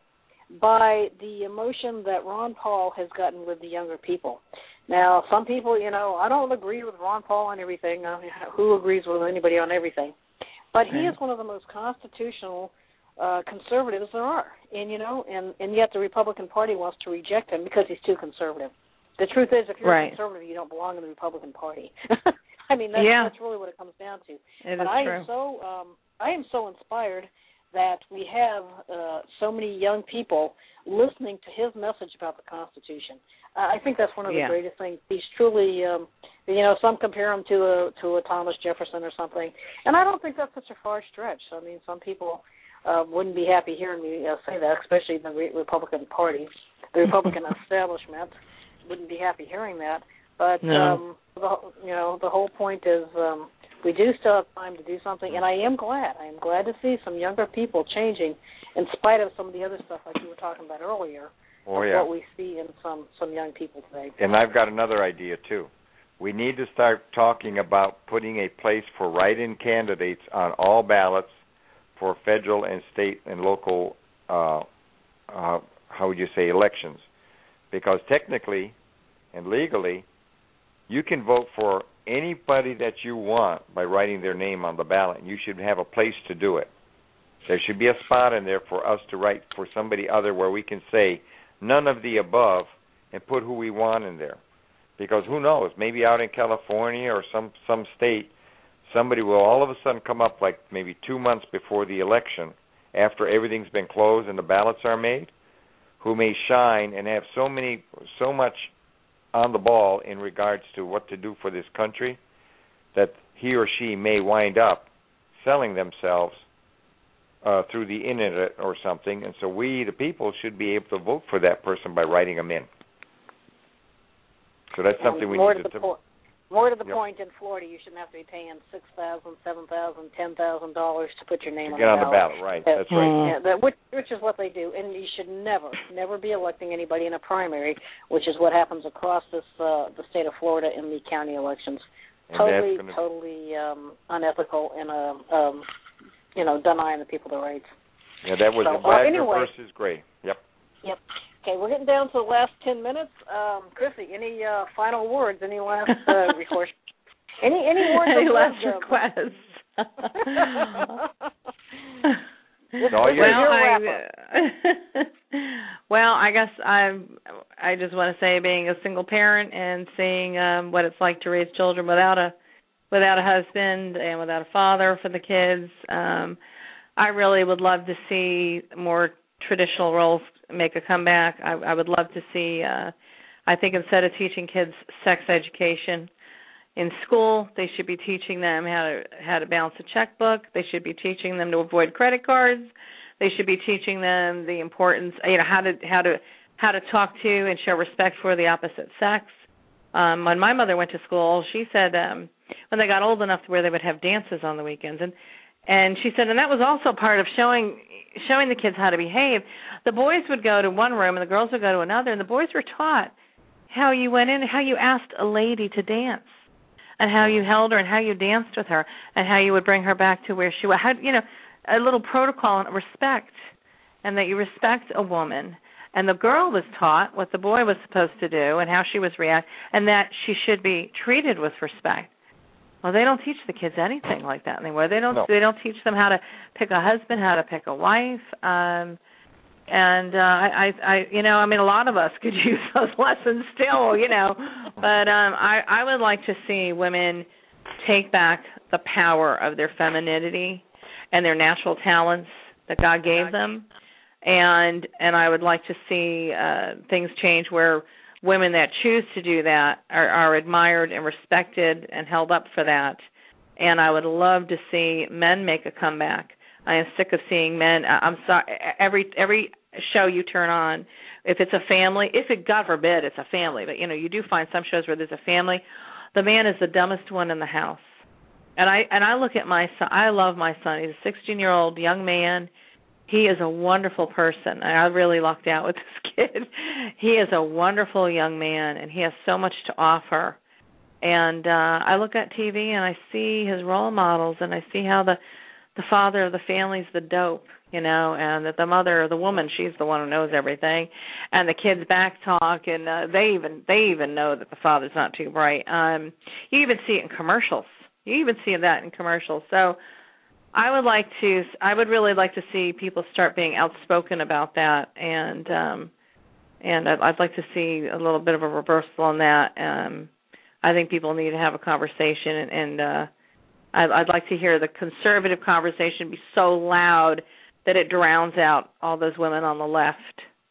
by the emotion that Ron Paul has gotten with the younger people. Now, some people, you know, I don't agree with Ron Paul on everything. I mean, who agrees with anybody on everything? But he is one of the most constitutional uh, conservatives there are. And, you know, and, and yet the Republican Party wants to reject him because he's too conservative. The truth is, if you're right. a conservative, you don't belong in the Republican Party. I mean, that's, yeah. that's really what it comes down to. It but is I true. am so um, I am so inspired that we have uh, so many young people listening to his message about the Constitution. Uh, I think that's one of the yeah. greatest things. He's truly, um, you know, some compare him to a to a Thomas Jefferson or something, and I don't think that's such a far stretch. I mean, some people uh, wouldn't be happy hearing me uh, say that, especially the Re- Republican Party, the Republican establishment wouldn't be happy hearing that. But no. um, the, you know, the whole point is um, we do still have time to do something, and I am glad. I am glad to see some younger people changing, in spite of some of the other stuff like you were talking about earlier. Oh, of yeah. what we see in some, some young people today. And I've got another idea, too. We need to start talking about putting a place for write-in candidates on all ballots for federal and state and local, uh, uh, how would you say, elections. Because technically and legally, you can vote for anybody that you want by writing their name on the ballot, and you should have a place to do it. There should be a spot in there for us to write for somebody other where we can say, none of the above, and put who we want in there. Because who knows? Maybe out in California or some some state, somebody will all of a sudden come up like maybe two months before the election, after everything's been closed and the ballots are made, who may shine and have so many, so much on the ball in regards to what to do for this country, that he or she may wind up selling themselves uh, through the internet or something. And so we, the people, should be able to vote for that person by writing them in. So that's something and we more need to. to... The po- more to the yep. point, in Florida, you shouldn't have to be paying six thousand dollars, seven thousand dollars, ten thousand dollars to put your name to on get the on ballot. the ballot, right? That, That's right. yeah, that, which, which is what they do. And you should never, never be electing anybody in a primary, which is what happens across this uh, the state of Florida in the county elections. And totally, gonna... totally um, unethical and, uh, um, you know, denying the people the rights. Yeah, that was so, a Wagner anyway, versus Gray. Yep. Yep. Okay, we're getting down to the last ten minutes. Um, Chrissy, any uh, final words? Any last uh, requests? Any any words? Any of last wisdom? requests? this, No, this you're- is your I, wrap-up. well, I guess I I just want to say, being a single parent and seeing um, what it's like to raise children without a without a husband and without a father for the kids, um, I really would love to see more traditional roles make a comeback. I, I would love to see. Uh, I think instead of teaching kids sex education in school, they should be teaching them how to how to balance a checkbook. They should be teaching them to avoid credit cards. They should be teaching them the importance, you know, how to how to how to talk to and show respect for the opposite sex. Um, when my mother went to school, she said um, when they got old enough to where they would have dances on the weekends, and and she said, and that was also part of showing showing the kids how to behave. The boys would go to one room and the girls would go to another, and the boys were taught how you went in, how you asked a lady to dance, and how you held her, and how you danced with her, and how you would bring her back to where she was. How, you know, a little protocol and respect, and that you respect a woman. And the girl was taught what the boy was supposed to do and how she was react, and that she should be treated with respect. Well, they don't teach the kids anything like that anymore. They don't. No. They don't teach them how to pick a husband, how to pick a wife. Um, And uh, I, I, you know, I mean, a lot of us could use those lessons still, you know. But um, I, I would like to see women take back the power of their femininity and their natural talents that God gave them, and and I would like to see uh, things change where women that choose to do that are, are admired and respected and held up for that. And I would love to see men make a comeback. I am sick of seeing men. I'm sorry. Every every show you turn on, if it's a family, if it, God forbid, it's a family, but you know, you do find some shows where there's a family. The man is the dumbest one in the house. And I and I look at my son. I love my son. He's a sixteen-year-old young man. He is a wonderful person. I really lucked out with this kid. He is a wonderful young man, and he has so much to offer. And uh, I look at T V and I see his role models, and I see how the the father of the family's the dope, you know, and that the mother, the woman, she's the one who knows everything, and the kids back talk, and uh, they even they even know that the father's not too bright. Um, you even see it in commercials. You even see that in commercials. So I would like to, I would really like to see people start being outspoken about that, and um, and I'd, I'd like to see a little bit of a reversal on that. Um, I think people need to have a conversation, and, and uh, I'd, I'd like to hear the conservative conversation be so loud that it drowns out all those women on the left.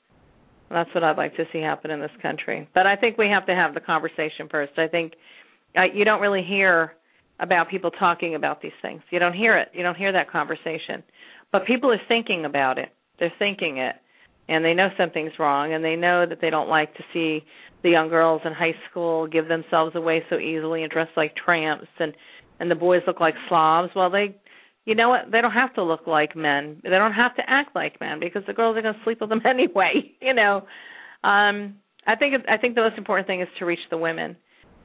That's what I'd like to see happen in this country. But I think we have to have the conversation first. I think uh, you don't really hear about people talking about these things. You don't hear it. You don't hear that conversation. But people are thinking about it. They're thinking it. And they know something's wrong, and they know that they don't like to see the young girls in high school give themselves away so easily and dress like tramps, and, and the boys look like slobs. Well, they, you know what? They don't have to look like men. They don't have to act like men, because the girls are going to sleep with them anyway. You know, um, I think I think the most important thing is to reach the women,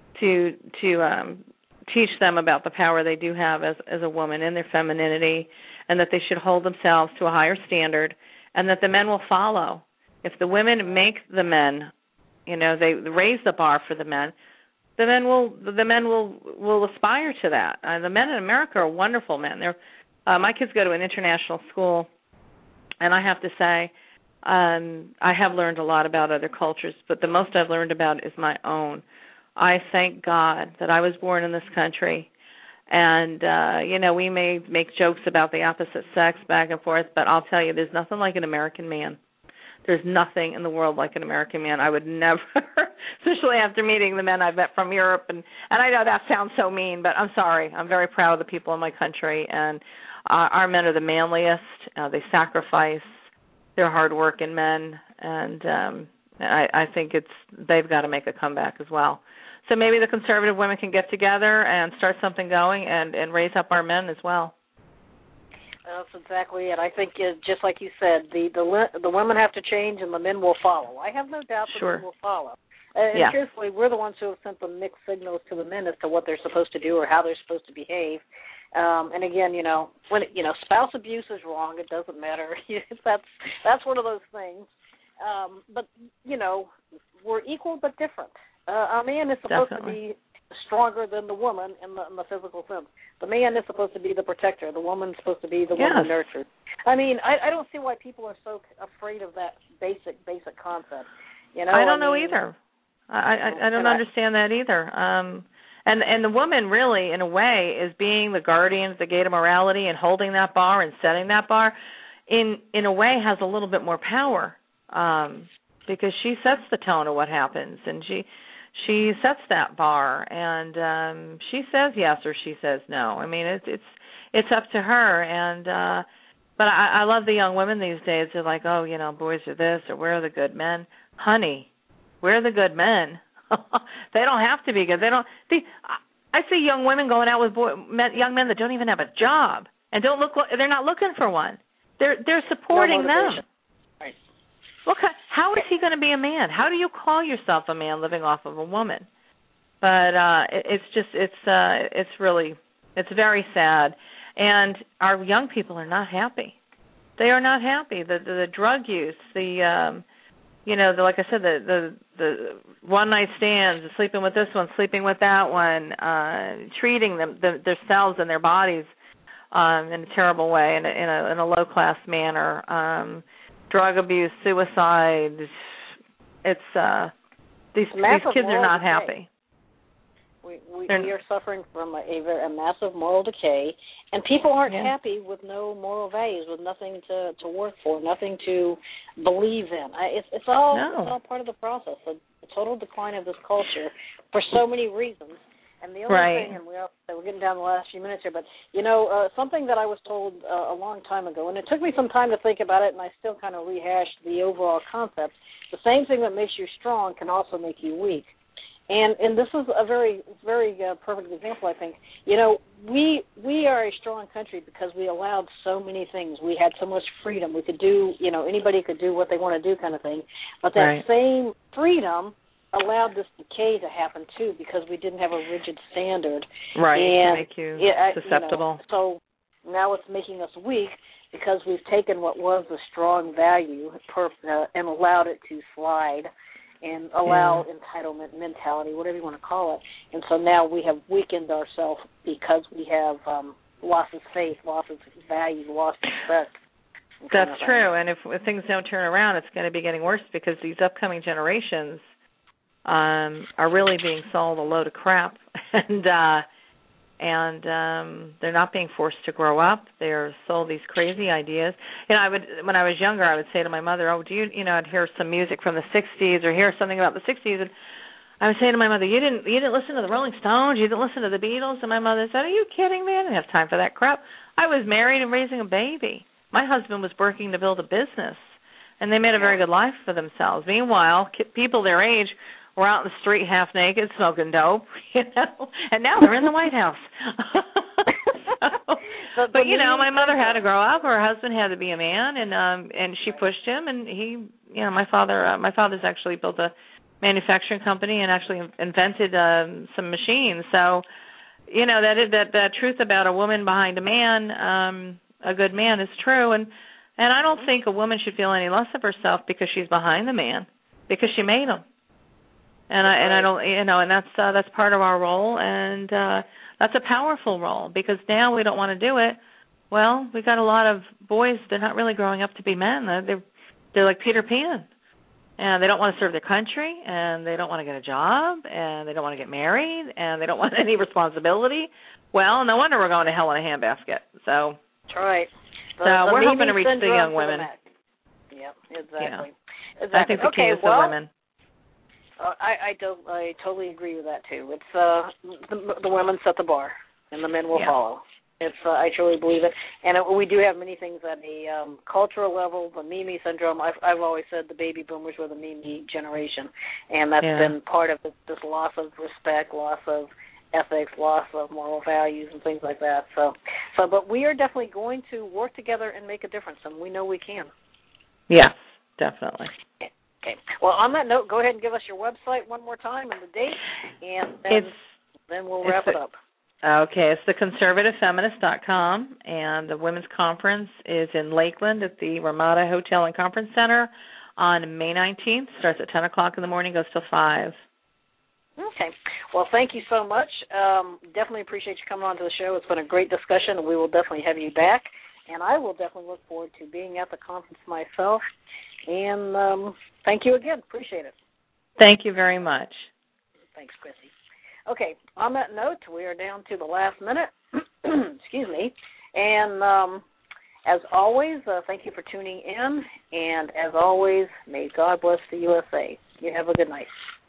to to um, teach them about the power they do have as as a woman in their femininity, and that they should hold themselves to a higher standard, and that the men will follow. If the women make the men, you know, they raise the bar for the men, the men will the men will will aspire to that. Uh, the men in America are wonderful men. They're uh, my kids go to an international school, and I have to say, um, I have learned a lot about other cultures, but the most I've learned about is my own. I thank God that I was born in this country. And, uh, you know, we may make jokes about the opposite sex back and forth, but I'll tell you, there's nothing like an American man. There's nothing in the world like an American man. I would never, especially after meeting the men I've met from Europe. And, and I know that sounds so mean, but I'm sorry. I'm very proud of the people in my country. And uh, our men are the manliest. Uh, they sacrifice. They're hardworking men. And um, I, I think it's they've got to make a comeback as well. So maybe the conservative women can get together and start something going and, and raise up our men as well. That's exactly it. I think, uh, just like you said, the, the the women have to change and the men will follow. I have no doubt that sure. they will follow. And yeah. truthfully, we're the ones who have sent the mixed signals to the men as to what they're supposed to do or how they're supposed to behave. Um, and again, you know, when you know spouse abuse is wrong, it doesn't matter. that's that's one of those things. Um, but you know, we're equal but different. Uh, a man is supposed Definitely. to be stronger than the woman in the, in the physical sense. The man is supposed to be the protector. The woman's supposed to be the yes. one who nurtures. I mean, I, I don't see why people are so afraid of that basic basic concept. You know, I don't I know mean, either. I, I, I don't I, understand that either. Um, and and the woman really, in a way, is being the guardian of the gate of morality and holding that bar and setting that bar. In in a way, has a little bit more power um, because she sets the tone of what happens, and she. She sets that bar, and um, she says yes or she says no. I mean, it's it's it's up to her. And uh, but I, I love the young women these days. They're like, oh, you know, boys are this, or where are the good men? Honey, where are the good men? They don't have to be good. They don't. They, I see young women going out with boy, men, young men that don't even have a job and don't look. They're not looking for one. They're they're supporting no them. Right. Look, how is he going to be a man? How do you call yourself a man living off of a woman? But uh, it, it's just, it's, uh, it's really, it's very sad. And our young people are not happy. They are not happy. The the, the drug use, the, um, you know, the, like I said, the the, the one night stands, sleeping with this one, sleeping with that one, uh, treating them the, themselves and their bodies um, in a terrible way, in a, in a, in a low class manner. Um, Drug abuse, suicide. It's uh, these these kids are not decay. happy. We we, we are suffering from a, a, a massive moral decay, and people aren't yeah. happy with no moral values, with nothing to, to work for, nothing to believe in. I, it's it's all no. it's all part of the process. The, the total decline of this culture for so many reasons. And the only right. thing, and we're, we're getting down the last few minutes here, but, you know, uh, something that I was told uh, a long time ago, and it took me some time to think about it, and I still kind of rehashed the overall concept. The same thing that makes you strong can also make you weak. And and this is a very, very uh, perfect example, I think. You know, we we are a strong country because we allowed so many things. We had so much freedom. We could do, you know, anybody could do what they want to do kind of thing. But that right. same freedom allowed this decay to happen too, because we didn't have a rigid standard. Right, and to make you it, susceptible. You know, so now it's making us weak because we've taken what was a strong value per, uh, and allowed it to slide and allow yeah. entitlement mentality, whatever you want to call it. And so now we have weakened ourselves because we have um, lost of faith, lost of value, lost respect. That's true, and if, if things don't turn around, it's going to be getting worse because these upcoming generations Um, are really being sold a load of crap, and uh, and um, they're not being forced to grow up. They're sold these crazy ideas. You know, I would when I was younger, I would say to my mother, "Oh, do you, you know?" I'd hear some music from the sixties or hear something about the sixties, and I would say to my mother, "You didn't, you didn't listen to the Rolling Stones? You didn't listen to the Beatles?" And my mother said, "Are you kidding me? I didn't have time for that crap. I was married and raising a baby. My husband was working to build a business, and they made a very good life for themselves. Meanwhile, people their age were out in the street half naked, smoking dope, you know, and now they're in the White House." so, but, but you know, my mother had to grow up. Her husband had to be a man, and um, and she pushed him. And he, you know, my father, uh, my father's actually built a manufacturing company and actually invented um, some machines. So, you know, that that that truth about a woman behind a man, um, a good man, is true. And and I don't think a woman should feel any less of herself because she's behind the man, because she made him. And I and I don't, you know, and that's uh, that's part of our role, and uh, that's a powerful role because now we don't want to do it. Well, we got a lot of boys; they're not really growing up to be men. They're they're like Peter Pan, and they don't want to serve their country, and they don't want to get a job, and they don't want to get married, and they don't want any responsibility. Well, no wonder we're going to hell in a handbasket. So that's right. The, so the we're hoping Mimi to reach the young syndrome women. the Yep, exactly. Yeah. exactly. I think the okay, key is well, the women. Uh, I I, do, I totally agree with that too. It's uh the, the women set the bar, and the men will yeah. follow. It's uh, I truly believe it, and it, we do have many things at a um, cultural level. The Mimi syndrome. I've I've always said the baby boomers were the Mimi generation, and that's yeah. been part of it, this loss of respect, loss of ethics, loss of moral values, and things like that. So, so but we are definitely going to work together and make a difference, and we know we can. Yes, definitely. Okay. Well, on that note, go ahead and give us your website one more time and the date, and then, it's, then we'll wrap it's it up. Okay, it's the conservative feminist dot com, and the women's conference is in Lakeland at the Ramada Hotel and Conference Center on May nineteenth. Starts at ten o'clock in the morning, goes till five. Okay. Well, thank you so much. Um, definitely appreciate you coming on to the show. It's been a great discussion, and we will definitely have you back. And I will definitely look forward to being at the conference myself. And um, thank you again. Appreciate it. Thank you very much. Thanks, Chrissy. Okay, on that note, we are down to the last minute. Excuse me. And um, as always, uh, thank you for tuning in. And as always, may God bless the U S A. You have a good night.